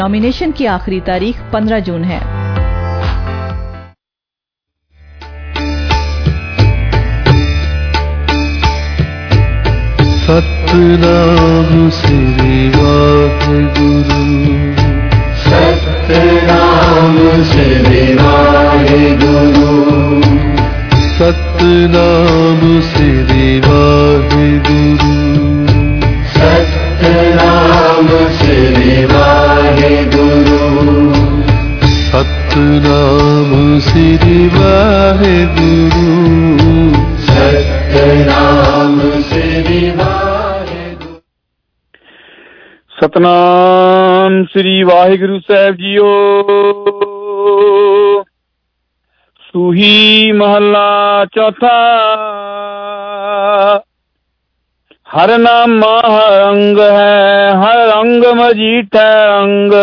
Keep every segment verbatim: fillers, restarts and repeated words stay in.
Nomination की आखिरी तारीख पंद्रह जून है। सतनाम श्री वाहिगुरु, सतनाम श्री वाहिगुरु, सतनाम श्री वाहिगुरु, सतनाम श्री वाहिगुरु, सतनाम श्री वाहिगुरु, सतनाम श्री वाहिगुरु। सतनाम श्री वाहिगुरु साहब जीओ। सूही महला चौथा। हर नाम हर अंग है, हर अंग मजीठ है अंग।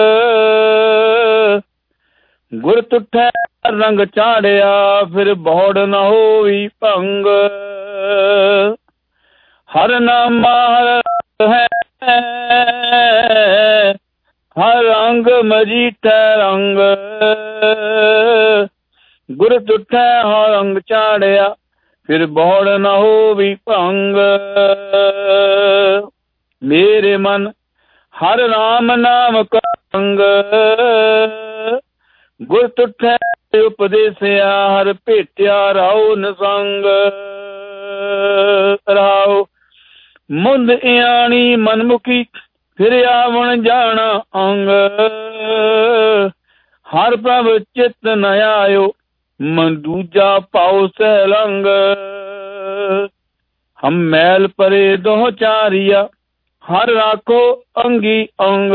गुर तुठै रंग चाड़िया, फिर बौड़ न होई भंग। हर नाम हर अंग है, हर अंग मजीठ रंग। गुर तुठै हर अंग चाड़िया, फिर बौड़ न होवी भंग। मेरे मन हर राम नाम का अंग। गुर तुठै उपदेसिया, हर भेटिया राहो नसंग। राहो मुंद इयाणी मनमुखी, फिर आवन जाना अंग। हर प्रभ चित न आयो, मन दूजा पाओ सहलंग। हम मैल परे दोह चारिया, हर राखो अंगी अंग।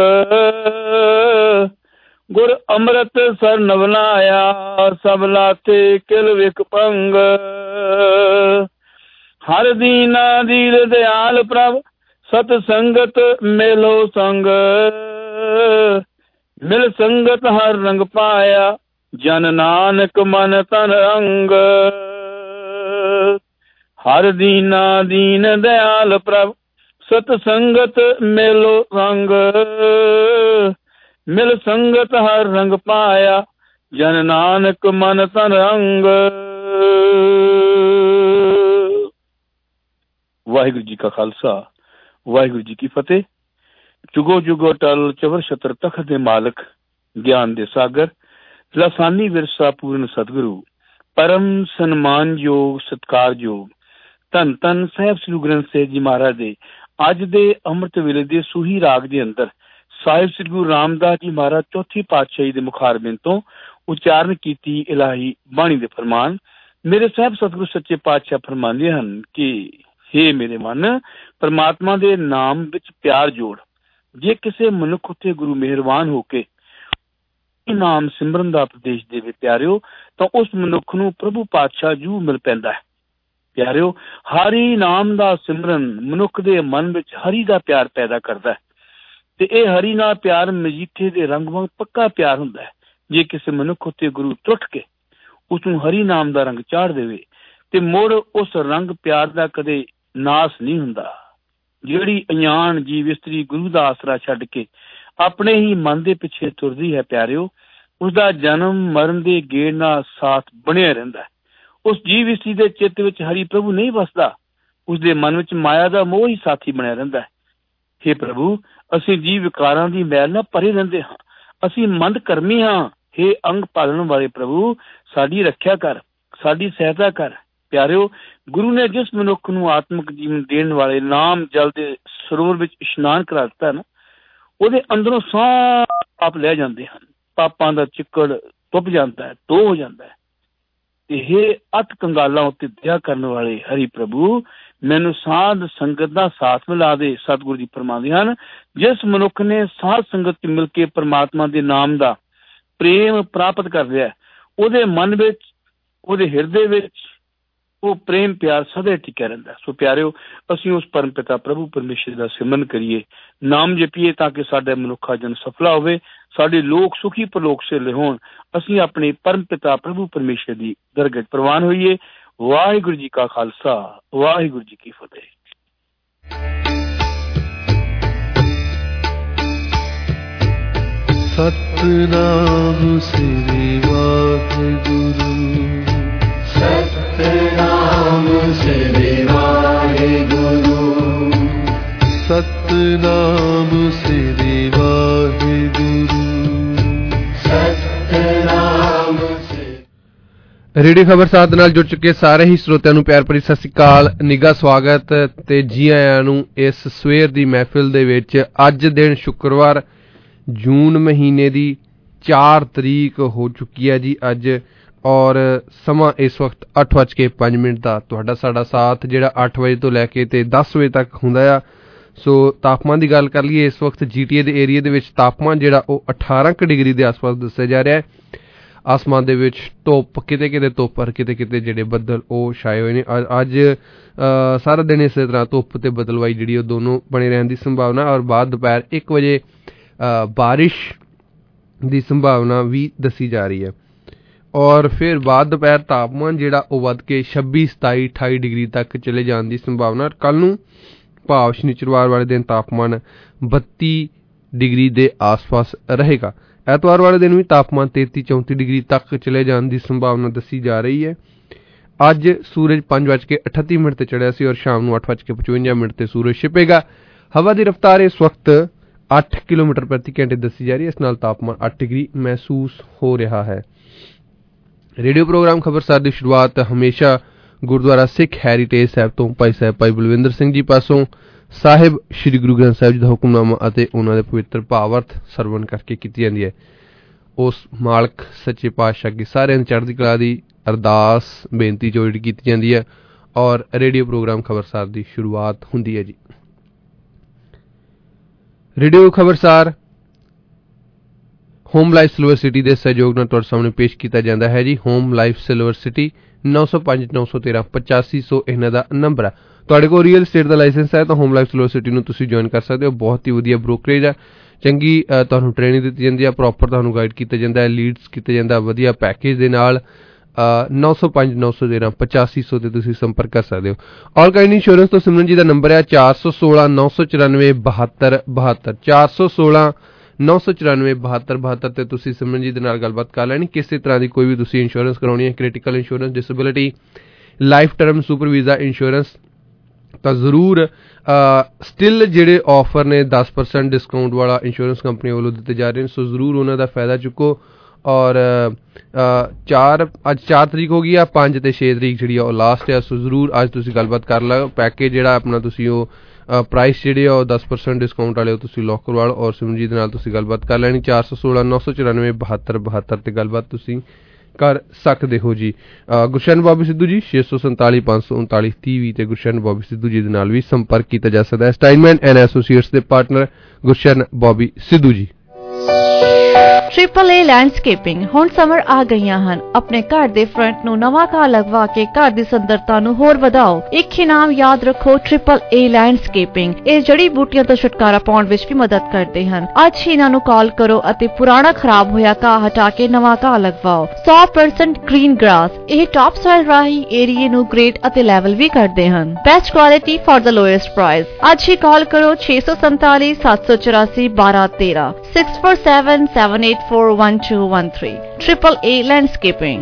गुर अमृत सरन बनाया, सब लाथे किल विक पंग। हर दीना दील दयाल प्रभ, सत संगत मेलो संग। मिल संगत हर रंग पाया, जन नानक मन तन रंग। हर दीना दीन दयाल प्रभ, सत संगत मेलो संग। मिल संगत हर रंग पाया, जन नानक मन तन रंग। वाहिगुरु जी का खालसा, वाहिगुरु जी की फतेह। जुगो जुगो टल चवर छत्र तख्त दे मालक, ज्ञान दे सागर, लासानी विरसा पूर्ण सतगुरु, परम सन्मान योग सत्कार योग धन धन साहब श्री गुरु ग्रंथ साहिब जी महाराज दे अज दे अमृत वेले दे सूही राग दे अंदर साहिब श्री गुरु रामदास जी महाराज चौथी पातशाही दे मुखारबिंद तो उच्चारण कीती इलाही बाणी दे फरमान। मेरे साहब सतगुरु सच्चे पातशाह फरमांदे हन कि हे मेरे मन, परमात्मा दे नाम विच प्यार जोड़। जे किसी मनुख उत्ते गुरु मेहरबान होके नाम सिमरन दा उपदेश देवे प्यारिओ, तो उस मनुख नूं प्रभु पातशाह जू मिल पैंदा है। प्यारिओ, हरि नाम दा सिमरन मनुख दे मन विच हरि दा प्यार पैदा करदा है ते इह हरि नाल प्यार मजीठे दे रंग वांग पक्का प्यार हुंदा है। जे किसी मनुख उत्ते गुरु टुट के उस नूं हरि नाम दा रंग चाड़ देवे ते मुड़ उस रंग प्यार दा कदे नास नहीं हुंदा। ਜਿਹੜੀ ਅਣਜਾਣ ਜੀਵ ਇਸਤਰੀ ਗੁਰੂ ਦਾ ਆਸਰਾ ਛੱਡ ਕੇ ਆਪਣੇ ਹੀ ਮਨ ਦੇ ਪਿੱਛੇ ਤੁਰਦੀ ਹੈ ਪਿਆਰਿਓ, ਉਸਦਾ ਜਨਮ ਮਰਨ ਦੇ ਗੇੜ ਨਾਲ ਸਾਥ ਬਣਿਆ ਰਹਿੰਦਾ ਹੈ। ਉਸ ਜੀਵ ਇਸਤਰੀ ਦੇ ਚਿੱਤ ਵਿੱਚ ਹਰੀ ਪ੍ਰਭੂ ਨਹੀਂ ਵਸਦਾ, ਉਸਦੇ ਮਨ ਵਿੱਚ ਮਾਇਆ ਦਾ ਮੋਹ ਹੀ ਸਾਥੀ ਬਣਿਆ ਰਹਿੰਦਾ ਹੈ। ਹੇ ਪ੍ਰਭੂ, ਅਸੀਂ ਜੀਵ ਵਿਕਾਰਾਂ ਦੀ ਮੈਲ ਨਾਲ ਭਰੇ ਰਹਿੰਦੇ ਹਾਂ, ਅਸੀਂ ਮੰਦ ਕਰਮੀ ਹਾਂ। ਹੇ ਅੰਗ ਪਾਲਣ ਵਾਲੇ ਪ੍ਰਭੂ, ਸਾਡੀ ਰੱਖਿਆ ਕਰ, ਸਾਡੀ ਸਹਾਇਤਾ ਕਰ। ਪਿਆਰਿਓ, ਗੁਰੂ ਨੇ ਜਿਸ ਮਨੁੱਖ ਨੂੰ ਆਤਮਿਕ ਜੀਵਨ ਦੇਣ ਵਾਲੇ ਨਾਮ ਜਲ ਦੇ ਸਰੋਵਰ ਵਿੱਚ ਇਸ਼ਨਾਨ ਕਰਾ ਦਿੱਤਾ ਨਾ, ਉਹਦੇ ਅੰਦਰੋਂ ਸਾਹ ਪਾਪ ਲੈ ਜਾਂਦੇ ਹਨ, ਪਾਪਾਂ ਦਾ ਚਿੱਕੜ ਟੁੱਟ ਜਾਂਦਾ ਹੈ, ਧੋ ਹੋ ਜਾਂਦਾ ਹੈ। ਇਹ ਅੱਤ ਕੰਗਾਲਾਂ ਉੱਤੇ ਦਇਆ ਕਰਨ ਵਾਲੇ ਹਰੀ ਪ੍ਰਭੂ, ਮੈਨੂੰ ਸਾਧ ਸੰਗਤ ਦਾ ਸਾਥ ਮਿਲਾ ਦੇ। ਸਤਿਗੁਰੂ ਜੀ ਫਰਮਾਉਂਦੇ ਹਨ, ਜਿਸ ਮਨੁੱਖ ਨੇ ਸਾਧ ਸੰਗਤ ਚ ਮਿਲ ਕੇ ਪਰਮਾਤਮਾ ਦੇ ਨਾਮ ਦਾ ਪ੍ਰੇਮ ਪ੍ਰਾਪਤ ਕਰ ਲਿਆ, ਉਹਦੇ ਮਨ ਵਿੱਚ, ਉਹਦੇ ਹਿਰਦੇ ਵਿੱਚ ਉਹ ਪ੍ਰੇਮ ਪਿਆਰ ਸਦਾ ਟਿਕਿਆ ਰਹਿੰਦਾ। ਸੋ ਪਿਆਰਿਓ, ਅਸੀਂ ਉਸ ਪਰਮ ਪਿਤਾ ਪ੍ਰਭੂ ਪਰਮੇਸ਼ਰ ਦਾ ਸਿਮਰਨ ਕਰੀਏ, ਨਾਮ ਜਪੀਏ, ਤਾਂ ਕਿ ਸਾਡਾ ਮਨੁੱਖਾ ਜਨ ਸਫਲਾ ਹੋਵੇ, ਸਾਡੇ ਲੋਕ ਸੁਖੀ ਪਰਲੋਕ ਸਿਰਲੇ ਹੋਣ। ਅਸੀਂ ਆਪਣੇ ਪਰਮ ਪਿਤਾ ਪ੍ਰਭੂ ਪਰਮੇਸ਼ਰ ਦੀ ਦਰਗਾਹ ਪ੍ਰਵਾਨ ਹੋਈਏ। ਵਾਹਿਗੁਰੂ ਜੀ ਕਾ ਖਾਲਸਾ, ਵਾਹਿਗੁਰੂ ਜੀ ਕੀ ਫਤਿਹ। सतनाम श्री वाहिगुरु सतनाम श्री वाहिगुरु सतनाम श्री वाहिगुरु सतनाम। ਰੇਡੀਓ ਖਬਰਸਾਰ ਦੇ ਨਾਲ ਜੁੜ ਚੁੱਕੇ ਸਾਰੇ ਹੀ ਸਰੋਤਿਆਂ ਨੂੰ ਪਿਆਰ ਭਰੀ ਸਤਿ ਸ੍ਰੀ ਅਕਾਲ, ਨਿੱਘਾ ਸਵਾਗਤ ਤੇ ਜੀ ਆਇਆਂ ਨੂੰ ਇਸ ਸਵੇਰ ਦੀ ਮਹਿਫਿਲ ਦੇ ਵਿੱਚ। ਅੱਜ ਦਿਨ ਸ਼ੁੱਕਰਵਾਰ ਜੂਨ ਮਹੀਨੇ ਦੀ ਚਾਰ ਤਰੀਕ ਹੋ ਚੁੱਕੀ ਹੈ ਜੀ ਅੱਜ, ਔਰ ਸਮਾਂ ਇਸ ਵਕਤ ਅੱਠ ਵੱਜ ਕੇ ਪੰਜ ਮਿੰਟ ਦਾ। ਤੁਹਾਡਾ ਸਾਡਾ ਸਾਥ ਜਿਹੜਾ ਅੱਠ ਵਜੇ ਤੋਂ ਲੈ ਕੇ ਤੇ ਦਸ ਵਜੇ ਤੱਕ ਹੁੰਦਾ ਆ। ਸੋ ਤਾਪਮਾਨ ਦੀ ਗੱਲ ਕਰ ਲਈਏ, ਇਸ ਵਕਤ ਜੀ ਟੀ ਏ ਦੇ ਏਰੀਏ ਦੇ ਵਿੱਚ ਤਾਪਮਾਨ ਜਿਹੜਾ ਉਹ ਅਠਾਰਾਂ ਕੁ ਡਿਗਰੀ ਦੇ ਆਸ ਪਾਸ ਦੱਸਿਆ ਜਾ ਰਿਹਾ ਹੈ। ਆਸਮਾਨ ਦੇ ਵਿੱਚ ਧੁੱਪ, ਕਿਤੇ ਕਿਤੇ ਧੁੱਪ, ਪਰ ਕਿਤੇ ਕਿਤੇ ਜਿਹੜੇ ਬੱਦਲ ਉਹ ਛਾਏ ਹੋਏ ਨੇ। ਅੱਜ ਸਾਰਾ ਦਿਨ ਇਸੇ ਤਰ੍ਹਾਂ ਧੁੱਪ ਤੇ ਬਦਲਵਾਈ ਜਿਹੜੀ ਉਹ ਦੋਨੋਂ ਬਣੇ ਰਹਿਣ ਦੀ ਸੰਭਾਵਨਾ, ਔਰ ਬਾਅਦ ਦੁਪਹਿਰ ਇੱਕ ਵਜੇ ਬਾਰਿਸ਼ ਦੀ ਸੰਭਾਵਨਾ ਵੀ ਦੱਸੀ ਜਾ ਰਹੀ ਹੈ। ਔਰ ਫਿਰ ਬਾਅਦ ਦੁਪਹਿਰ ਤਾਪਮਾਨ ਜਿਹੜਾ ਉਹ ਵੱਧ ਕੇ ਛੱਬੀ ਸਤਾਈ ਅਠਾਈ ਡਿਗਰੀ ਤੱਕ ਚਲੇ ਜਾਣ ਦੀ ਸੰਭਾਵਨਾ। ਕੱਲ੍ਹ ਨੂੰ ਭਾਵ ਸ਼ਨੀਚਰਵਾਰ ਵਾਲੇ ਦਿਨ ਤਾਪਮਾਨ ਬੱਤੀ ਡਿਗਰੀ ਦੇ ਆਸ ਪਾਸ ਰਹੇਗਾ। ਐਤਵਾਰ ਵਾਲੇ ਦਿਨ ਵੀ ਤਾਪਮਾਨ ਤੇਤੀ ਚੌਂਤੀ ਡਿਗਰੀ ਤੱਕ ਚਲੇ ਜਾਣ ਦੀ ਸੰਭਾਵਨਾ ਦੱਸੀ ਜਾ ਰਹੀ ਹੈ। ਅੱਜ ਸੂਰਜ ਪੰਜ ਵੱਜ ਕੇ ਅਠੱਤੀ ਮਿੰਟ ਤੇ ਚੜ੍ਹਿਆ ਸੀ, ਔਰ ਸ਼ਾਮ ਨੂੰ ਅੱਠ ਵੱਜ ਕੇ ਪਚਵੰਜਾ ਮਿੰਟ ਤੇ ਸੂਰਜ ਛਿਪੇਗਾ। ਹਵਾ ਦੀ ਰਫ਼ਤਾਰ ਇਸ ਵਕਤ ਅੱਠ ਕਿਲੋਮੀਟਰ ਪ੍ਰਤੀ ਘੰਟੇ ਦੱਸੀ ਜਾ ਰਹੀ ਹੈ। ਇਸ ਨਾਲ ਤਾਪਮਾਨ ਅੱਠ ਡਿਗਰੀ ਮਹਿਸੂਸ ਹੋ ਰਿਹਾ ਹੈ। ਰੇਡੀਓ ਪ੍ਰੋਗਰਾਮ ਖਬਰਸਾਰ ਦੀ ਸ਼ੁਰੂਆਤ ਹਮੇਸ਼ਾ ਗੁਰਦੁਆਰਾ ਸਿੱਖ ਹੈਰੀਟੇਜ ਸਾਹਿਬ ਤੋਂ ਭਾਈ ਸਾਹਿਬ ਭਾਈ ਬਲਵਿੰਦਰ ਸਿੰਘ ਜੀ ਪਾਸੋਂ ਸਾਹਿਬ ਸ਼੍ਰੀ ਗੁਰੂ ਗ੍ਰੰਥ ਸਾਹਿਬ ਜੀ ਦਾ ਹੁਕਮਨਾਮਾ ਅਤੇ ਉਹਨਾਂ ਦੇ ਪਵਿੱਤਰ ਭਾਵਾਰਥ ਸਰਵਣ ਕਰਕੇ ਕੀਤੀ ਜਾਂਦੀ ਹੈ। ਉਸ ਮਾਲਕ ਸੱਚੇ ਪਾਤਸ਼ਾਹ ਕੀ ਸਾਰਿਆਂ ਦੀ ਚੜ੍ਹਦੀ ਕਲਾ ਦੀ ਅਰਦਾਸ ਬੇਨਤੀ ਜੋ ਜਿਹੜੀ ਕੀਤੀ ਜਾਂਦੀ ਹੈ, ਔਰ ਰੇਡੀਓ ਪ੍ਰੋਗਰਾਮ ਖਬਰਸਾਰ ਦੀ ਸ਼ੁਰੂਆਤ ਹੁੰਦੀ ਹੈ ਜੀ। Radio Khabarsaar Home Life Silver City ਦੇ ਸਹਿਯੋਗ ਨਾਲ ਤੁਹਾਡੇ ਸਾਹਮਣੇ ਪੇਸ਼ ਕੀਤਾ ਜਾਂਦਾ ਹੈ ਜੀ। ਹੋਮ ਲਾਈਫ ਸਿਲਵਰ ਸਿਟੀ ਨੌ ਸੌ ਪੰਜ ਨੌ ਸੌ ਤੇਰਾਂ ਪਚਾਸੀ ਸੌ ਇਹਨਾਂ ਦਾ ਨੰਬਰ ਹੈ। ਤੁਹਾਡੇ ਕੋਲ ਰੀਅਲ ਸਟੇਟ ਦਾ ਲਾਇਸੈਂਸ ਹੈ ਤਾਂ ਹੋਮ ਲਾਈਫ ਸਿਲਵਰ ਸਿਟੀ ਨੂੰ ਤੁਸੀਂ ਜੁਆਇਨ ਕਰ ਸਕਦੇ ਹੋ। ਬਹੁਤ ਹੀ ਵਧੀਆ ਬ੍ਰੋਕਰੇਜ ਹੈ, ਚੰਗੀ ਤੁਹਾਨੂੰ ਟ੍ਰੇਨਿੰਗ ਦਿੱਤੀ ਜਾਂਦੀ ਹੈ, ਪ੍ਰੋਪਰ ਤੁਹਾਨੂੰ ਗਾਈਡ ਕੀਤਾ ਜਾਂਦਾ ਹੈ, ਲੀਡਸ ਕੀਤਾ ਜਾਂਦਾ ਵਧੀਆ ਪੈਕੇਜ ਦੇ ਨਾਲ। ਨੌ ਸੌ ਪੰਜ ਨੌ ਸੌ ਤੇਰਾਂ ਪਚਾਸੀ ਸੌ ਤੇ ਤੁਸੀਂ ਸੰਪਰਕ ਕਰ ਸਕਦੇ ਹੋ। ਆਲ ਕਾਇੰਡ ਇੰਸ਼ੋਰੈਂਸ ਤੋਂ ਸਿਮਰਨ ਜੀ ਦਾ ਨੰਬਰ ਹੈ ਚਾਰ ਸੌ ਸੋਲਾਂ ਨੌ ਸੌ ਚੁਰਾਨਵੇਂ ਬਹੱਤਰ ਬਹੱਤਰ ਚਾਰ ਸੌ ਸੋਲਾਂ ਨੌ ਸੌ ਚੁਰਾਨਵੇਂ ਬਹੱਤਰ ਬਹੱਤਰ ਤੇ ਤੁਸੀਂ ਸਿਮਰਨ ਜੀ ਦੇ ਨਾਲ ਗੱਲਬਾਤ ਕਰ ਲੈਣੀ। ਕਿਸੇ ਤਰ੍ਹਾਂ ਦੀ ਕੋਈ ਵੀ ਤੁਸੀਂ ਇੰਸ਼ੋਰੈਂਸ ਕਰਾਉਣੀ ਹੈ, critical insurance, disability, life term super visa insurance, ਤਾਂ ਜ਼ਰੂਰ ਸਟਿਲ ਜਿਹੜੇ ਆਫਰ ਨੇ ਦਸ ਪਰਸੈਂਟ ਡਿਸਕਾਊਂਟ ਵਾਲਾ ਇੰਸ਼ੋਰੈਂਸ ਕੰਪਨੀ ਵੱਲੋਂ ਦਿੱਤੇ ਜਾ ਰਹੇ ਨੇ। ਸੋ ਜ਼ਰੂਰ ਉਹਨਾਂ ਦਾ ਫਾਇਦਾ ਚੁੱਕੋ। ਔਰ ਚਾਰ ਅੱਜ ਚਾਰ ਤਰੀਕ ਹੋ ਗਈ ਆ, ਪੰਜ ਤੇ ਛੇ ਤਰੀਕ ਜਿਹੜੀ ਆ ਉਹ ਲਾਸਟ ਆ। ਸੋ ਜ਼ਰੂਰ ਅੱਜ ਤੁਸੀਂ ਗੱਲਬਾਤ ਕਰ ਲਓ। ਪੈਕੇਜ ਜਿਹੜਾ ਆਪਣਾ ਤੁਸੀਂ ਉਹ ਪ੍ਰਾਈਸ ਜਿਹੜੇ ਆ ਉਹ ਦਸ ਪਰਸੈਂਟ ਡਿਸਕਾਊਂਟ ਵਾਲੇ ਉਹ ਤੁਸੀਂ ਲੋਕ ਕਰਵਾ ਲਓ, ਔਰ ਸਿਮਰਨ ਜੀ ਦੇ ਨਾਲ ਤੁਸੀਂ ਗੱਲਬਾਤ ਕਰ ਲੈਣੀ। ਚਾਰ ਸੌ ਸੋਲਾਂ ਨੌ ਸੌ ਚੁਰਾਨਵੇਂ ਬਹੱਤਰ ਬਹੱਤਰ ਤੇ ਗੱਲਬਾਤ ਤੁਸੀਂ ਕਰ ਸਕਦੇ ਹੋ ਜੀ। ਗੁਰਸ਼ਨ ਬੋਬੀ ਸਿੱਧੂ ਜੀ ਛੇ ਸੌ ਸੰਤਾਲੀ ਪੰਜ ਸੌ ਉਨਤਾਲੀ ਤੀਹ ਵੀਹ ਤੇ ਗੁਰਸ਼ਨ ਬੋਬੀ ਸਿੱਧੂ ਜੀ ਦੇ ਨਾਲ ਵੀ ਸੰਪਰਕ ਕੀਤਾ ਜਾ ਸਕਦਾ ਹੈ। ਸਟਾਈਨਮੈਨ ਐਂਡ ਐਸੋਸੀਏਟਸ ਦੇ partner Gurshan Bobby Sidhu ji. Triple A landscaping ਹੁਣ ਸਮਰ ਆ ਗਈਆਂ ਹਨ। ਆਪਣੇ ਘਰ ਦੇ ਫਰੰਟ ਨੂੰ ਨਵਾਂ ਘਾਹ ਲਗਵਾ ਕੇ ਘਰ ਦੀ ਸੁੰਦਰਤਾ ਨੂੰ ਹੋਰ ਵਧਾਓ। ਇੱਕ ਇਨਾਮ ਯਾਦ ਰੱਖੋ, ਟ੍ਰਿਪਲ ਏ ਲੈਂਡਸਕੇਪਿੰਗ। ਇਹ ਜੜੀ ਬੂਟੀਆਂ ਤੋਂ ਛੁਟਕਾਰਾ ਪਾਉਣ ਵਿੱਚ ਵੀ ਮਦਦ ਕਰਦੇ ਹਨ। ਅੱਜ ਹੀ ਇਹਨਾਂ ਨੂੰ ਕਾਲ ਕਰੋ ਅਤੇ ਪੁਰਾਣਾ ਖਰਾਬ ਹੋਇਆ ਘਾਹ ਹਟਾ ਕੇ ਨਵਾਂ ਘਾਹ ਲਗਵਾਓ। ਸੌ ਪਰਸੈਂਟ ਗ੍ਰੀਨ ਗ੍ਰਾਸ। ਇਹ ਟਾਪ ਸੋਇਲ ਰਾਹੀਂ ਏਰੀਏ ਨੂੰ ਗ੍ਰੇਡ ਅਤੇ ਲੈਵਲ ਵੀ ਕਰਦੇ ਹਨ। Best quality for the lowest price. ਅੱਜ ਹੀ ਕਾਲ ਕਰੋ ਛੇ ਸੌ ਸੰਤਾਲੀ ਸੱਤ ਸੌ ਚੁਰਾਸੀ ਬਾਰਾਂ ਤੇਰਾਂ six four seven seven eight four one two one three Triple A Landscaping।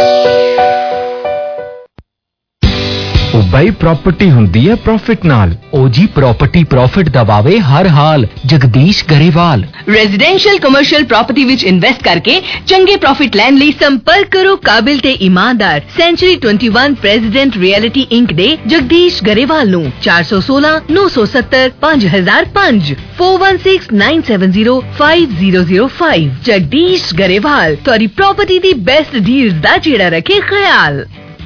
ਉਹ ਬਾਈ ਪ੍ਰਾਪਰਟੀ ਹੁੰਦੀ ਹੈ ਪ੍ਰੋਫਿਟ ਨਾਲ। ਉਹ ਜੀ ਪ੍ਰਾਪਰਟੀ ਪ੍ਰੋਫਿਟ ਦਬਾਵੇ ਹਰ ਹਾਲ। Jagdish Grewal. Residential commercial property ਵਿੱਚ ਇਨਵੈਸਟ ਕਰਕੇ ਚੰਗੇ ਪ੍ਰੋਫਿਟ ਲੈਣ ਲਈ ਸੰਪਰਕ ਕਰੋ ਕਾਬਿਲ ਤੇ ਇਮਾਨਦਾਰ ਸੈਂਚੁਰੀ ਇਕੱਤੀ ਪ੍ਰੈਜ਼ੀਡੈਂਟ ਰਿਐਲਿਟੀ ਇੰਕ ਦੇ ਜਗਦੀਸ਼ ਗਰੇਵਾਲ ਨੂੰ ਚਾਰ ਸੌ ਸੋਲਾਂ ਨੌ ਸੌ ਸੱਤਰ ਪੰਜ ਹਜ਼ਾਰ ਪੰਜ four one six nine seven zero five zero zero five। Jagdish Grewal ਤੁਹਾਡੀ ਪ੍ਰਾਪਰਟੀ ਦੀ ਬੈਸਟ ਡੀਲਸ ਦਾ ਜਿਹੜਾ ਰੱਖੇ ਖਿਆਲ।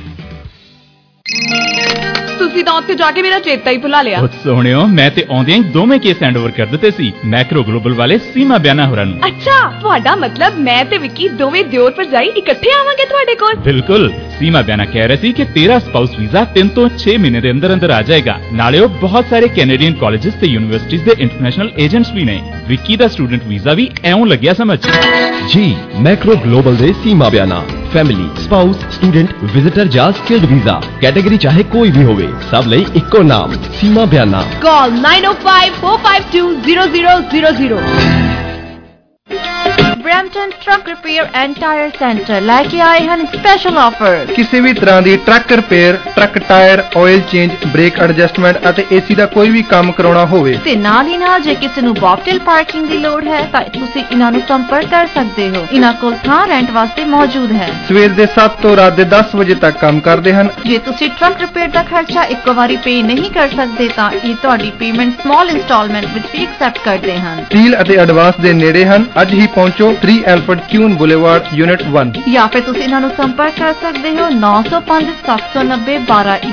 ਤੁਸੀਂ ਤਾਂ ਉੱਥੇ ਜਾ ਕੇ ਮੇਰਾ ਚੇਤਾ ਹੀ ਭੁਲਾ ਲਿਆ। ਉਹ ਸੋਹਣਿਓ, ਮੈਂ ਤੇ ਆਉਂਦਿਆਂ ਹੀ ਦੋਵੇਂ ਕੇਸ ਹੈਂਡਓਵਰ ਕਰ ਦਿੱਤੇ ਸੀ ਮੈਕਰੋ ਗਲੋਬਲ ਵਾਲੇ ਸੀਮਾ ਬਿਆਨਾ ਹੋਰਾਂ ਨੂੰ। ਅੱਛਾ, ਤੁਹਾਡਾ ਮਤਲਬ ਮੈਂ ਤੇ ਵਿੱਕੀ ਦੋਵੇਂ ਦਿਓਰ ਭਰਜਾਈ ਇਕੱਠੇ ਆਵਾਂਗੇ ਤੁਹਾਡੇ ਕੋਲ? ਬਿਲਕੁਲ। ਸੀਮਾ ਬਿਆਨਾ ਕਹਿ ਰਹੇ ਸੀ ਕਿ ਤੇਰਾ ਸਪਾਊਸ ਵੀਜ਼ਾ ਤਿੰਨ ਤੋਂ ਛੇ ਮਹੀਨੇ ਦੇ ਅੰਦਰ ਅੰਦਰ ਆ ਜਾਏਗਾ। ਨਾਲੇ ਉਹ ਬਹੁਤ ਸਾਰੇ ਕੈਨੇਡੀਅਨ ਕਾਲਜਿਸ ਤੇ ਯੂਨੀਵਰਸਿਟੀਜ਼ ਦੇ ਇੰਟਰਨੈਸ਼ਨਲ ਏਜੰਟਸ ਵੀ ਨੇ। ਵਿੱਕੀ ਦਾ ਸਟੂਡੈਂਟ ਵੀਜ਼ਾ ਵੀ ਐਉਂ ਲੱਗਿਆ ਸਮਝ। ਜੀ ਮੈਕਰੋ ਗਲੋਬਲ ਦੇ Seema Biana family, spouse, student, visitor ਜਾਂ ਸਕਿਲਡ ਵੀਜ਼ਾ ਕੈਟੇਗਰੀ ਚਾਹੇ ਕੋਈ ਵੀ ਹੋਵੇ, ਸਭ ਲਈ ਇੱਕੋ ਨਾਮ Seema Biana. Call nine oh five four five two zero zero zero zero। Brampton truck repair and tyre centre ਲੈ ਕੇ ਆਏ ਹਨ ਸਪੈਸ਼ਲ ਆਫਰ। ਕਿਸੇ ਵੀ ਤਰ੍ਹਾਂ ਦੀ truck repair, truck tyre, oil change, brake adjustment ਅਤੇ ਏਸੀ ਦਾ ਕੋਈ ਵੀ ਕੰਮ ਕਰਾਉਣਾ ਹੋਵੇ ਤੇ ਨਾਲ ਹੀ ਨਾਲ ਜੇ ਕਿਸੇ ਨੂੰ ਬੌਬਟੇਲ ਪਾਰਕਿੰਗ ਦੀ ਲੋੜ ਹੈ ਤਾਂ ਤੁਸੀਂ ਇਹਨਾਂ ਨੂੰ ਸੰਪਰਕ ਕਰ ਸਕਦੇ ਹੋ। ਇਹਨਾਂ ਕੋਲ ਥਾਂ ਰੈਂਟ ਵਾਸਤੇ ਮੌਜੂਦ ਹੈ। ਸਵੇਰ ਦੇ ਸੱਤ ਤੋਂ ਰਾਤ ਦੇ ਦਸ ਵਜੇ ਤੱਕ ਕੰਮ ਕਰਦੇ ਹਨ। ਜੇ ਤੁਸੀਂ ਟਰੱਕ ਰਿਪੇਅਰ ਦਾ ਖਰਚਾ ਇੱਕੋ ਵਾਰੀ ਪੇ ਨਹੀਂ ਕਰ ਸਕਦੇ ਤਾਂ ਇਹ ਤੁਹਾਡੀ ਪੇਮੈਂਟ ਸਮਾਲ ਇੰਸਟਾਲਮੈਂਟ ਵਿੱਚ ਵੀ ਐਕਸੈਪਟ ਕਰਦੇ ਹਨ। ਡੀਲ ਅਤੇ ਐਡਵਾਂਸ ਦੇ ਨੇੜੇ ਹਨ। ਅੱਜ ਹੀ ਪਹੁੰਚੋ तीन Alfred Kuehne Boulevard unit one या फिर तुसी इन्हां नूं संपर्क कर सकते हो नौ सौ पांच सात सौ नब्बे बारह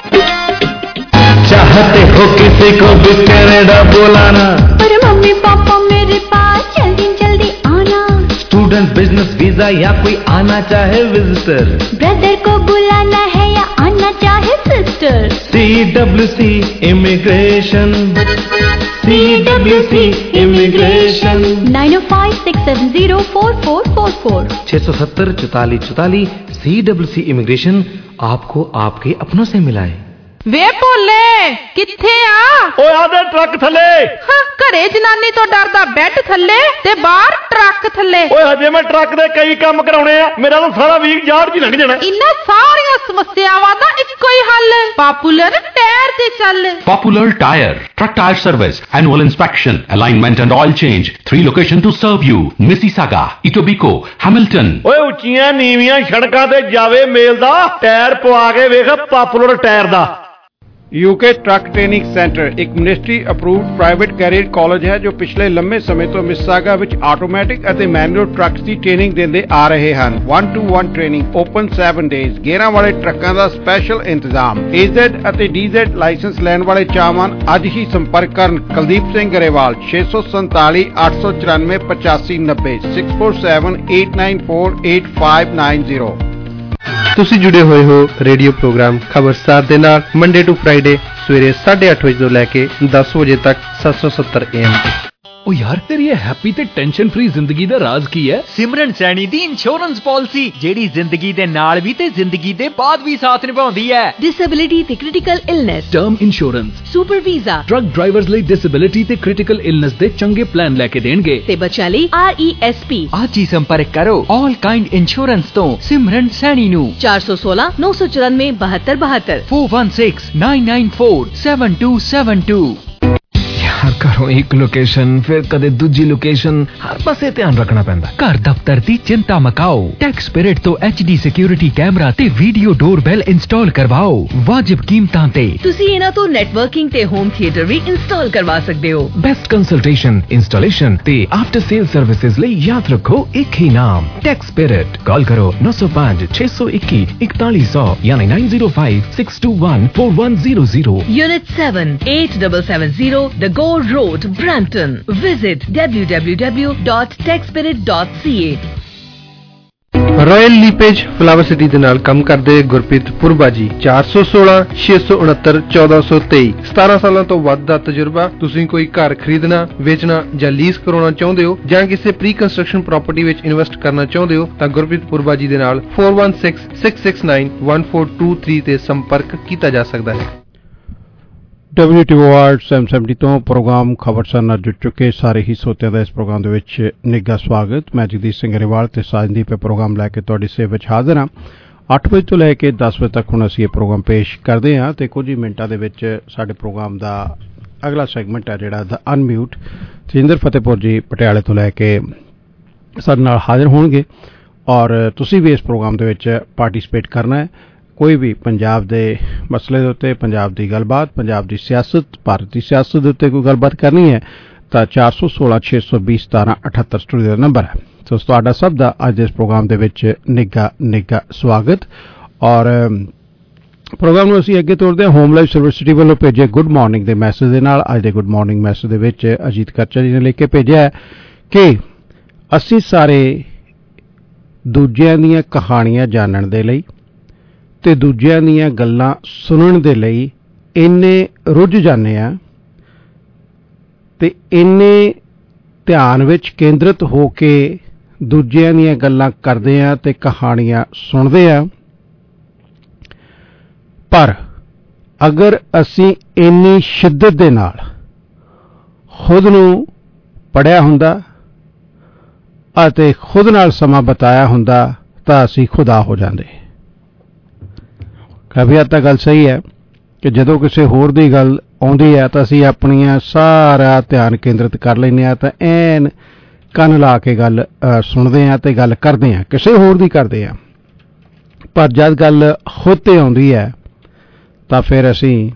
इक्की। चाहते हो किसी को भी कनाडा बुलाना, पर मम्मी पापा मेरे पास जल्दी जल्दी आना। स्टूडेंट, बिजनेस वीजा या कोई आना चाहे विजिटर, ब्रदर को बुलाना है या आना चाहे sister. C W C immigration, C W C immigration. Nine oh five six seven zero four four four four छह सौ सत्तर चौतालीस चौतालीस। सी डब्ल्यू सी इमिग्रेशन आपको आपके अपनों से मिलाए। ਵੇ ਭੋਲੇ ਕਿੱਥੇ ਆ? ਓਏ ਆਦੇ ਟਰੱਕ ਥੱਲੇ। ਹਾਂ, ਘਰੇ ਜਨਾਨੀ ਤੋਂ ਡਰਦਾ ਬੈੱਡ ਥੱਲੇ ਤੇ ਬਾਹਰ ਟਰੱਕ ਥੱਲੇ। ਓਏ ਹਜੇ ਮੈਂ ਟਰੱਕ ਦੇ ਕਈ ਕੰਮ ਕਰਾਉਣੇ ਆ, ਮੇਰਾ ਤਾਂ ਸਾਰਾ ਵੀਕ ਜਾੜ ਜੀ ਲੰਘ ਜਾਣਾ। ਇਨ੍ਹਾਂ ਸਾਰੀਆਂ ਸਮੱਸਿਆਵਾਂ ਦਾ ਇੱਕੋ ਹੀ ਹੱਲ, ਪਾਪੂਲਰ ਟਾਇਰ ਤੇ ਚੱਲ। Popular Tire, truck tire service, annual inspection, alignment and oil change. Three location to serve you: Mississauga, Etobicoke, Hamilton. ਓਏ ਉੱਚੀਆਂ ਨੀਵੀਆਂ ਸੜਕਾਂ ਤੇ ਜਾਵੇ ਮੇਲ ਦਾ ਟਾਇਰ ਪਵਾ ਕੇ ਵੇਖ ਪਾਪੂਲਰ ਟਾਇਰ ਦਾ। यूके ट्रक ट्रेनिंग सेंटर एक ministry approved private career college है जो पिछले लंबे समय तो मिसिसागा विच आटोमैटिक ਅਤੇ मैनुअल ट्रक्स ਦੀ ਟ੍ਰੇਨਿੰਗ ਦਿੰਦੇ ਆ ਰਹੇ ਹਨ। One to one training open seven days, ਗੇਅਰਾਂ ਵਾਲੇ ਟਰੱਕਾਂ ਦਾ ਸਪੈਸ਼ਲ ਇੰਤਜ਼ਾਮ। A Z ਅਤੇ D Z ਲਾਇਸੈਂਸ ਲੈਣ ਵਾਲੇ ਚਾਹਵਾਨ ਅੱਜ ਹੀ ਸੰਪਰਕ ਕਰਨ। ਕੁਲਦੀਪ ਸਿੰਘ ਗਰੇਵਾਲ ਛੇ ਸੌ ਸੰਤਾਲੀ ਅੱਠ ਸੌ ਚੁਰਾਨਵੇਂ ਪਚਾਸੀ ਨੱਬੇ six four seven eight nine four eight five nine zero. ਤੁਸੀਂ ਜੁੜੇ ਹੋਏ ਹੋ ਰੇਡੀਓ ਪ੍ਰੋਗਰਾਮ ਖਬਰਸਾਰ ਦੇ ਨਾਲ ਮੰਡੇ ਟੂ ਫਰਾਈਡੇ ਸਵੇਰੇ ਸਾਢੇ ਅੱਠ ਵਜੇ ਤੋਂ ਲੈ ਕੇ ਦਸ ਵਜੇ ਤੱਕ ਸੱਤ ਸੌ ਸੱਤਰ ਏ ਐਮ ਤੇ। ਉਹ ਯਾਰ ਤੇਰੀ ਇਹ ਹੈਪੀ ਤੇ ਟੈਨਸ਼ਨ ਫ੍ਰੀ ਜ਼ਿੰਦਗੀ ਦਾ ਰਾਜ਼ ਕੀ ਹੈ? ਸਿਮਰਨ ਸੈਣੀ ਦੀ ਇੰਸ਼ੋਰੈਂਸ ਪਾਲਿਸੀ, ਜਿਹੜੀ ਜ਼ਿੰਦਗੀ ਦੇ ਨਾਲ ਵੀ ਤੇ ਜ਼ਿੰਦਗੀ ਦੇ ਬਾਅਦ ਵੀ ਸਾਥ ਨਿਭਾਉਂਦੀ ਹੈ। ਡਿਸੇਬਿਲਿਟੀ ਤੇ critical illness, term insurance, super visa, truck drivers ਲਈ ਡਿਸੇਬਿਲਿਟੀ ਤੇ ਕ੍ਰਿਟੀਕਲ ਇਲਨੈਸ ਦੇ ਚੰਗੇ ਪਲਾਨ ਲੈ ਕੇ ਦੇਣਗੇ ਤੇ ਬੱਚਿਆਂ ਲਈ ਆਰ ਈ ਐਸ ਪੀ। ਅੱਜ ਹੀ ਸੰਪਰਕ ਕਰੋ ਆਲ ਕਾਈਂਡ ਇੰਸ਼ੋਰੈਂਸ ਤੋਂ ਸਿਮਰਨ ਸੈਣੀ ਨੂੰ ਚਾਰ ਸੌ ਸੋਲਾਂ ਨੌ ਸੌ ਚੁਰਾਨਵੇਂ ਬਹੱਤਰ ਬਹੱਤਰ four one six nine nine four seven two seven two. ਹਰ ਘਰੋਂ ਇੱਕ ਲੋਕੇਸ਼ਨ, ਫਿਰ ਕਦੇ ਦੂਜੀ ਲੋਕੇਸ਼ਨ, ਹਰ ਪਾਸੇ ਧਿਆਨ ਰੱਖਣਾ ਪੈਂਦਾ। ਘਰ ਦਫ਼ਤਰ ਦੀ ਚਿੰਤਾ ਮਕਾਓ, ਟੈਕ ਸਪਿਰਿਟ ਤੋਂ ਐਚ ਡੀ ਸਿਕਿਉਰਿਟੀ ਕੈਮਰਾ ਤੇ ਵੀਡੀਓ ਡੋਰਬੈਲ ਇੰਸਟਾਲ ਕਰਵਾਓ ਵਾਜਿਬ ਕੀਮਤਾਂ ਤੇ। ਤੁਸੀਂ ਇਹਨਾਂ ਤੋਂ ਨੈਟਵਰਕਿੰਗ ਤੇ ਹੋਮ ਥੀਏਟਰ ਵੀ ਇੰਸਟਾਲ ਕਰਵਾ ਸਕਦੇ ਹੋ। ਬੈਸਟ ਕੰਸਲਟੇਸ਼ਨ, ਇੰਸਟਾਲੇਸ਼ਨ ਤੇ ਆਫਟਰ ਸੇਲ ਸਰਵਿਸਿਜ਼ ਲਈ ਯਾਦ ਰੱਖੋ ਇੱਕ ਹੀ ਨਾਮ, ਟੈਕ ਸਪਿਰਿਟ। ਕਾਲ ਕਰੋ ਨੌ ਸੌ ਪੰਜ ਛੇ ਸੌ ਇੱਕੀ ਇਕਤਾਲੀ ਸੌ ਯਾਨੀ nine zero five six two one four one zero zero. Unit seven eight seven seven zero The Gore Road, Brampton. Visit w w w dot tech spirit dot c a। Royal LePage Flower City ਦੇ ਨਾਲ ਕੰਮ ਕਰਦੇ ਗੁਰਪ੍ਰੀਤ ਪੁਰਬਾ ਜੀ ਚਾਰ ਸੌ ਸੋਲਾਂ ਛੇ ਸੌ ਉਨੱਤਰ ਚੌਦਾਂ ਸੌ ਤੇਈ। ਸਤਾਰਾਂ ਸਾਲਾਂ ਤੋਂ ਵੱਧ ਦਾ ਤਜਰਬਾ। ਤੁਸੀਂ ਕੋਈ ਘਰ ਖਰੀਦਣਾ, ਵੇਚਣਾ ਜਾਂ ਲੀਜ਼ ਕਰਾਉਣਾ ਚਾਹੁੰਦੇ ਹੋ ਜਾਂ ਕਿਸੇ ਪ੍ਰੀ ਕੰਸਟਰਕਸ਼ਨ ਪ੍ਰਾਪਰਟੀ ਵਿੱਚ ਇਨਵੈਸਟ ਕਰਨਾ ਚਾਹੁੰਦੇ ਹੋ ਤਾਂ ਗੁਰਪ੍ਰੀਤ ਪੁਰਬਾ ਜੀ ਦੇ ਨਾਲ four one six six six nine one four two three ਤੇ ਸੰਪਰਕ ਕੀਤਾ ਜਾ ਸਕਦਾ ਹੈ। W T O R seven seventy ਤੋਂ ਪ੍ਰੋਗਰਾਮ ਖਬਰਸਾਰ ਨਾਲ ਜੁੜ ਚੁੱਕੇ ਸਾਰੇ ਹੀ ਸਰੋਤਿਆਂ ਦਾ ਇਸ ਪ੍ਰੋਗਰਾਮ ਦੇ ਵਿੱਚ ਨਿੱਘਾ ਸਵਾਗਤ। ਮੈਂ ਜਗਦੀਸ਼ ਸਿੰਘ ਗਰੇਵਾਲ ਤੇ ਸਾਜਦੀਪ ਇਹ ਪ੍ਰੋਗਰਾਮ ਲੈ ਕੇ ਤੁਹਾਡੀ ਸੇਵਾ ਵਿੱਚ ਹਾਜ਼ਰ ਹਾਂ। ਅੱਠ ਵਜੇ ਤੋਂ ਲੈ ਕੇ ਦਸ ਵਜੇ ਤੱਕ ਹੁਣ ਅਸੀਂ ਇਹ ਪ੍ਰੋਗਰਾਮ ਪੇਸ਼ ਕਰਦੇ ਹਾਂ ਤੇ ਕੁਝ ਹੀ ਮਿੰਟਾਂ ਦੇ ਵਿੱਚ ਸਾਡੇ ਪ੍ਰੋਗਰਾਮ ਦਾ ਅਗਲਾ ਸੈਗਮੈਂਟ ਹੈ ਜਿਹੜਾ ਦਾ ਅਨਮਿਊਟ। ਤੇਜਿੰਦਰ ਫਤਿਹਪੁਰ ਜੀ ਪਟਿਆਲੇ ਤੋਂ ਲੈ ਕੇ ਸਾਡੇ ਨਾਲ ਹਾਜ਼ਰ ਹੋਣਗੇ ਔਰ ਤੁਸੀਂ ਵੀ ਇਸ ਪ੍ਰੋਗਰਾਮ ਦੇ ਵਿੱਚ ਪਾਰਟਿਸਿਪੇਟ ਕਰਨਾ ਹੈ। ਕੋਈ ਵੀ ਪੰਜਾਬ ਦੇ ਮਸਲੇ ਦੇ ਉੱਤੇ, ਪੰਜਾਬ ਦੀ ਗੱਲਬਾਤ, ਪੰਜਾਬ ਦੀ ਸਿਆਸਤ, ਭਾਰਤ ਦੀ ਸਿਆਸਤ ਦੇ ਉੱਤੇ ਕੋਈ ਗੱਲਬਾਤ ਕਰਨੀ ਹੈ ਤਾਂ ਚਾਰ ਸੌ ਸੋਲਾਂ ਛੇ ਸੌ ਵੀਹ ਸਤਾਰਾਂ ਅਠੱਤਰ ਸਟੂਡੀਓ ਦਾ ਨੰਬਰ ਹੈ। ਸੋ ਤੁਹਾਡਾ ਸਭ ਦਾ ਅੱਜ ਦੇ ਇਸ ਪ੍ਰੋਗਰਾਮ ਦੇ ਵਿੱਚ ਨਿੱਘਾ ਨਿੱਘਾ ਸਵਾਗਤ। ਔਰ ਪ੍ਰੋਗਰਾਮ ਨੂੰ ਅਸੀਂ ਅੱਗੇ ਤੋਰਦੇ ਹਾਂ ਹੋਮ ਲਾਈਫ ਯੂਨੀਵਰਸਿਟੀ ਵੱਲੋਂ ਭੇਜੇ ਗੁੱਡ ਮਾਰਨਿੰਗ ਦੇ ਮੈਸੇਜ ਦੇ ਨਾਲ। ਅੱਜ ਦੇ ਗੁੱਡ ਮਾਰਨਿੰਗ ਮੈਸੇਜ ਦੇ ਵਿੱਚ ਅਜੀਤ ਕਰਚਾ ਜੀ ਨੇ ਲਿਖ ਕੇ ਭੇਜਿਆ ਹੈ ਕਿ ਅਸੀਂ ਸਾਰੇ ਦੂਜਿਆਂ ਦੀਆਂ ਕਹਾਣੀਆਂ ਜਾਣਨ ਦੇ ਲਈ ਤੇ ਦੂਜਿਆਂ ਦੀਆਂ ਗੱਲਾਂ ਸੁਣਨ ਦੇ ਲਈ ਇੰਨੇ ਰੁੱਝ ਜਾਂਦੇ ਆ ਤੇ ਇੰਨੇ ਧਿਆਨ ਵਿੱਚ ਕੇਂਦਰਿਤ ਹੋ ਕੇ ਦੂਜਿਆਂ ਦੀਆਂ ਗੱਲਾਂ ਕਰਦੇ ਆ ਤੇ ਕਹਾਣੀਆਂ ਸੁਣਦੇ ਆ, ਪਰ ਅਗਰ ਅਸੀਂ ਇੰਨੀ ਸ਼ਿੱਦਤ ਦੇ ਨਾਲ ਖੁਦ ਨੂੰ ਪੜ੍ਹਿਆ ਹੁੰਦਾ ਅਤੇ ਖੁਦ ਨਾਲ ਸਮਾਂ ਬਿਤਾਇਆ ਹੁੰਦਾ ਤਾਂ ਅਸੀਂ ਖੁਦਾ ਹੋ ਜਾਂਦੇ। ਕਾਫੀ ਹੱਦ ਤੱਕ ਗੱਲ ਸਹੀ ਹੈ ਕਿ ਜਦੋਂ ਕਿਸੇ ਹੋਰ ਦੀ ਗੱਲ ਆਉਂਦੀ ਹੈ ਤਾਂ ਅਸੀਂ ਆਪਣੀਆਂ ਸਾਰਾ ਧਿਆਨ ਕੇਂਦਰਿਤ ਕਰ ਲੈਂਦੇ ਹਾਂ, ਤਾਂ ਐਨ ਕੰਨ ਲਾ ਕੇ ਗੱਲ ਸੁਣਦੇ ਹਾਂ ਅਤੇ ਗੱਲ ਕਰਦੇ ਹਾਂ, ਕਿਸੇ ਹੋਰ ਦੀ ਕਰਦੇ ਹਾਂ। ਪਰ ਜਦ ਗੱਲ ਖੁਦ 'ਤੇ ਆਉਂਦੀ ਹੈ ਤਾਂ ਫਿਰ ਅਸੀਂ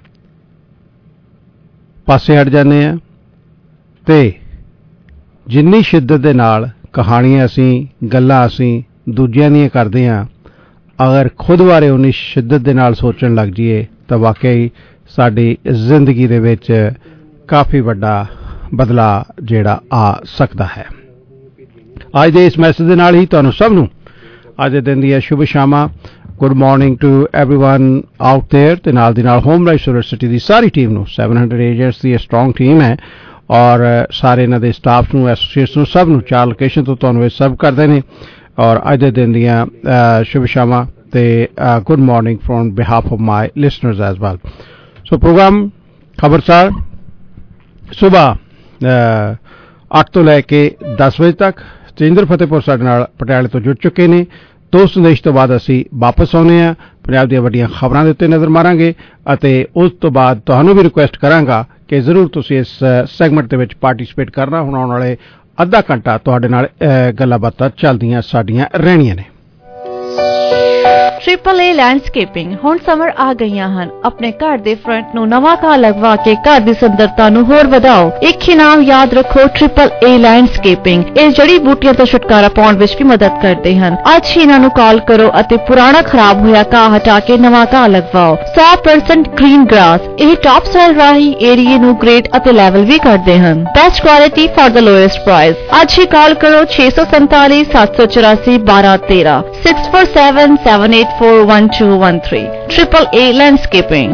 ਪਾਸੇ ਹਟ ਜਾਂਦੇ ਹਾਂ ਅਤੇ ਜਿੰਨੀ ਸ਼ਿੱਦਤ ਦੇ ਨਾਲ ਕਹਾਣੀਆਂ ਅਸੀਂ ਗੱਲਾਂ ਅਸੀਂ ਦੂਜਿਆਂ ਦੀਆਂ ਕਰਦੇ ਹਾਂ, ਅਗਰ ਖੁਦ ਬਾਰੇ ਉਨੀ ਸ਼ਿੱਦਤ ਦੇ ਨਾਲ ਸੋਚਣ ਲੱਗ ਜਾਈਏ ਤਾਂ ਵਾਕਈ ਸਾਡੀ ਜ਼ਿੰਦਗੀ ਦੇ ਵਿੱਚ ਕਾਫੀ ਵੱਡਾ ਬਦਲਾਅ ਜਿਹੜਾ ਆ ਸਕਦਾ ਹੈ। ਅੱਜ ਦੇ ਇਸ ਮੈਸੇਜ ਦੇ ਨਾਲ ਹੀ ਤੁਹਾਨੂੰ ਸਭ ਨੂੰ ਅੱਜ ਦੇ ਦਿਨ ਦੀਆਂ ਸ਼ੁਭ ਸ਼ਾਮਾਂ। Good morning to everyone out there ਤੇ ਨਾਲ ਦੀ ਨਾਲ ਹੋਮ ਲਾਈਫ ਯੂਨੀਵਰਸਿਟੀ ਦੀ ਸਾਰੀ ਟੀਮ ਨੂੰ ਸੈਵਨ ਹੰਡਰਡ ਏਜੰਟਸ ਦੀ ਸਟਰੋਂਗ ਟੀਮ ਹੈ ਔਰ ਸਾਰੇ ਇਹਨਾਂ ਦੇ ਸਟਾਫ ਨੂੰ ਐਸੋਸੀਏਟਸ ਨੂੰ ਸਭ ਨੂੰ ਚਾਰ ਲੋਕੇਸ਼ਨ ਤੋਂ ਤੁਹਾਨੂੰ ਇਹ ਸਭ ਕਰਦੇ ਨੇ ਔਰ ਅੱਜ ਦੇ ਦਿਨ ਦੀਆਂ ਸ਼ੁਭ ਸ਼ਾਮਾਂ ਤੇ good morning from behalf of my listeners as well. So programme Khabarsaar ਸੁਬਾਹ ਅੱਠ ਤੋਂ ਲੈ ਕੇ ਦਸ ਵਜੇ ਤੱਕ ਤੇਜਿੰਦਰ ਫਤਿਹਪੁਰ ਸਾਡੇ ਨਾਲ ਪਟਿਆਲੇ ਤੋਂ ਜੁੜ ਚੁੱਕੇ ਨੇ। ਦੋ ਸੰਦੇਸ਼ ਤੋਂ ਬਾਅਦ ਅਸੀਂ ਵਾਪਸ ਆਉਂਦੇ ਹਾਂ, ਪੰਜਾਬ ਦੀਆਂ ਵੱਡੀਆਂ ਖਬਰਾਂ ਦੇ ਉੱਤੇ ਨਜ਼ਰ ਮਾਰਾਂਗੇ ਅਤੇ ਉਸ ਤੋਂ ਬਾਅਦ ਤੁਹਾਨੂੰ ਵੀ ਰਿਕੁਐਸਟ ਕਰਾਂਗਾ ਕਿ ਜ਼ਰੂਰ ਤੁਸੀਂ ਇਸ ਸੈਗਮੈਂਟ ਦੇ ਵਿੱਚ ਪਾਰਟੀਸਪੇਟ ਕਰਨਾ। ਹੁਣ ਆਉਣ ਵਾਲੇ ਅੱਧਾ ਘੰਟਾ ਤੁਹਾਡੇ ਨਾਲ ਗੱਲਾਂ ਬਾਤਾਂ ਚੱਲਦੀਆਂ ਸਾਡੀਆਂ ਰਹਿਣੀਆਂ ਨੇ। ट्रिपल ए लैंडस्केपिंग ਹੁਣ ਸਮਰ ਆ ਗਈਆਂ ਹਨ। ਆਪਣੇ ਘਰ ਦੇ ਫਰੰਟ ਨੂੰ ਨਵਾਂ ਘਾਹ ਲਗਵਾ ਕੇ ਘਰ ਦੀ ਸੁੰਦਰਤਾ ਨੂੰ ਹੋਰ ਵਧਾਓ। ਇੱਕ ਹੀ ਨਾਮ ਯਾਦ ਰੱਖੋ, ਟ੍ਰਿਪਲ ਏ ਲੈਂਡਸਕੇਪਿੰਗ। ਇਹ ਜੜੀ ਬੂਟੀਆਂ ਤੋਂ ਛੁਟਕਾਰਾ ਪਾਉਣ ਵਿੱਚ ਵੀ ਮਦਦ ਕਰਦੇ ਹਨ। ਅੱਜ ਹੀ ਇਹਨਾਂ ਨੂੰ ਕਾਲ ਕਰੋ ਅਤੇ ਪੁਰਾਣਾ ਖਰਾਬ ਹੋਇਆ ਘਾਹ ਹਟਾ ਕੇ ਨਵਾਂ ਘਾਹ ਲਗਵਾਓ। ਸੌ ਪਰਸੈਂਟ ਗ੍ਰੀਨ ਗ੍ਰਾਸ। ਇਹ ਟਾਪ ਸਟਾਈਲ ਰਾਹੀਂ ਏਰੀਏ ਨੂੰ ਗ੍ਰੇਟ ਅਤੇ ਲੈਵਲ ਵੀ ਕਰਦੇ ਹਨ। Best quality for the lowest price. ਅੱਜ ਹੀ ਕਾਲ ਕਰੋ ਛੇ ਸੌ ਸੰਤਾਲੀ ਸੱਤ ਸੌ ਚੁਰਾਸੀ ਬਾਰਾਂ ਤੇਰਾਂ six four seven seven eight four one two one three Triple A Landscaping।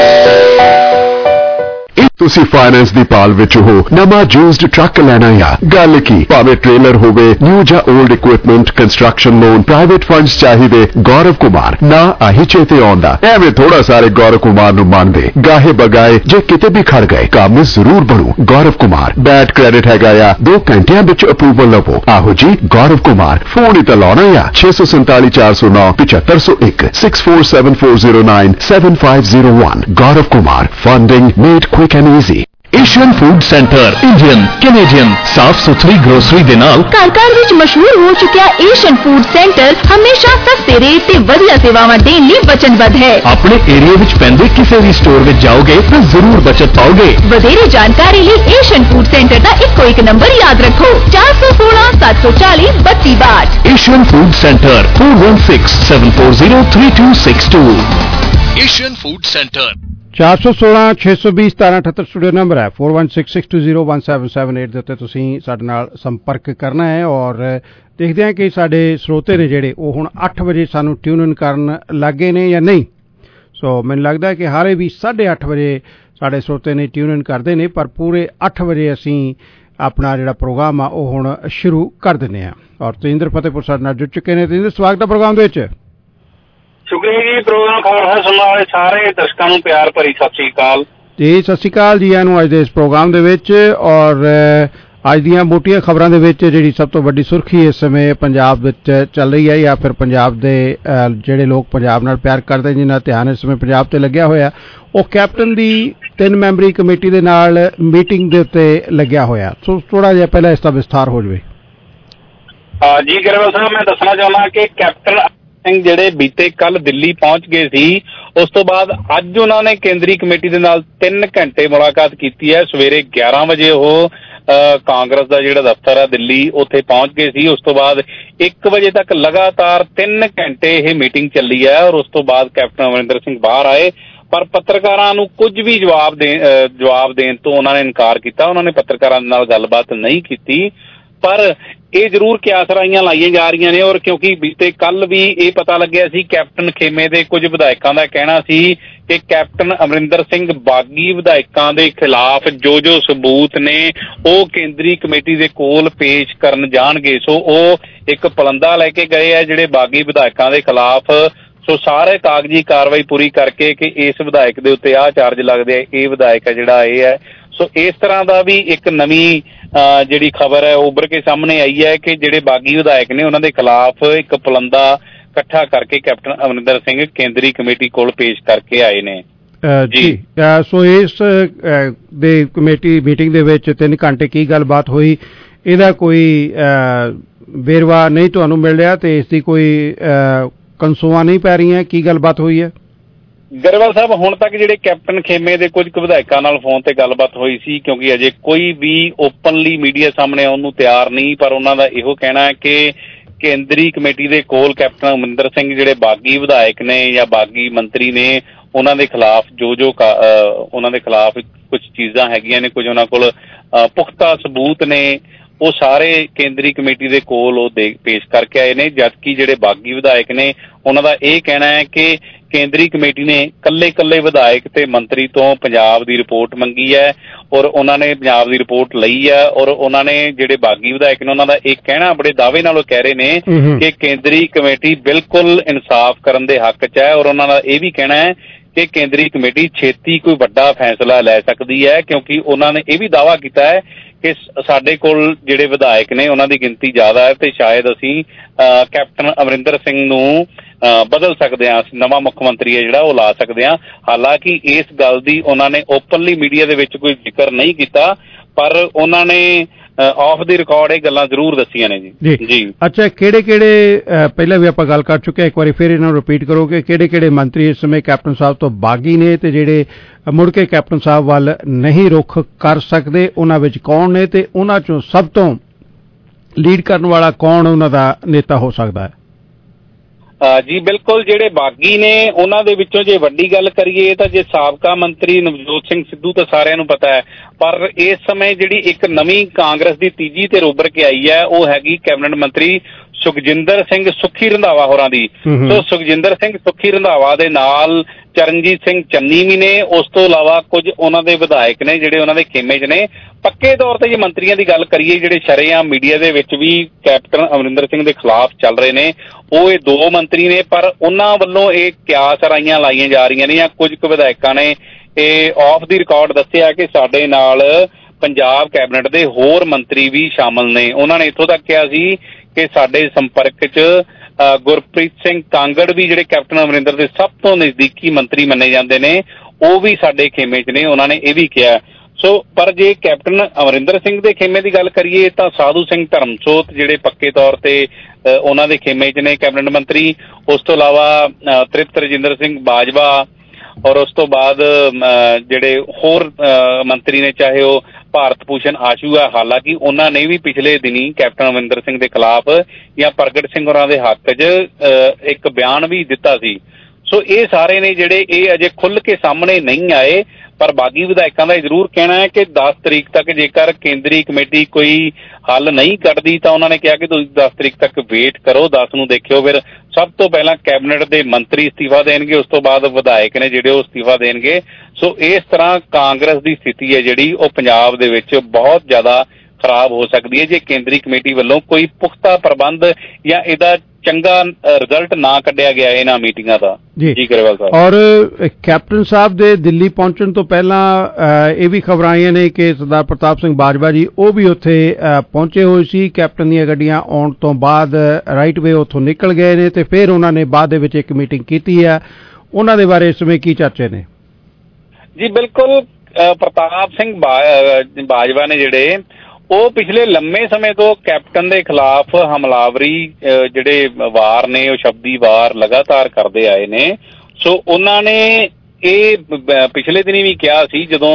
ਤੁਸੀਂ ਫਾਈਨੈਂਸ ਦੀ ਪਾਲ ਵਿੱਚ ਹੋ, ਨਵਾਂ ਯੂਜ਼ਡ ਟਰੱਕ ਲੈਣਾ ਆ, ਗੱਲ ਕੀ, ਭਾਵੇਂ ਟ੍ਰੇਲਰ ਹੋਵੇ, ਨਿਊ ਜਾਂ old equipment, construction loan, private funds ਚਾਹੀਦੇ, ਗੌਰਵ ਕੁਮਾਰ ਨਾ ਆਹੀ ਚੇਤੇ ਆਉਂਦਾ। ਐਵੇਂ ਥੋੜਾ ਸਾਰੇ ਗੌਰਵ ਕੁਮਾਰ ਨੂੰ ਮੰਨਦੇ, ਗਾਹੇ ਬਗਾਏ ਜੇ ਕਿਤੇ ਵੀ ਖੜ ਗਏ ਕੰਮ ਜ਼ਰੂਰ ਬਣੂ। ਗੌਰਵ ਕੁਮਾਰ ਬੈਡ ਕ੍ਰੈਡਿਟ ਹੈਗਾ ਆ, ਦੋ ਘੰਟਿਆਂ ਵਿੱਚ ਅਪਰੂਵਲ ਲਵੋ। ਆਹੋ ਜੀ ਗੌਰਵ ਕੁਮਾਰ, ਫੋਨ ਹੀ ਤਾਂ ਲਾਉਣਾ ਆ ਛੇ ਸੌ ਸੰਤਾਲੀ ਚਾਰ ਸੌ ਨੌ ਪਚੱਤਰ ਸੌ ਇੱਕ six four seven four zero nine seven five zero one. Gaurav Kumar, funding made quick and easy. Asian food centre Indian Canadian ਸਾਫ ਸੁਥਰੀ ਗਰੋਸਰੀ ਦੇ ਨਾਲ ਘਰ ਘਰ ਵਿੱਚ ਮਸ਼ਹੂਰ ਹੋ ਚੁੱਕਿਆ ਏਸ਼ੀਅਨ ਫੂਡ ਸੈਂਟਰ ਹਮੇਸ਼ਾ ਸਸਤੇ ਰੇਟ ਤੇ ਵਧੀਆ ਸੇਵਾਵਾਂ ਦੇਣ ਲਈ ਵਚਨਬੱਧ ਹੈ। ਆਪਣੇ ਏਰੀਆ ਵਿੱਚ ਪੈਂਦੇ ਕਿਸੇ ਵੀ ਸਟੋਰ ਵਿੱਚ ਜਾਓਗੇ ਤਾਂ ਜ਼ਰੂਰ ਬਚਤ ਪਾਓਗੇ। ਵਧੇਰੇ ਜਾਣਕਾਰੀ ਲਈ ਏਸ਼ੀਅਨ ਫੂਡ ਸੈਂਟਰ ਦਾ ਇੱਕੋ ਇੱਕ ਨੰਬਰ ਯਾਦ ਰੱਖੋ, ਚਾਰ ਸੌ ਸੋਲਾਂ ਸੱਤ ਸੌ ਚਾਲੀ ਬੱਤੀ ਬਾਹਠ। Asian food centre four one six seven four zero three two six two। Asian food centre ਚਾਰ ਸੌ ਸੋਲਾਂ ਛੇ ਸੌ ਵੀਹ ਸਤਾਰਾਂ ਅਠੱਤਰ ਸਟੂਡੀਓ ਨੰਬਰ ਹੈ। four one six six two zero one seven seven eight ਦੇ ਉੱਤੇ ਤੁਸੀਂ ਸਾਡੇ ਨਾਲ ਸੰਪਰਕ ਕਰਨਾ ਹੈ ਔਰ ਦੇਖਦੇ ਹਾਂ ਕਿ ਸਾਡੇ ਸਰੋਤੇ ਨੇ ਜਿਹੜੇ ਉਹ ਹੁਣ ਅੱਠ ਵਜੇ ਸਾਨੂੰ ਟਿਊਨ ਇਨ ਕਰਨ ਲੱਗੇ ਨੇ ਜਾਂ ਨਹੀਂ। ਸੋ ਮੈਨੂੰ ਲੱਗਦਾ ਕਿ ਹਾਲੇ ਵੀ ਸਾਢੇ ਅੱਠ ਵਜੇ ਸਾਡੇ ਸਰੋਤੇ ਨੇ ਟਿਊਨ ਇਨ ਕਰਦੇ ਨੇ, ਪਰ ਪੂਰੇ ਅੱਠ ਵਜੇ ਅਸੀਂ ਆਪਣਾ ਜਿਹੜਾ ਪ੍ਰੋਗਰਾਮ ਆ ਉਹ ਹੁਣ ਸ਼ੁਰੂ ਕਰ ਦਿੰਦੇ ਹਾਂ। ਔਰ ਤੇਜਿੰਦਰ ਫਤਿਹਪੁਰ ਸਾਡੇ ਨਾਲ ਜੁੜ ਚੁੱਕੇ ਨੇ। ਤੇਜਿੰਦਰ, ਸਵਾਗਤ ਹੈ ਪ੍ਰੋਗਰਾਮ ਦੇ ਵਿੱਚ। ਸ਼ੁਕਰੀਆ ਜੀ। ਪ੍ਰੋਗਰਾਮ ਖਬਰ ਸੁਣਨ ਵਾਲੇ ਸਾਰੇ ਦਰਸ਼ਕਾਂ ਨੂੰ ਪਿਆਰ ਭਰੀ ਸਤਿ ਸ੍ਰੀ ਅਕਾਲ ਜੀ। ਸਤਿ ਸ੍ਰੀ ਅਕਾਲ ਜੀ ਆਇਆਂ ਨੂੰ ਅੱਜ ਦੇ ਇਸ ਪ੍ਰੋਗਰਾਮ ਦੇ ਵਿੱਚ। ਔਰ ਅੱਜ ਦੀਆਂ ਮੋਟੀਆਂ ਖਬਰਾਂ ਦੇ ਵਿੱਚ ਜਿਹੜੀ ਸਭ ਤੋਂ ਵੱਡੀ ਸੁਰਖੀ ਇਸ ਸਮੇਂ ਪੰਜਾਬ ਵਿੱਚ ਚੱਲ ਰਹੀ ਹੈ, ਜਾਂ ਫਿਰ ਪੰਜਾਬ ਦੇ ਜਿਹੜੇ ਲੋਕ ਪੰਜਾਬ ਨਾਲ ਪਿਆਰ ਕਰਦੇ ਜਿਨ੍ਹਾਂ ਦਾ ਧਿਆਨ ਇਸ ਸਮੇਂ ਪੰਜਾਬ ਤੇ ਲੱਗਿਆ ਹੋਇਆ, ਉਹ ਕੈਪਟਨ ਦੀ ਤਿੰਨ ਮੈਂਬਰੀ ਕਮੇਟੀ ਦੇ ਨਾਲ ਮੀਟਿੰਗ ਦੇ ਉੱਤੇ ਲੱਗਿਆ ਹੋਇਆ। ਸੋ ਥੋੜਾ ਜਿਹਾ ਪਹਿਲਾਂ ਇਸ ਦਾ ਵਿਸਥਾਰ ਹੋ ਜਾਵੇ। ਜੀ ਗਰੇਵਾਲ ਸਾਹਿਬ, ਮੈਂ ਦੱਸਣਾ ਚਾਹੁੰਦਾ ਕਿ ਕੈਪਟਨ ਸਿੰਘ ਜਿਹੜੇ ਬੀਤੇ ਕੱਲ ਦਿੱਲੀ ਪਹੁੰਚ ਗਏ ਸੀ, ਉਸ ਤੋਂ ਬਾਅਦ ਅੱਜ ਉਹਨਾਂ ਨੇ ਕੇਂਦਰੀ ਕਮੇਟੀ ਦੇ ਨਾਲ ਤਿੰਨ ਘੰਟੇ ਮੁਲਾਕਾਤ ਕੀਤੀ ਹੈ। ਸਵੇਰੇ ਗਿਆਰਾਂ ਵਜੇ ਉਹ ਕਾਂਗਰਸ ਦਾ ਜਿਹੜਾ ਦਫ਼ਤਰ ਹੈ ਦਿੱਲੀ, ਉੱਥੇ ਪਹੁੰਚ ਗਏ ਸੀ। ਉਸ ਤੋਂ ਬਾਅਦ ਇੱਕ ਵਜੇ ਤੱਕ ਲਗਾਤਾਰ ਤਿੰਨ ਘੰਟੇ ਇਹ ਮੀਟਿੰਗ ਚੱਲੀ ਹੈ ਔਰ ਉਸ ਤੋਂ ਬਾਅਦ ਕੈਪਟਨ ਅਮਰਿੰਦਰ ਸਿੰਘ ਬਾਹਰ ਆਏ, ਪਰ ਪੱਤਰਕਾਰਾਂ ਨੂੰ ਕੁਝ ਵੀ ਜਵਾਬ ਦੇ ਜਵਾਬ ਦੇਣ ਤੋਂ ਉਹਨਾਂ ਨੇ ਇਨਕਾਰ ਕੀਤਾ। ਉਹਨਾਂ ਨੇ ਪੱਤਰਕਾਰਾਂ ਦੇ ਨਾਲ ਗੱਲਬਾਤ ਨਹੀਂ ਕੀਤੀ, ਪਰ ਇਹ ਜ਼ਰੂਰ ਕਿਆਸਰਾਈਆਂ ਲਾਈਆਂ ਜਾ ਰਹੀਆਂ ਨੇ। ਔਰ ਕਿਉਂਕਿ ਬੀਤੇ ਕੱਲ ਵੀ ਇਹ ਪਤਾ ਲੱਗਿਆ ਸੀ, ਕੈਪਟਨ ਖੇਮੇ ਦੇ ਕੁਝ ਵਿਧਾਇਕਾਂ ਦਾ ਕਹਿਣਾ ਸੀ ਕਿ ਕੈਪਟਨ ਅਮਰਿੰਦਰ ਸਿੰਘ ਬਾਗੀ ਵਿਧਾਇਕਾਂ ਦੇ ਖਿਲਾਫ ਜੋ ਜੋ ਸਬੂਤ ਨੇ ਉਹ ਕੇਂਦਰੀ ਕਮੇਟੀ ਦੇ ਕੋਲ ਪੇਸ਼ ਕਰਨ ਜਾਣਗੇ। ਸੋ ਉਹ ਇੱਕ ਪਲੰਦਾ ਲੈ ਕੇ ਗਏ ਆ ਜਿਹੜੇ ਬਾਗੀ ਵਿਧਾਇਕਾਂ ਦੇ ਖਿਲਾਫ। ਸੋ ਸਾਰੇ ਕਾਗਜ਼ੀ ਕਾਰਵਾਈ ਪੂਰੀ ਕਰਕੇ ਕਿ ਇਸ ਵਿਧਾਇਕ ਦੇ ਉੱਤੇ ਆਹ ਚਾਰਜ ਲੱਗਦੇ ਆ, ਇਹ ਵਿਧਾਇਕ ਹੈ ਜਿਹੜਾ ਇਹ ਹੈ। ਸੋ ਇਸ ਤਰ੍ਹਾਂ ਦਾ ਵੀ ਇੱਕ ਨਵੀਂ ਜਿਹੜੀ ਖਬਰ ਹੈ ਉੱਭਰ ਕੇ ਸਾਹਮਣੇ ਆਈ ਹੈ ਕਿ ਜਿਹੜੇ ਬਾਗੀ ਵਿਧਾਇਕ ਨੇ ਉਹਨਾਂ ਦੇ ਖਿਲਾਫ ਇੱਕ ਪੁਲੰਦਾ ਇਕੱਠਾ ਕਰਕੇ ਕੈਪਟਨ ਅਮਰਿੰਦਰ ਸਿੰਘ ਕੇਂਦਰੀ ਕਮੇਟੀ ਕੋਲ ਪੇਸ਼ ਕਰਕੇ ਆਏ ਨੇ। ਜੀ ਸੋ ਇਸ ਦੇ ਕਮੇਟੀ ਮੀਟਿੰਗ ਦੇ ਵਿੱਚ ਤਿੰਨ ਘੰਟੇ ਕੀ ਗੱਲਬਾਤ ਹੋਈ, ਇਹਦਾ ਕੋਈ ਵੇਰਵਾ ਨਹੀਂ ਤੁਹਾਨੂੰ ਮਿਲ ਰਿਹਾ ਤੇ ਇਸ ਦੀ ਕੋਈ ਕੰਸੂਆਂ ਨਹੀਂ ਪੈ ਰਹੀਆਂ, ਕੀ ਗੱਲਬਾਤ ਹੋਈ ਹੈ? ਗਰੇਵਾਲ ਸਾਹਿਬ, ਹੁਣ ਤੱਕ ਜਿਹੜੇ ਕੈਪਟਨ ਖੇਮੇ ਦੇ ਕੁਝ ਕੁ ਵਿਧਾਇਕਾਂ ਨਾਲ ਫੋਨ ਤੇ ਗੱਲਬਾਤ ਹੋਈ ਸੀ, ਕਿਉਂਕਿ ਅਜੇ ਕੋਈ ਵੀ ਓਪਨਲੀ ਮੀਡੀਆ ਸਾਹਮਣੇ ਆਉਣ ਨੂੰ ਤਿਆਰ ਨਹੀਂ, ਪਰ ਉਹਨਾਂ ਦਾ ਇਹੋ ਕਹਿਣਾ ਹੈ ਕਿ ਕੇਂਦਰੀ ਕਮੇਟੀ ਦੇ ਕੋਲ ਕੈਪਟਨ ਅਮਰਿੰਦਰ ਸਿੰਘ ਜਿਹੜੇ ਬਾਗੀ ਵਿਧਾਇਕ ਨੇ ਜਾਂ ਬਾਗੀ ਮੰਤਰੀ ਨੇ ਉਹਨਾਂ ਦੇ ਖਿਲਾਫ ਜੋ ਜੋ ਉਹਨਾਂ ਦੇ ਖਿਲਾਫ ਕੁਝ ਚੀਜ਼ਾਂ ਹੈਗੀਆਂ ਨੇ, ਕੁਝ ਉਹਨਾਂ ਕੋਲ ਪੁਖਤਾ ਸਬੂਤ ਨੇ, ਉਹ ਸਾਰੇ ਕੇਂਦਰੀ ਕਮੇਟੀ ਦੇ ਕੋਲ ਉਹ ਦੇ ਪੇਸ਼ ਕਰਕੇ ਆਏ ਨੇ। ਜਦਕਿ ਜਿਹੜੇ ਬਾਗੀ ਵਿਧਾਇਕ ਨੇ ਉਹਨਾਂ ਦਾ ਇਹ ਕਹਿਣਾ ਹੈ ਕਿ ਕੇਂਦਰੀ ਕਮੇਟੀ ਨੇ ਕੱਲੇ ਕੱਲੇ ਵਿਧਾਇਕ ਤੇ ਮੰਤਰੀ ਤੋਂ ਪੰਜਾਬ ਦੀ ਰਿਪੋਰਟ ਮੰਗੀ ਹੈ ਔਰ ਉਹਨਾਂ ਨੇ ਪੰਜਾਬ ਦੀ ਰਿਪੋਰਟ ਲਈ ਹੈ ਔਰ ਉਹਨਾਂ ਨੇ ਜਿਹੜੇ ਬਾਗੀ ਵਿਧਾਇਕ ਨੇ ਉਹਨਾਂ ਦਾ ਇੱਕ ਕਹਿਣਾ ਬੜੇ ਦਾਅਵੇ ਨਾਲ ਉਹ ਕਹਿ ਰਹੇ ਨੇ ਕਿ ਕੇਂਦਰੀ ਕਮੇਟੀ ਬਿਲਕੁਲ ਇਨਸਾਫ ਕਰਨ ਦੇ ਹੱਕ 'ਚ ਹੈ ਔਰ ਉਹਨਾਂ ਦਾ ਇਹ ਵੀ ਕਹਿਣਾ ਹੈ ਕਿ ਕੇਂਦਰੀ ਕਮੇਟੀ ਛੇਤੀ ਕੋਈ ਵੱਡਾ ਫੈਸਲਾ ਲੈ ਸਕਦੀ ਹੈ, ਕਿਉਂਕਿ ਉਹਨਾਂ ਨੇ ਇਹ ਵੀ ਦਾਅਵਾ ਕੀਤਾ ਹੈ ਕਿ ਸਾਡੇ ਕੋਲ ਜਿਹੜੇ ਵਿਧਾਇਕ ਨੇ ਉਹਨਾਂ ਦੀ ਗਿਣਤੀ ਜ਼ਿਆਦਾ ਹੈ ਤੇ ਸ਼ਾਇਦ ਅਸੀਂ ਕੈਪਟਨ ਅਮਰਿੰਦਰ ਸਿੰਘ ਨੂੰ ਬਦਲ ਸਕਦੇ ਹਾਂ, ਨਵਾਂ ਮੁੱਖ ਮੰਤਰੀ ਹੈ ਜਿਹੜਾ ਉਹ ਲਾ ਸਕਦੇ ਹਾਂ। ਹਾਲਾਂਕਿ ਇਸ ਗੱਲ ਦੀ ਉਹਨਾਂ ਨੇ ਓਪਨਲੀ ਮੀਡੀਆ ਦੇ ਵਿੱਚ ਕੋਈ ਜ਼ਿਕਰ ਨਹੀਂ ਕੀਤਾ, ਪਰ ਉਹਨਾਂ ਨੇ ਆਫ ਦੀ ਰਿਕਾਰਡ ਇਹ ਗੱਲਾਂ ਜ਼ਰੂਰ ਦੱਸੀਆਂ ਨੇ ਜੀ। ਜੀ ਅੱਛਾ, ਕਿਹੜੇ ਕਿਹੜੇ ਪਹਿਲਾਂ ਵੀ ਆਪਾਂ ਗੱਲ ਕਰ ਚੁੱਕੇ, ਇੱਕ ਵਾਰੀ ਫਿਰ ਇਹਨਾਂ ਨੂੰ ਰਿਪੀਟ ਕਰੋ ਕਿ ਕਿਹੜੇ ਕਿਹੜੇ ਮੰਤਰੀ ਇਸ ਸਮੇਂ ਕੈਪਟਨ ਸਾਹਿਬ ਤੋਂ ਬਾਗੀ ਨੇ ਤੇ ਜਿਹੜੇ ਮੁੜ ਕੇ ਕੈਪਟਨ ਸਾਹਿਬ ਵੱਲ ਨਹੀਂ ਰੁਖ ਕਰ ਸਕਦੇ, ਉਹਨਾਂ ਵਿੱਚ ਕੌਣ ਨੇ ਤੇ ਉਹਨਾਂ ਚੋਂ ਸਭ ਤੋਂ ਲੀਡ ਕਰਨ ਵਾਲਾ ਕੌਣ ਉਹਨਾਂ ਦਾ ਨੇਤਾ ਹੋ ਸਕਦਾ ਹੈ? ਜੀ ਬਿਲਕੁਲ, ਜਿਹੜੇ ਬਾਗੀ ਨੇ ਉਹਨਾਂ ਦੇ ਵਿੱਚੋਂ ਜੇ ਵੱਡੀ ਗੱਲ ਕਰੀਏ ਤਾਂ ਜੇ ਸਾਬਕਾ ਮੰਤਰੀ ਨਵਜੋਤ ਸਿੰਘ ਸਿੱਧੂ ਤਾਂ ਸਾਰਿਆਂ ਨੂੰ ਪਤਾ ਹੈ, ਪਰ ਇਸ ਸਮੇਂ ਜਿਹੜੀ ਇੱਕ ਨਵੀਂ ਕਾਂਗਰਸ ਦੀ ਤੀਜੀ ਤੇ ਉੱਭਰ ਕੇ ਆਈ ਹੈ ਉਹ ਹੈਗੀ ਕੈਬਨਿਟ ਮੰਤਰੀ ਸੁਖਜਿੰਦਰ ਸਿੰਘ ਸੁੱਖੀ ਰੰਧਾਵਾ ਹੋਰਾਂ ਦੀ। ਸੋ ਸੁਖਜਿੰਦਰ ਸਿੰਘ ਸੁੱਖੀ ਰੰਧਾਵਾ ਦੇ ਨਾਲ ਚਰਨਜੀਤ ਸਿੰਘ ਚੰਨੀ ਵੀ ਨੇ, ਉਸ ਤੋਂ ਇਲਾਵਾ ਕੁਝ ਉਹਨਾਂ ਦੇ ਵਿਧਾਇਕ ਨੇ ਜਿਹੜੇ ਉਹਨਾਂ ਦੇ ਖੇਮੇ 'ਚ ਨੇ। ਪੱਕੇ ਤੌਰ ਤੇ ਜੇ ਮੰਤਰੀਆਂ ਦੀ ਗੱਲ ਕਰੀਏ ਜਿਹੜੇ ਸ਼ਰੇਆਮ ਮੀਡੀਆ ਦੇ ਵਿੱਚ ਵੀ ਕੈਪਟਨ ਅਮਰਿੰਦਰ ਸਿੰਘ ਦੇ ਖਿਲਾਫ ਚੱਲ ਰਹੇ ਨੇ, ਉਹ ਇਹ ਦੋ ਮੰਤਰੀ ਨੇ, ਪਰ ਉਹਨਾਂ ਵੱਲੋਂ ਇਹ ਕਿਆਸ ਰਾਈਆਂ ਲਾਈਆਂ ਜਾ ਰਹੀਆਂ ਨੇ ਜਾਂ ਕੁਝ ਕੁ ਵਿਧਾਇਕਾਂ ਨੇ ਇਹ ਆਫ ਦੀ ਰਿਕਾਰਡ ਦੱਸਿਆ ਕਿ ਸਾਡੇ ਨਾਲ ਪੰਜਾਬ ਕੈਬਨਿਟ ਦੇ ਹੋਰ ਮੰਤਰੀ ਵੀ ਸ਼ਾਮਲ ਨੇ। ਉਹਨਾਂ ਨੇ ਇੱਥੋਂ ਤੱਕ ਕਿਹਾ ਸੀ ਕਿ ਸਾਡੇ ਸੰਪਰਕ 'ਚ ਗੁਰਪ੍ਰੀਤ ਸਿੰਘ ਕਾਂਗੜ ਵੀ ਜਿਹੜੇ ਕੈਪਟਨ ਅਮਰਿੰਦਰ ਦੇ ਸਭ ਤੋਂ ਨਜ਼ਦੀਕੀ ਮੰਤਰੀ ਮੰਨੇ ਜਾਂਦੇ ਨੇ, ਉਹ ਵੀ ਸਾਡੇ ਖੇਮੇ 'ਚ ਨੇ, ਉਹਨਾਂ ਨੇ ਇਹ ਵੀ ਕਿਹਾ। ਸੋ ਪਰ ਜੇ ਕੈਪਟਨ ਅਮਰਿੰਦਰ ਸਿੰਘ ਦੇ ਖੇਮੇ ਦੀ ਗੱਲ ਕਰੀਏ ਤਾਂ ਸਾਧੂ ਸਿੰਘ ਧਰਮਸੋਤ ਜਿਹੜੇ ਪੱਕੇ ਤੌਰ ਤੇ ਉਹਨਾਂ ਦੇ ਖੇਮੇ 'ਚ ਨੇ ਕੈਬਨਿਟ ਮੰਤਰੀ, ਉਸ ਤੋਂ ਇਲਾਵਾ ਤ੍ਰਿਪਤ ਰਜਿੰਦਰ ਸਿੰਘ ਬਾਜਵਾ ਔਰ ਉਸ ਤੋਂ ਬਾਅਦ ਜਿਹੜੇ ਹੋਰ ਮੰਤਰੀ ਨੇ ਚਾਹੇ ਉਹ ਭਾਰਤ ਭੂਸ਼ਣ ਆਸ਼ੂ ਹੈ, ਹਾਲਾਂਕਿ ਉਹਨਾਂ ਨੇ ਵੀ ਪਿਛਲੇ ਦਿਨੀ ਕੈਪਟਨ ਅਮਰਿੰਦਰ ਸਿੰਘ ਦੇ ਖਿਲਾਫ ਜਾਂ ਪ੍ਰਗਟ ਸਿੰਘ ਹੋਰਾਂ ਦੇ ਹੱਕ 'ਚ ਇੱਕ ਬਿਆਨ ਵੀ ਦਿੱਤਾ ਸੀ। ਸੋ ਇਹ ਸਾਰੇ ਨੇ ਜਿਹੜੇ ਇਹ ਅਜੇ ਖੁੱਲ੍ਹ ਕੇ ਸਾਹਮਣੇ ਨਹੀਂ ਆਏ, ਪਰ ਬਾਗੀ ਵਿਧਾਇਕਾਂ ਦਾ ਜ਼ਰੂਰ ਕਹਿਣਾ ਹੈ ਕਿ ਦਸ ਤਰੀਕ ਤੱਕ ਜੇਕਰ ਕੇਂਦਰੀ ਕਮੇਟੀ ਕੋਈ ਹੱਲ ਨਹੀਂ ਕੱਢਦੀ ਤਾਂ ਉਹਨਾਂ ਨੇ ਕਿਹਾ ਕਿ ਤੁਸੀਂ ਦਸ ਤਰੀਕ ਤੱਕ ਵੇਟ ਕਰੋ, ਦਸ ਨੂੰ ਦੇਖਿਓ, ਫਿਰ ਸਭ ਤੋਂ ਪਹਿਲਾਂ ਕੈਬਨਿਟ ਦੇ ਮੰਤਰੀ ਅਸਤੀਫਾ ਦੇਣਗੇ, ਉਸ ਤੋਂ ਬਾਅਦ ਵਿਧਾਇਕ ਨੇ ਜਿਹੜੇ ਉਹ ਅਸਤੀਫਾ ਦੇਣਗੇ। ਸੋ ਇਸ ਤਰ੍ਹਾਂ ਕਾਂਗਰਸ ਦੀ ਸਥਿਤੀ ਹੈ ਜਿਹੜੀ ਉਹ ਪੰਜਾਬ ਦੇ ਵਿੱਚ ਬਹੁਤ ਜ਼ਿਆਦਾ ਖਰਾਬ ਹੋ ਸਕਦੀ ਹੈ ਜੇ ਕੇਂਦਰੀ ਕਮੇਟੀ ਵੱਲੋਂ ਕੋਈ ਪੁਖਤਾ ਪ੍ਰਬੰਧ ਜਾਂ ਇਹਦਾ ਚੰਗਾ ਰਿਜ਼ਲਟ ਨਾ ਕੱਢਿਆ ਗਿਆ ਇਹਨਾਂ ਮੀਟਿੰਗਾਂ ਦਾ। ਜੀ ਗਰੇਵਾਲ ਸਾਹਿਬ, ਔਰ ਕੈਪਟਨ ਸਾਹਿਬ ਦੇ ਦਿੱਲੀ ਪਹੁੰਚਣ ਤੋਂ ਪਹਿਲਾਂ ਇਹ ਵੀ ਖਬਰਾਂ ਆਈਆਂ ਨੇ ਕਿ ਸਰਦਾਰ ਪ੍ਰਤਾਪ ਸਿੰਘ ਬਾਜਵਾ ਜੀ ਉਹ ਵੀ ਉੱਥੇ ਪਹੁੰਚੇ ਹੋਏ ਸੀ। ਕੈਪਟਨ ਦੀਆਂ ਗੱਡੀਆਂ ਆਉਣ ਤੋਂ ਬਾਅਦ ਰਾਈਟ ਵੇ ਉੱਥੋਂ ਨਿਕਲ ਗਏ ਨੇ ਤੇ ਫਿਰ ਉਹਨਾਂ ਨੇ ਬਾਅਦ ਦੇ ਵਿੱਚ ਇੱਕ ਮੀਟਿੰਗ ਕੀਤੀ ਹੈ, ਉਹਨਾਂ ਦੇ ਬਾਰੇ ਇਸ ਸਮੇਂ ਕੀ ਚਰਚੇ ਨੇ? ਜੀ ਬਿਲਕੁਲ, ਪ੍ਰਤਾਪ ਸਿੰਘ ਬਾਜਵਾ ਨੇ ਜਿਹੜੇ ਉਹ ਪਿਛਲੇ ਲੰਮੇ ਸਮੇਂ ਤੋਂ ਕੈਪਟਨ ਦੇ ਖਿਲਾਫ ਹਮਲਾਵਰੀ ਜਿਹੜੇ ਵਾਰ ਨੇ ਉਹ ਸ਼ਬਦੀ ਵਾਰ ਲਗਾਤਾਰ ਕਰਦੇ ਆਏ ਨੇ। ਸੋ ਉਹਨਾਂ ਨੇ ਇਹ ਪਿਛਲੇ ਦਿਨੀ ਵੀ ਕਿਹਾ ਸੀ ਜਦੋਂ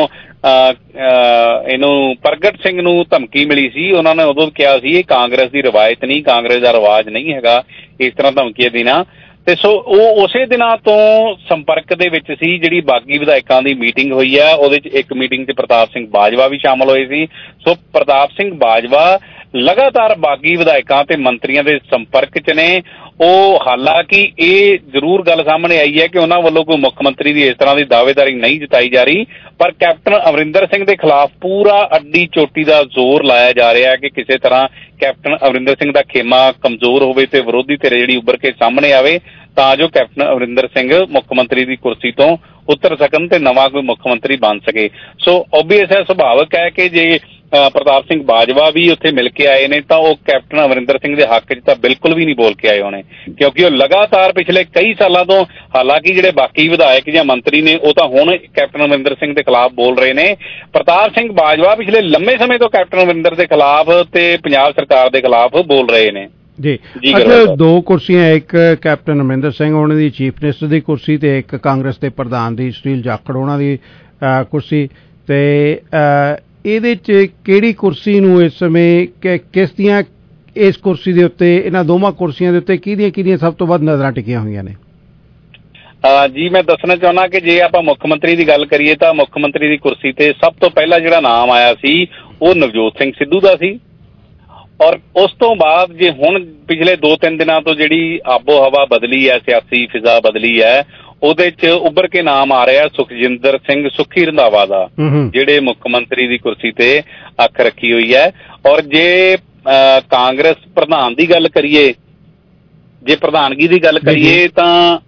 ਇਹਨੂੰ ਪ੍ਰਗਟ ਸਿੰਘ ਨੂੰ ਧਮਕੀ ਮਿਲੀ ਸੀ, ਉਹਨਾਂ ਨੇ ਉਦੋਂ ਕਿਹਾ ਸੀ ਇਹ ਕਾਂਗਰਸ ਦੀ ਰਵਾਇਤ ਨਹੀਂ, ਕਾਂਗਰਸ ਦਾ ਰਿਵਾਜ ਨਹੀਂ ਹੈਗਾ ਇਸ ਤਰ੍ਹਾਂ ਧਮਕੀਆਂ ਦੇਣਾ। ਤੇ ਸੋ ਉਹ ਉਸੇ ਦਿਨਾਂ ਤੋਂ ਸੰਪਰਕ ਦੇ ਵਿੱਚ ਸੀ। ਜਿਹੜੀ ਬਾਗੀ ਵਿਧਾਇਕਾਂ ਦੀ ਮੀਟਿੰਗ ਹੋਈ ਹੈ ਉਹਦੇ 'ਚ ਇੱਕ ਮੀਟਿੰਗ 'ਚ ਪ੍ਰਤਾਪ ਸਿੰਘ ਬਾਜਵਾ ਵੀ ਸ਼ਾਮਲ ਹੋਏ ਸੀ। ਸੋ ਪ੍ਰਤਾਪ ਸਿੰਘ ਬਾਜਵਾ ਲਗਾਤਾਰ ਬਾਗੀ ਵਿਧਾਇਕਾਂ ਤੇ ਮੰਤਰੀਆਂ ਦੇ ਸੰਪਰਕ 'ਚ ਨੇ। ਉਹ ਹਾਲਾਂਕਿ ਇਹ ਜ਼ਰੂਰ ਗੱਲ ਸਾਹਮਣੇ ਆਈ ਹੈ ਕਿ ਉਹਨਾਂ ਵੱਲੋਂ ਕੋਈ ਮੁੱਖ ਮੰਤਰੀ ਦੀ ਇਸ ਤਰ੍ਹਾਂ ਦੀ ਦਾਅਵੇਦਾਰੀ ਨਹੀਂ ਜਤਾਈ ਜਾ ਰਹੀ, ਪਰ ਕੈਪਟਨ ਅਮਰਿੰਦਰ ਸਿੰਘ ਦੇ ਖਿਲਾਫ ਪੂਰਾ ਅੱਡੀ ਚੋਟੀ ਦਾ ਜ਼ੋਰ ਲਾਇਆ ਜਾ ਰਿਹਾ ਹੈ ਕਿ ਕਿਸੇ ਤਰ੍ਹਾਂ ਕੈਪਟਨ ਅਮਰਿੰਦਰ ਸਿੰਘ ਦਾ ਖੇਮਾ ਕਮਜ਼ੋਰ ਹੋਵੇ ਤੇ ਵਿਰੋਧੀ ਧਿਰ ਜਿਹੜੀ ਉੱਭਰ ਕੇ ਸਾਹਮਣੇ ਆਵੇ ਤਾਂ ਜੋ ਕੈਪਟਨ ਅਮਰਿੰਦਰ ਸਿੰਘ ਮੁੱਖ ਮੰਤਰੀ ਦੀ ਕੁਰਸੀ ਤੋਂ ਉਤਰ ਸਕਣ ਤੇ ਨਵਾਂ ਕੋਈ ਮੁੱਖ ਮੰਤਰੀ ਬਣ ਸਕੇ। ਸੋ ਓਬਵੀਅਸ ਹੈ, ਸੁਭਾਵਿਕ ਹੈ ਕਿ ਜੇ ਪ੍ਰਤਾਪ ਸਿੰਘ ਬਾਜਵਾ ਵੀ ਉੱਥੇ ਮਿਲ ਕੇ ਆਏ ਨੇ ਤਾਂ ਉਹ ਕੈਪਟਨ ਅਮਰਿੰਦਰ ਸਿੰਘ ਦੇ ਹੱਕ 'ਚ ਤਾਂ ਬਿਲਕੁਲ ਵੀ ਨਹੀਂ ਬੋਲ ਕੇ ਆਏ ਹੋਣੇ, ਕਿਉਂਕਿ ਉਹ ਲਗਾਤਾਰ ਪਿਛਲੇ ਕਈ ਸਾਲਾਂ ਤੋਂ, ਹਾਲਾਂਕਿ ਜਿਹੜੇ ਬਾਕੀ ਵਿਧਾਇਕ ਜਾਂ ਮੰਤਰੀ ਨੇ ਉਹ ਤਾਂ ਹੁਣ ਕੈਪਟਨ ਅਮਰਿੰਦਰ ਸਿੰਘ ਦੇ ਖਿਲਾਫ ਬੋਲ ਰਹੇ ਨੇ, ਪ੍ਰਤਾਪ ਸਿੰਘ ਬਾਜਵਾ ਪਿਛਲੇ ਲੰਮੇ ਸਮੇਂ ਤੋਂ ਕੈਪਟਨ ਅਮਰਿੰਦਰ ਦੇ ਖਿਲਾਫ ਤੇ ਪੰਜਾਬ ਸਰਕਾਰ ਦੇ ਖਿਲਾਫ ਬੋਲ ਰਹੇ ਨੇ। ਜੀ ਅੱਛਾ, ਦੋ ਕੁਰਸੀਆਂ, ਇੱਕ ਕੈਪਟਨ ਅਮਰਿੰਦਰ ਸਿੰਘ ਉਹਨਾਂ ਦੀ ਚੀਫ ਮਿਨਿਸਟਰ ਦੀ ਕੁਰਸੀ ਤੇ ਇੱਕ ਕਾਂਗਰਸ ਦੇ ਪ੍ਰਧਾਨ ਦੀ ਸੁਨੀਲ ਜਾਖੜ ਉਹਨਾਂ ਦੀ ਕੁਰਸੀ, ਤੇ ਇਹਦੇ 'ਚ ਕਿਹੜੀ ਕੁਰਸੀ ਨੂੰ ਇਸ ਸਮੇਂ ਕਿਸ ਦੀਆਂ, ਇਸ ਕੁਰਸੀ ਦੇ ਉੱਤੇ, ਇਹਨਾਂ ਦੋਵਾਂ ਕੁਰਸੀਆਂ ਦੇ ਉੱਤੇ ਕਿਹਦੀਆਂ ਕਿਹਦੀਆਂ ਸਭ ਤੋਂ ਵੱਧ ਨਜ਼ਰਾਂ ਟਿਕੀਆਂ ਹੋਈਆਂ ਨੇ? ਜੀ ਮੈਂ ਦੱਸਣਾ ਚਾਹੁੰਦਾ ਕਿ ਜੇ ਆਪਾਂ ਮੁੱਖ ਮੰਤਰੀ ਦੀ ਗੱਲ ਕਰੀਏ ਤਾਂ ਮੁੱਖ ਮੰਤਰੀ ਦੀ ਕੁਰਸੀ ਤੇ ਸਭ ਤੋਂ ਪਹਿਲਾਂ ਜਿਹੜਾ ਨਾਮ ਆਇਆ ਸੀ ਉਹ ਨਵਜੋਤ ਸਿੰਘ ਸਿੱਧੂ ਦਾ ਸੀ, ਔਰ ਉਸ ਤੋਂ ਬਾਅਦ ਜੇ ਹੁਣ ਪਿਛਲੇ ਦੋ ਤਿੰਨ ਦਿਨਾਂ ਤੋਂ ਜਿਹੜੀ ਆਬੋ ਹਵਾ ਬਦਲੀ ਹੈ, ਸਿਆਸੀ ਫਿਜ਼ਾ ਬਦਲੀ ਹੈ, ਉਹਦੇ 'ਚ ਉੱਭਰ ਕੇ ਨਾਮ ਆ ਰਿਹਾ ਸੁਖਜਿੰਦਰ ਸਿੰਘ ਸੁੱਖੀ ਰੰਧਾਵਾ ਦਾ, ਜਿਹੜੇ ਮੁੱਖ ਮੰਤਰੀ ਦੀ ਕੁਰਸੀ ਤੇ ਅੱਖ ਰੱਖੀ ਹੋਈ ਹੈ। ਔਰ ਜੇ ਕਾਂਗਰਸ ਪ੍ਰਧਾਨ ਦੀ ਗੱਲ ਕਰੀਏ, ਜੇ ਪ੍ਰਧਾਨਗੀ ਦੀ ਗੱਲ ਕਰੀਏ ਤਾਂ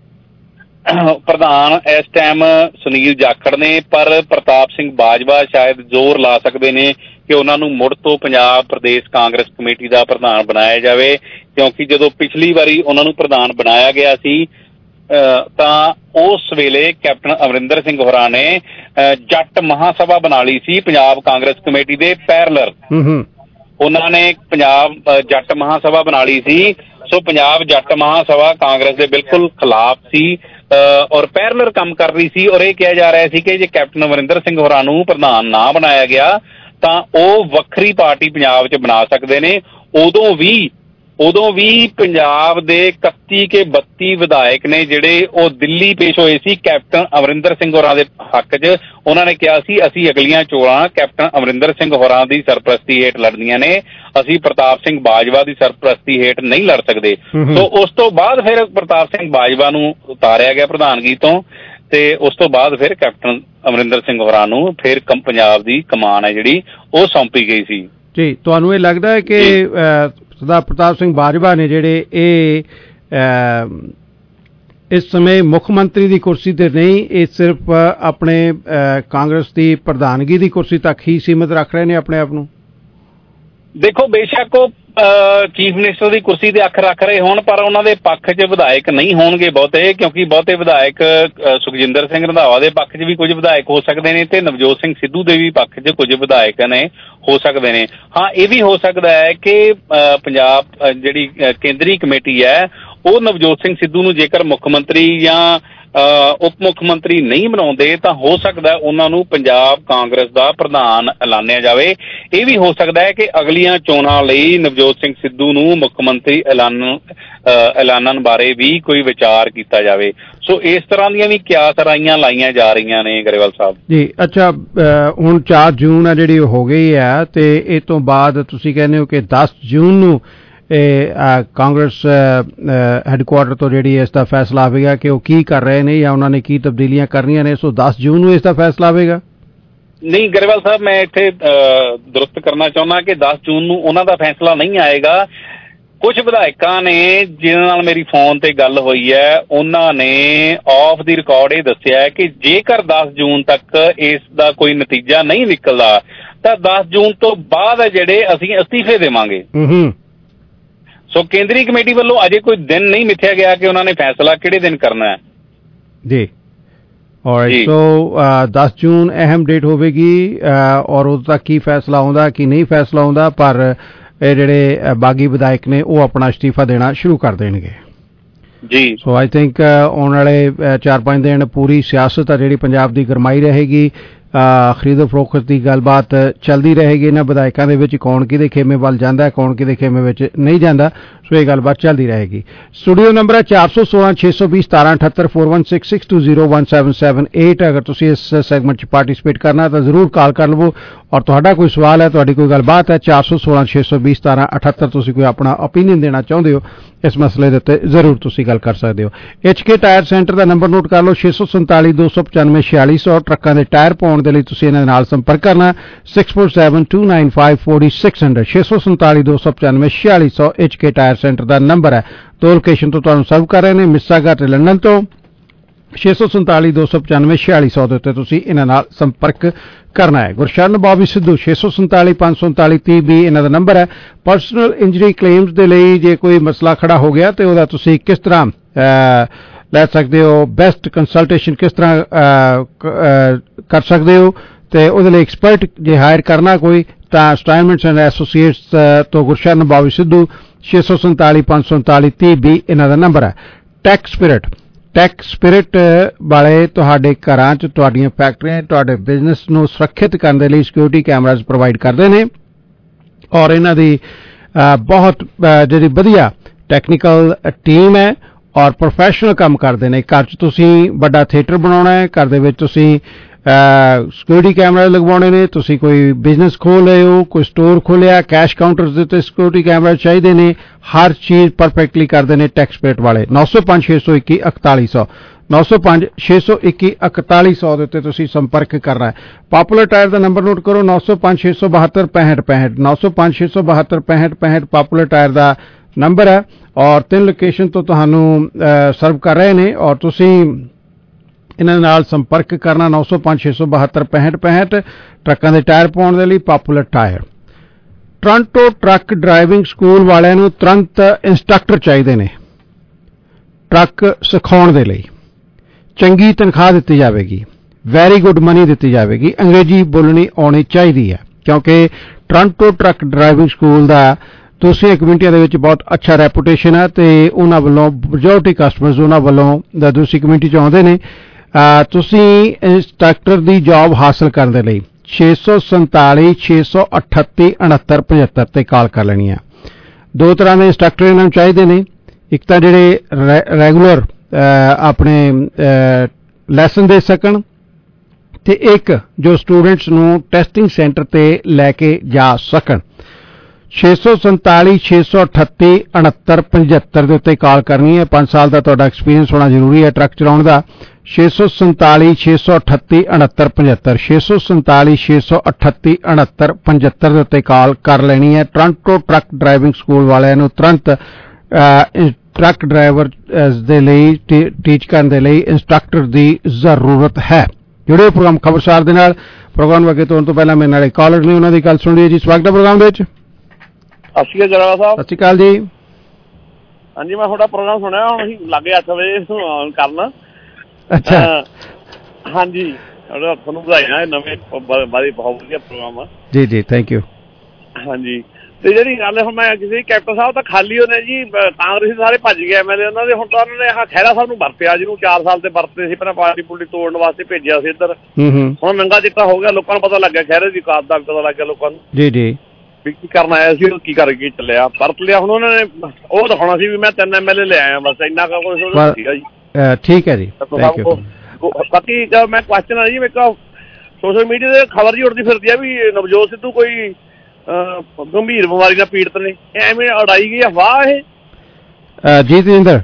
ਪ੍ਰਧਾਨ ਇਸ ਟਾਈਮ ਸੁਨੀਲ ਜਾਖੜ ਨੇ, ਪਰ ਪ੍ਰਤਾਪ ਸਿੰਘ ਬਾਜਵਾ ਸ਼ਾਇਦ ਜ਼ੋਰ ਲਾ ਸਕਦੇ ਨੇ ਕਿ ਉਹਨਾਂ ਨੂੰ ਮੁੜ ਤੋਂ ਪੰਜਾਬ ਪ੍ਰਦੇਸ਼ ਕਾਂਗਰਸ ਕਮੇਟੀ ਦਾ ਪ੍ਰਧਾਨ ਬਣਾਇਆ ਜਾਵੇ, ਕਿਉਂਕਿ ਜਦੋਂ ਪਿਛਲੀ ਵਾਰੀ ਉਹਨਾਂ ਨੂੰ ਪ੍ਰਧਾਨ ਬਣਾਇਆ ਗਿਆ ਸੀ ਤਾਂ ਉਸ ਵੇਲੇ ਕੈਪਟਨ ਅਮਰਿੰਦਰ ਸਿੰਘ ਹੋਰਾਂ ਨੇ ਜੱਟ ਮਹਾਸਭਾ ਬਣਾ ਲਈ ਸੀ ਪੰਜਾਬ ਕਾਂਗਰਸ ਕਮੇਟੀ ਦੇ ਪੈਰਲਰ। ਉਹਨਾਂ ਨੇ ਪੰਜਾਬ ਜੱਟ ਮਹਾਸਭਾ ਬਣਾ ਲਈ ਸੀ, ਸੋ ਪੰਜਾਬ ਜੱਟ ਮਹਾਸਭਾ ਕਾਂਗਰਸ ਦੇ ਬਿਲਕੁਲ ਖਿਲਾਫ ਸੀ ਔਰ ਪੈਰਲਰ ਕੰਮ ਕਰ ਰਹੀ ਸੀ, ਔਰ ਇਹ ਕਿਹਾ ਜਾ ਰਿਹਾ ਸੀ ਕਿ ਜੇ ਕੈਪਟਨ ਅਮਰਿੰਦਰ ਸਿੰਘ ਹੋਰਾਂ ਨੂੰ ਪ੍ਰਧਾਨ ਨਾ ਬਣਾਇਆ ਗਿਆ ਤਾਂ ਉਹ ਵੱਖਰੀ ਪਾਰਟੀ ਪੰਜਾਬ 'ਚ ਬਣਾ ਸਕਦੇ ਨੇ। ਉਦੋਂ ਵੀ ਉਦੋਂ ਵੀ ਪੰਜਾਬ ਦੇ ਇਕੱਤੀ ਕੇ ਬੱਤੀ ਵਿਧਾਇਕ ਨੇ ਜਿਹੜੇ ਉਹ ਦਿੱਲੀ ਪੇਸ਼ ਹੋਏ ਸੀ ਕੈਪਟਨ ਅਮਰਿੰਦਰ ਸਿੰਘ ਹੋਰਾਂ ਦੇ ਹੱਕ 'ਚ। ਉਹਨਾਂ ਨੇ ਕਿਹਾ ਸੀ ਅਸੀਂ ਅਗਲੀਆਂ ਚੋਣਾਂ ਕੈਪਟਨ ਅਮਰਿੰਦਰ ਸਿੰਘ ਹੋਰਾਂ ਦੀ ਸਰਪ੍ਰਸਤੀ ਹੇਠ ਲੜਨੀਆਂ ਨੇ, ਅਸੀਂ ਪ੍ਰਤਾਪ ਸਿੰਘ ਬਾਜਵਾ ਦੀ ਸਰਪ੍ਰਸਤੀ ਹੇਠ ਨਹੀਂ ਲੜ ਸਕਦੇ। ਸੋ ਉਸ ਤੋਂ ਬਾਅਦ ਫਿਰ ਪ੍ਰਤਾਪ ਸਿੰਘ ਬਾਜਵਾ ਨੂੰ ਉਤਾਰਿਆ ਗਿਆ ਪ੍ਰਧਾਨਗੀ ਤੋਂ, ਤੇ ਉਸ ਤੋਂ ਬਾਅਦ ਫਿਰ ਕੈਪਟਨ ਅਮਰਿੰਦਰ ਸਿੰਘ ਹੋਰਾਂ ਨੂੰ ਫਿਰ ਪੰਜਾਬ ਦੀ ਕਮਾਨ ਹੈ ਜਿਹੜੀ ਉਹ ਸੌਂਪੀ ਗਈ ਸੀ। ਜੀ, ਤੁਹਾਨੂੰ ਇਹ ਲੱਗਦਾ ਹੈ ਕਿ ਸਰਦਾਰ ਪ੍ਰਤਾਪ ਸਿੰਘ ਬਾਜਵਾ ਨੇ ਜਿਹੜੇ ਇਹ ਇਸ ਸਮੇਂ ਮੁੱਖ ਮੰਤਰੀ ਦੀ ਕੁਰਸੀ ਤੇ ਨਹੀਂ, ਇਹ ਸਿਰਫ ਆਪਣੇ ਕਾਂਗਰਸ ਦੀ ਪ੍ਰਧਾਨਗੀ ਦੀ ਕੁਰਸੀ ਤੱਕ ਹੀ ਸੀਮਿਤ ਰੱਖ ਰਹੇ ਨੇ ਆਪਣੇ ਆਪ ਨੂੰ? ਦੇਖੋ, ਬੇਸ਼ੱਕ ਉਹ ਚੀਫ ਮਿਨਿਸਟਰ ਦੀ ਕੁਰਸੀ ਤੇ ਅੱਖ ਰੱਖ ਰਹੇ ਹੋਣ, ਪਰ ਉਹਨਾਂ ਦੇ ਪੱਖ 'ਚ ਵਿਧਾਇਕ ਨਹੀਂ ਹੋਣਗੇ ਬਹੁਤੇ, ਕਿਉਂਕਿ ਬਹੁਤੇ ਵਿਧਾਇਕ ਸੁਖਜਿੰਦਰ ਸਿੰਘ ਰੰਧਾਵਾ ਦੇ ਪੱਖ 'ਚ ਵੀ ਕੁਝ ਵਿਧਾਇਕ ਹੋ ਸਕਦੇ ਨੇ ਤੇ ਨਵਜੋਤ ਸਿੰਘ ਸਿੱਧੂ ਦੇ ਵੀ ਪੱਖ 'ਚ ਕੁਝ ਵਿਧਾਇਕ ਨੇ ਹੋ ਸਕਦੇ ਨੇ। ਹਾਂ, ਇਹ ਵੀ ਹੋ ਸਕਦਾ ਹੈ ਕਿ ਪੰਜਾਬ ਜਿਹੜੀ ਕੇਂਦਰੀ ਕਮੇਟੀ ਹੈ ਉਹ ਨਵਜੋਤ ਸਿੰਘ ਸਿੱਧੂ ਨੂੰ ਜੇਕਰ ਮੁੱਖ ਮੰਤਰੀ ਜਾਂ ਉਪ ਮੁੱਖ ਮੰਤਰੀ ਨਹੀਂ ਬਣਾਉਂਦੇ ਤਾਂ ਹੋ ਸਕਦਾ ਉਹਨਾਂ ਨੂੰ ਪੰਜਾਬ ਕਾਂਗਰਸ ਦਾ ਪ੍ਰਧਾਨ ਐਲਾਨਿਆ ਜਾਵੇ। ਇਹ ਵੀ ਹੋ ਸਕਦਾ ਹੈ ਕਿ ਅਗਲੀਆਂ ਚੋਣਾਂ ਲਈ ਨਵਜੋਤ ਸਿੰਘ ਸਿੱਧੂ ਨੂੰ ਮੁੱਖ ਮੰਤਰੀ ਐਲਾਨ ਐਲਾਨਣ ਬਾਰੇ ਵੀ ਕੋਈ ਵਿਚਾਰ ਕੀਤਾ ਜਾਵੇ। ਸੋ ਇਸ ਤਰ੍ਹਾਂ ਦੀਆਂ ਵੀ ਕਿਆਸ ਰਾਈਆਂ ਲਾਈਆਂ ਜਾ ਰਹੀਆਂ ਨੇ ਗਰੇਵਾਲ ਸਾਹਿਬ ਜੀ। ਅੱਛਾ, ਹੁਣ ਚਾਰ ਜੂਨ ਆ ਜਿਹੜੀ ਹੋ ਗਈ ਹੈ ਤੇ ਇਹ ਤੋਂ ਬਾਅਦ ਤੁਸੀਂ ਕਹਿੰਦੇ ਹੋ ਕਿ ਦਸ ਜੂਨ ਨੂੰ ਇਹ ਕਾਂਗਰਸ ਹੈੱਡਕੁਆਟਰ ਤੋਂ ਜਿਹੜੀ ਇਸ ਦਾ ਫੈਸਲਾ ਆਵੇਗਾ ਕਿ ਉਹ ਕੀ ਕਰ ਰਹੇ ਨੇ ਜਾਂ ਉਹਨਾਂ ਨੇ ਕੀ ਤਬਦੀਲੀਆਂ ਕਰਨੀਆਂ ਨੇ। ਸੋ ਦਸ ਜੂਨ ਨੂੰ ਇਸ ਦਾ ਫੈਸਲਾ ਆਵੇਗਾ? ਨਹੀਂ ਗਰੇਵਾਲ ਸਾਹਿਬ, ਮੈਂ ਇੱਥੇ ਦਰੁਸਤ ਕਰਨਾ ਚਾਹੁੰਦਾ ਕਿ ਦਸ ਜੂਨ ਨੂੰ ਉਹਨਾਂ ਦਾ ਫੈਸਲਾ ਨਹੀਂ ਆਏਗਾ। ਕੁਝ ਵਿਧਾਇਕਾਂ ਨੇ ਜਿਨ੍ਹਾਂ ਨਾਲ ਮੇਰੀ ਫੋਨ ਤੇ ਗੱਲ ਹੋਈ ਹੈ, ਉਹਨਾਂ ਨੇ ਆਫ ਦੀ ਰਿਕਾਰਡ ਇਹ ਦੱਸਿਆ ਕਿ ਜੇਕਰ ਦਸ ਜੂਨ ਤੱਕ ਇਸ ਦਾ ਕੋਈ ਨਤੀਜਾ ਨਹੀਂ ਨਿਕਲਦਾ ਤਾਂ ਦਸ ਜੂਨ ਤੋਂ ਬਾਅਦ ਜਿਹੜੇ ਅਸੀਂ ਅਸਤੀਫੇ ਦੇਵਾਂਗੇ। ਸੋ ਕੇਂਦਰੀ ਕਮੇਟੀ ਵੱਲੋਂ ਅਜੇ ਕੋਈ ਦਿਨ ਨਹੀਂ ਮਿੱਥਿਆ ਗਿਆ ਕਿ ਉਹਨਾਂ ਨੇ ਫੈਸਲਾ ਕਿਹੜੇ ਦਿਨ ਕਰਨਾ ਹੈ ਜੀ। ਔਰ ਸੋ ਦਸ ਜੂਨ ਅਹਿਮ ਡੇਟ ਹੋਵੇਗੀ ਔਰ ਉਦੋਂ ਤੱਕ ਕੀ ਫੈਸਲਾ ਆਉਂਦਾ ਕੀ ਨਹੀਂ ਫੈਸਲਾ ਆਉਂਦਾ, ਪਰ ਇਹ ਜਿਹੜੇ ਬਾਗੀ ਵਿਧਾਇਕ ਨੇ ਉਹ ਆਪਣਾ ਅਸਤੀਫਾ ਦੇਣਾ ਸ਼ੁਰੂ ਕਰ ਦੇਣਗੇ ਜੀ। ਸੋ ਆਈ ਥਿੰਕ ਆਉਣ ਵਾਲੇ ਚਾਰ ਪੰਜ ਦਿਨ ਪੂਰੀ ਸਿਆਸਤ ਆ ਜਿਹੜੀ ਪੰਜਾਬ ਦੀ ਗਰਮਾਈ ਰਹੇਗੀ। ਖਰੀਦੋ ਫਰੋਖਤ ਦੀ ਗੱਲਬਾਤ ਚੱਲਦੀ ਰਹੇਗੀ ਇਹਨਾਂ ਵਿਧਾਇਕਾਂ ਦੇ ਵਿੱਚ, ਕੌਣ ਕਿਹਦੇ ਖੇਮੇ ਵੱਲ ਜਾਂਦਾ, ਕੌਣ ਕਿਹਦੇ ਖੇਮੇ ਵਿੱਚ ਨਹੀਂ ਜਾਂਦਾ। ਸੋ ਇਹ ਗੱਲਬਾਤ ਚੱਲਦੀ ਰਹੇਗੀ। ਸਟੂਡੀਓ ਨੰਬਰ ਹੈ ਚਾਰ ਸੌ ਸੋਲਾਂ ਛੇ ਸੌ ਵੀਹ ਸਤਾਰਾਂ ਅਠੱਤਰ four one six six two zero one seven seven eight. ਅਗਰ ਤੁਸੀਂ ਇਸ ਸੈਗਮੈਂਟ 'ਚ ਪਾਰਟੀਸਪੇਟ ਕਰਨਾ ਤਾਂ ਜ਼ਰੂਰ ਕਾਲ ਕਰ ਲਵੋ ਔਰ ਤੁਹਾਡਾ ਕੋਈ ਸਵਾਲ ਹੈ, ਤੁਹਾਡੀ ਕੋਈ ਗੱਲਬਾਤ ਹੈ, ਚਾਰ ਸੌ ਸੋਲਾਂ ਛੇ ਸੌ ਵੀਹ ਸਤਾਰਾਂ ਅਠੱਤਰ ਤੁਸੀਂ ਕੋਈ ਆਪਣਾ ਓਪੀਨੀਅਨ ਦੇਣਾ ਚਾਹੁੰਦੇ ਹੋ ਇਸ ਮਸਲੇ ਦੇ ਉੱਤੇ ਜ਼ਰੂਰ ਤੁਸੀਂ ਗੱਲ ਕਰ ਸਕਦੇ ਹੋ। ਐਚ ਕੇ ਟਾਇਰ ਸੈਂਟਰ ਦਾ ਨੰਬਰ ਨੋਟ ਕਰ ਲਓ ਛੇ ਸੌ ਸੰਤਾਲੀ ਦੋ ਸੌ ਪਚਾਨਵੇਂ ਛਿਆਲੀ ਸੌ। ਟਰੱਕਾਂ ਦੇ ਟਾਇਰ ਪਾਉਣ ਦੇ ਲਈ ਤੁਸੀਂ ਇਹਨਾਂ ਦੇ ਨਾਲ ਸੰਪਰਕ ਕਰਨਾ six four seven two nine five four six hundred ਛੇ ਸੌ ਸੰਤਾਲੀ ਦੋ ਸੌ ਪਚਾਨਵੇਂ ਛਿਆਲੀ ਸੌ ਐਚ ਕੇ ਟਾਇਰ ਸੈਂਟਰ ਦਾ ਨੰਬਰ ਹੈ। ਦੋ ਲੋਕੇਸ਼ਨ ਤੋਂ ਤੁਹਾਨੂੰ ਸਰਵ ਕਰ ਰਹੇ ਨੇ, ਮਿਸਾਗਾ ਤੇ ਲੰਡਨ ਤੋਂ। ਛੇ ਸੌ ਸੰਤਾਲੀ ਦੋ ਸੌ ਪਚਾਨਵੇਂ ਛਿਆਲੀ ਸੌ ਦੇ ਉੱਤੇ ਤੁਸੀਂ ਇਹਨਾਂ ਨਾਲ ਸੰਪਰਕ ਕਰਨਾ ਹੈ। ਗੁਰਸ਼ਰਨ ਬੌਬੀ ਸਿੱਧੂ ਛੇ ਸੌ ਸੰਤਾਲੀ ਪੰਜ ਸੌ ਉਨਤਾਲੀ ਤੀਹ ਵੀਹ ਇਹਨਾਂ ਦਾ ਨੰਬਰ ਹੈ। ਪਰਸਨਲ ਇੰਜਰੀ ਕਲੇਮਸ ਦੇ ਲਈ ਜੇ ਕੋਈ ਮਸਲਾ ਖੜਾ ਹੋ ਗਿਆ ਤੇ ਉਹਦਾ ਤੁਸੀਂ ਕਿਸ ਤਰ੍ਹਾਂ ਲੈ ਸਕਦੇ ਹੋ, ਬੈਸਟ ਕੰਸਲਟੇਸ਼ਨ ਕਿਸ ਤਰ੍ਹਾਂ ਕਰ ਸਕਦੇ ਹੋ, ਤੇ ਉਹਦੇ ਲਈ ਐਕਸਪਰਟ ਜੇ ਹਾਇਰ ਕਰਨਾ ਕੋਈ ਤਾਂ ਸਟਾਈਨਮੈਂਟਸ ਐਂਡ ਐਸੋਸੀਏਟਸ ਤੋਂ ਗੁਰਸ਼ਰਨ ਬੌਬੀ ਸਿੱਧੂ ਛੇ ਸੌ ਸੰਤਾਲੀ ਪੰਜ ਸੌ ਉਨਤਾਲੀ ਤੀਹ ਵੀਹ ਇਹਨਾਂ ਦਾ ਨੰਬਰ ਹੈ। ਟੈਕਸ ਸਪਿਰਿਟ ਟੈਕ ਸਪਿਰਿਟ ਵਾਲੇ ਤੁਹਾਡੇ ਘਰਾਂ 'ਚ, ਤੁਹਾਡੀਆਂ ਫੈਕਟਰੀਆਂ, ਤੁਹਾਡੇ ਬਿਜ਼ਨਸ ਨੂੰ ਸੁਰੱਖਿਅਤ ਕਰਨ ਦੇ ਲਈ ਸਿਕਿਉਰਿਟੀ ਕੈਮਰਾਜ਼ ਪ੍ਰੋਵਾਈਡ ਕਰਦੇ ਨੇ ਔਰ ਇਹਨਾਂ ਦੀ ਬਹੁਤ ਜਿਹੜੀ ਵਧੀਆ ਟੈਕਨੀਕਲ ਟੀਮ ਹੈ ਔਰ ਪ੍ਰੋਫੈਸ਼ਨਲ ਕੰਮ ਕਰਦੇ ਨੇ। ਘਰ 'ਚ ਤੁਸੀਂ ਵੱਡਾ ਥੀਏਟਰ ਬਣਾਉਣਾ ਹੈ, ਘਰ ਦੇ ਵਿੱਚ ਤੁਸੀਂ ਸਿਕਿਉਰਿਟੀ ਕੈਮਰਾ ਲਗਵਾਉਣੇ ਨੇ, ਤੁਸੀਂ ਕੋਈ ਬਿਜ਼ਨਸ ਖੋਲ੍ਹ ਰਹੇ ਹੋ, ਕੋਈ ਸਟੋਰ ਖੋਲ੍ਹਿਆ, ਕੈਸ਼ ਕਾਊਂਟਰਸ ਦੇ ਉੱਤੇ ਸਿਕਿਉਰਿਟੀ ਕੈਮਰਾ ਚਾਹੀਦੇ ਨੇ, ਹਰ ਚੀਜ਼ ਪਰਫੈਕਟਲੀ ਕਰਦੇ ਨੇ ਟੈਕਸ ਸਪਿਰਿਟ ਵਾਲੇ। ਨੌ ਸੌ ਪੰਜ ਛੇ ਸੌ ਇੱਕੀ ਇਕਤਾਲੀ ਸੌ ਨੌ ਸੌ ਪੰਜ ਛੇ ਸੌ ਇੱਕੀ ਇਕਤਾਲੀ ਸੌ ਦੇ ਉੱਤੇ ਤੁਸੀਂ ਸੰਪਰਕ ਕਰਨਾ ਹੈ। ਪਾਪੂਲਰ ਟਾਇਰ ਦਾ ਨੰਬਰ ਨੋਟ ਕਰੋ ਨੌ ਸੌ ਪੰਜ ਛੇ ਸੌ ਬਹੱਤਰ ਪੈਂਹਠ ਪੈਂਹਠ ਨੌ ਸੌ ਪੰਜ ਛੇ ਸੌ ਬਹੱਤਰ ਪੈਂਹਠ ਪੈਂਹਠ ਪਾਪੂਲਰ ਟਾਇਰ ਦਾ ਨੰਬਰ ਹੈ ਔਰ ਤਿੰਨ ਲੋਕੇਸ਼ਨ ਤੋਂ ਤੁਹਾਨੂੰ ਸਰਵ ਕਰ ਰਹੇ ਨੇ ਔਰ ਤੁਸੀਂ ਇਹਨਾਂ ਨਾਲ ਸੰਪਰਕ ਕਰਨਾ ਨੌ ਸੌ ਪੰਜ ਛੇ ਸੌ ਬਹੱਤਰ ਪੈਂਹਠ ਪੈਂਹਠ ਟਰੱਕਾਂ ਦੇ ਟਾਇਰ ਪਾਉਣ ਦੇ ਲਈ popular tyre. Toronto truck driving school ਵਾਲਿਆਂ ਨੂੰ ਤੁਰੰਤ ਇੰਸਟ੍ਰਕਟਰ ਚਾਹੀਦੇ ਨੇ ਟਰੱਕ ਸਿਖਾਉਣ ਦੇ ਲਈ। ਚੰਗੀ ਤਨਖਾਹ ਦਿੱਤੀ ਜਾਵੇਗੀ, ਵੈਰੀ ਗੁੱਡ ਮਨੀ ਦਿੱਤੀ ਜਾਵੇਗੀ, ਅੰਗਰੇਜ਼ੀ ਬੋਲਣੀ ਆਉਣੀ ਚਾਹੀਦੀ ਹੈ ਕਿਉਂਕਿ ਟੋਰਾਂਟੋ ਟਰੱਕ ਡਰਾਈਵਿੰਗ ਸਕੂਲ ਦਾ ਦੂਸਰੀਆਂ ਕਮਿਊਨਿਟੀਆਂ ਦੇ ਵਿੱਚ ਬਹੁਤ ਅੱਛਾ ਰੈਪੂਟੇਸ਼ਨ ਹੈ ਤੇ ਉਹਨਾਂ ਵੱਲੋਂ ਮੈਜੋਰਟੀ ਕਸਟਮਰਸ ਉਹਨਾਂ ਵੱਲੋਂ ਦੂਸਰੀ ਕਮਿਊਨਿਟੀ 'ਚ ਆਉਂਦੇ ਨੇ। ਤੁਸੀਂ ਇੰਸਟ੍ਰਕਟਰ ਦੀ ਜੌਬ ਹਾਸਲ ਕਰਨ ਦੇ ਲਈ ਛੇ ਸੌ ਸੰਤਾਲੀ ਛੇ ਸੌ ਅਠੱਤੀ ਉਣੱਤਰ ਪਝੱਤਰ ਤੇ ਕਾਲ ਕਰ ਲੈਣੀ ਹੈ। ਦੋ ਤਰ੍ਹਾਂ ਦੇ ਇੰਸਟ੍ਰਕਟਰ ਇਹਨਾਂ ਨੂੰ ਚਾਹੀਦੇ ਨੇ, ਇੱਕ ਤਾਂ ਜਿਹੜੇ ਰੈਗੂਲਰ ਆਪਣੇ ਲੈਸਨ ਦੇ ਸਕਣ ਤੇ ਇੱਕ ਜੋ ਸਟੂਡੈਂਟਸ ਨੂੰ ਟੈਸਟਿੰਗ ਸੈਂਟਰ ਤੇ ਲੈ ਕੇ ਜਾ ਸਕਣ। ਛੇ ਸੌ ਸੰਤਾਲੀ ਛੇ ਸੌ ਅਠੱਤੀ ਉਣੱਤਰ ਪਝੱਤਰ ਦੇ ਉੱਤੇ ਕਾਲ ਕਰਨੀ ਹੈ। ਪੰਜ ਸਾਲ ਦਾ ਤੁਹਾਡਾ ਐਕਸਪੀਰੀਅੰਸ ਹੋਣਾ ਜ਼ਰੂਰੀ ਹੈ ਟਰੱਕ ਚਲਾਉਣ ਦਾ। ਛੇ ਸੌ ਸੰਤਾਲੀ ਛੇ ਸੌ ਅਠੱਤੀ ਉਣੱਤਰ ਪਝੱਤਰ ਛੇ ਸੌ ਸੰਤਾਲੀ ਛੇ ਸੌ ਅਠੱਤੀ ਉਣੱਤਰ ਪਝੱਤਰ ਦੇ ਉੱਤੇ ਕਾਲ ਕਰ ਲੈਣੀ ਹੈ। ਟੋਰਾਂਟੋ ਟਰੱਕ ਡਰਾਈਵਿੰਗ ਸਕੂਲ ਵਾਲਿਆਂ ਨੂੰ ਤੁਰੰਤ ਟਰੱਕ ਡਰਾਈਵਰ ਦੇ ਲਈ ਟੀਚ ਕਰਨ ਦੇ ਲਈ ਇੰਸਟ੍ਰਕਟਰ ਦੀ ਜ਼ਰੂਰਤ ਹੈ। ਜੁੜੇ ਪ੍ਰੋਗਰਾਮ ਖਬਰਸਾਰ ਦੇ ਨਾਲ। ਪ੍ਰੋਗਰਾਮ ਅੱਗੇ ਤੋਰਨ ਤੋਂ ਪਹਿਲਾਂ ਮੇਰੇ ਨਾਲ ਕਾਲਰ ਨੇ ਉਹਨਾਂ ਦੀ ਗੱਲ ਸੁਣ ਲਈ ਜੀ। ਸਵਾਗਤ ਹੈ ਪ੍ਰੋਗਰਾਮ ਦੇ ਵਿੱਚ। ਸਤਿ ਸ਼੍ਰੀ ਅਕਾਲ ਜਰਾ ਸਾਹਿਬ। ਸਤਿ ਸ਼੍ਰੀ ਅਕਾਲ ਜੀ। ਹਾਂਜੀ ਮੈਂ ਤੁਹਾਡਾ ਪ੍ਰੋਗਰਾਮ ਸੁਣਿਆ, ਹੁਣ ਅਸੀਂ ਲਾਗੇ ਅੱਠ ਵਜੇ ਕਰਨਾ। ਅੱਛਾ ਹਾਂਜੀ ਤੁਹਾਨੂੰ ਵਧਾਈਆਂ, ਨਵੇਂ ਬਾਰੇ ਬਹੁਤ ਵਧੀਆ ਪ੍ਰੋਗਰਾਮ ਆ ਜੀ ਜੀ ਥੈਂਕ ਯੂ। ਹਾਂਜੀ ਤੇ ਜਿਹੜੀ ਗੱਲ ਹੁਣ ਮੈਂ ਕਿਸੇ ਕੈਪਟਨ ਸਾਹਿਬ ਤਾਂ ਖਾਲੀ ਹੋਣੇ ਜੀ, ਕਾਂਗਰਸੀ ਸਾਰੇ ਭੱਜ ਗਏ ਐਮ ਐਲ ਏ ਉਹਨਾਂ ਦੇ। ਹੁਣ ਤਾਂ ਉਹਨਾਂ ਨੇ ਆਹ ਖਹਿਰਾ ਸਾਹਿਬ ਨੂੰ ਵਰਤਿਆ, ਜਿਹਨੂੰ ਚਾਰ ਸਾਲ ਤੇ ਵਰਤੇ ਸੀ, ਪਹਿਲਾਂ ਪਾਰਟੀ ਪੁਲਟੀ ਤੋੜਨ ਵਾਸਤੇ ਭੇਜਿਆ ਸੀ ਇੱਧਰ। ਹੁਣ ਨੰਗਾ ਚਿੱਟਾ ਹੋ ਗਿਆ, ਲੋਕਾਂ ਨੂੰ ਪਤਾ ਲੱਗ ਗਿਆ, ਖਹਿਰੇ ਦੀ ਕਾਤ ਦਾ ਵੀ ਪਤਾ ਲੱਗ ਗਿਆ ਲੋਕਾਂ ਨੂੰ ਜੀ ਜੀ ਵੀ ਕੀ ਕਰਨ ਆਇਆ ਸੀ, ਕੀ ਕਰਕੇ ਚੱਲਿਆ, ਵਰਤ ਲਿਆ। ਹੁਣ ਉਹਨਾਂ ਨੇ ਉਹ ਦਿਖਾਉਣਾ ਸੀ ਵੀ ਮੈਂ ਤਿੰਨ ਐਮ ਐਲ ਏ ਲੈ ਆਇਆ, ਬਸ ਇੰਨਾ ਕੁ ਕੁਛ ਸੀਗਾ ਜੀ। ਠੀਕ ਹੈ ਜੀ ਥੈਂਕ ਯੂ। ਬਾਕੀ ਮੈਂ ਕੁਐਸਚਨ ਆ ਜੀ, ਮੈਂ ਸੋਸ਼ਲ ਮੀਡੀਆ ਤੇ ਖਬਰ ਜੀ ਉੱਡਦੀ ਫਿਰਦੀ ਆ ਵੀ ਨਵਜੋਤ ਸਿੱਧੂ ਕੋਈ ਗੰਭੀਰ ਬਿਮਾਰੀ ਨਾਲ ਪੀੜਤ ਨੇ, ਐਵੇਂ ਉਡਾਈ ਗਈ ਅਫਵਾਹ ਇਹ ਜੀ ਤੇਜਿੰਦਰ।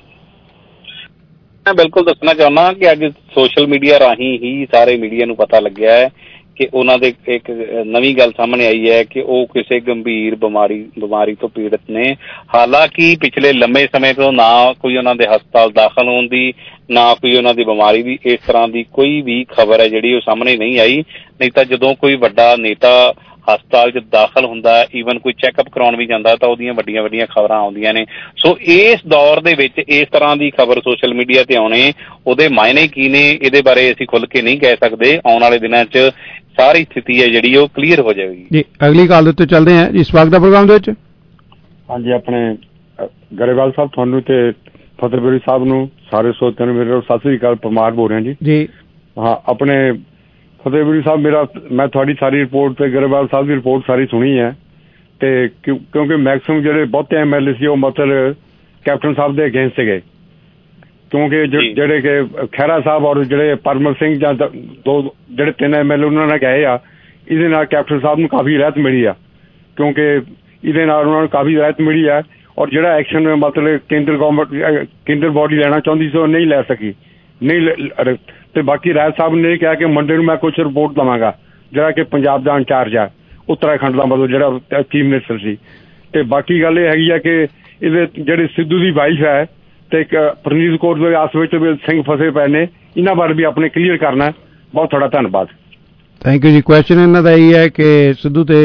ਮੈਂ ਬਿਲਕੁਲ ਦੱਸਣਾ ਚਾਹੁੰਦਾ ਕਿ ਅੱਜ ਸੋਸ਼ਲ ਮੀਡੀਆ ਰਾਹੀਂ ਹੀ ਸਾਰੇ ਮੀਡੀਆ ਨੂੰ ਪਤਾ ਲੱਗਿਆ ਹੈ ਕਿ ਉਹਨਾਂ ਦੇ ਇੱਕ ਨਵੀਂ ਗੱਲ ਸਾਹਮਣੇ ਆਈ ਹੈ ਕਿ ਉਹ ਕਿਸੇ ਗੰਭੀਰ ਬਿਮਾਰੀ ਬਿਮਾਰੀ ਤੋਂ ਪੀੜਤ ਨੇ। ਹਾਲਾਂਕਿ ਪਿਛਲੇ ਲੰਮੇ ਸਮੇਂ ਤੋਂ ਨਾ ਕੋਈ ਉਹਨਾਂ ਦੇ ਹਸਪਤਾਲ ਦਾਖਲ ਹੋਣ ਦੀ, ਨਾ ਕੋਈ ਉਹਨਾਂ ਦੀ ਬਿਮਾਰੀ ਦੀ ਇਸ ਤਰ੍ਹਾਂ ਦੀ ਕੋਈ ਵੀ ਖਬਰ ਹੈ ਜਿਹੜੀ ਉਹ ਸਾਹਮਣੇ ਨਹੀਂ ਆਈ। ਨਹੀਂ ਤਾਂ ਜਦੋਂ ਕੋਈ ਵੱਡਾ ਨੇਤਾ ਹਸਪਤਾਲ 'ਚ ਦਾਖਲ ਹੁੰਦਾ, ਈਵਨ ਕੋਈ ਚੈੱਕਅਪ ਕਰਾਉਣ ਵੀ ਜਾਂਦਾ ਤਾਂ ਉਹਦੀਆਂ ਵੱਡੀਆਂ ਵੱਡੀਆਂ ਖਬਰਾਂ ਆਉਂਦੀਆਂ ਨੇ। ਸੋ ਇਸ ਦੌਰ ਦੇ ਵਿੱਚ ਇਸ ਤਰ੍ਹਾਂ ਦੀ ਖਬਰ ਸੋਸ਼ਲ ਮੀਡੀਆ ਤੇ ਆਉਣੇ, ਉਹਦੇ ਮਾਇਨੇ ਕੀ ਨੇ ਇਹਦੇ ਬਾਰੇ ਅਸੀਂ ਖੁੱਲ੍ਹ ਕੇ ਨਹੀਂ ਕਹਿ ਸਕਦੇ। ਆਉਣ ਵਾਲੇ ਦਿਨਾਂ 'ਚ ਸਾਰੀ ਸਥਿਤੀ ਹੈ ਜਿਹੜੀ ਉਹ ਕਲੀਅਰ ਹੋ ਜਾਵੇਗੀ ਜੀ। ਅਗਲੀ ਕਾਲ ਦੇ ਉੱਤੇ ਚੱਲਦੇ ਹਾਂ ਜੀ, ਸਵਾਗਤ ਹੈ ਪ੍ਰੋਗਰਾਮ ਦੇ ਵਿੱਚ। ਹਾਂਜੀ ਆਪਣੇ ਗਰੇਵਾਲ ਸਾਹਿਬ, ਤੁਹਾਨੂੰ ਤੇ ਫਤਿਹਪੁਰੀ ਸਾਹਿਬ ਨੂੰ, ਸਾਰੇ ਸਰੋਤਿਆਂ ਨੂੰ ਮੇਰੇ ਸਤਿ ਸ੍ਰੀ ਅਕਾਲ, ਪਰਮਾਰ ਬੋਲ ਰਿਹਾ ਜੀ ਜੀ। ਹਾਂ ਆਪਣੇ ਫਤਿਹਪੁਰੀ ਸਾਹਿਬ, ਮੇਰਾ ਮੈਂ ਤੁਹਾਡੀ ਸਾਰੀ ਰਿਪੋਰਟ ਤੇ ਗਰੇਵਾਲ ਸਾਹਿਬ ਦੀ ਰਿਪੋਰਟ ਸਾਰੀ ਸੁਣੀ ਹੈ ਤੇ ਕਿਉਂਕਿ ਮੈਕਸਿਮਮ ਜਿਹੜੇ ਬਹੁਤੇ ਐਮ ਐਲ ਏ ਸੀ ਉਹ ਮਤਲਬ ਕੈਪਟਨ ਸਾਹਿਬ ਦੇ ਅਗੇਂਸਟ ਸੀਗੇ, ਕਿਉਂਕਿ ਜਿਹੜੇ ਕਿ ਖਹਿਰਾ ਸਾਹਿਬ ਔਰ ਜਿਹੜੇ ਪਰਮਲ ਸਿੰਘ ਜਾਂ ਦੋ ਜਿਹੜੇ ਤਿੰਨ ਐਮ ਐਲ ਏ ਉਹਨਾਂ ਨੇ ਗਏ ਆ, ਇਹਦੇ ਨਾਲ ਕੈਪਟਨ ਸਾਹਿਬ ਨੂੰ ਕਾਫੀ ਰਾਹਤ ਮਿਲੀ ਆ, ਕਿਉਂਕਿ ਇਹਦੇ ਨਾਲ ਉਹਨਾਂ ਨੂੰ ਕਾਫੀ ਰਾਹਤ ਮਿਲੀ ਹੈ। ਔਰ ਜਿਹੜਾ ਐਕਸ਼ਨ ਮਤਲਬ ਕੇਂਦਰ ਗੌਰਮੈਂਟ ਕੇਂਦਰ ਬੋਡੀ ਲੈਣਾ ਚਾਹੁੰਦੀ ਸੀ ਉਹ ਨਹੀਂ ਲੈ ਸਕੀ, ਨਹੀਂ। ਤੇ ਬਾਕੀ ਰਾਜ ਸਾਹਿਬ ਨੇ ਕਿਹਾ ਕਿ ਮੰਡੇ ਨੂੰ ਮੈਂ ਕੁਛ ਰਿਪੋਰਟ ਦੇਵਾਂਗਾ, ਜਿਹੜਾ ਕਿ ਪੰਜਾਬ ਦਾ ਇੰਚਾਰਜ ਆ ਉੱਤਰਾਖੰਡ ਦਾ, ਮਤਲਬ ਜਿਹੜਾ ਚੀਫ ਮਿਨਿਸਟਰ ਸੀ। ਤੇ ਬਾਕੀ ਗੱਲ ਇਹ ਹੈਗੀ ਆ ਕਿ ਇਹਦੇ ਜਿਹੜੇ ਸਿੱਧੂ ਦੀ ਵਾਈਫ ਹੈ ਤੇ ਇੱਕ ਪ੍ਰਨੀਤ ਕੌਰ ਦੇ ਆਸ ਵਿੱਚ ਵੀ ਸਿੰਘ ਫਸੇ ਪਏ ਨੇ, ਇਹਨਾਂ ਬਾਰੇ ਵੀ ਆਪਣੇ ਕਲੀਅਰ ਕਰਨਾ। ਬਹੁਤ ਤੁਹਾਡਾ ਧੰਨਵਾਦ। ਥੈਂਕ ਯੂ ਜੀ। ਕੁਐਸਚਨ ਇਹਨਾਂ ਦਾ ਇਹ ਹੈ ਕਿ ਸਿੱਧੂ ਤੇ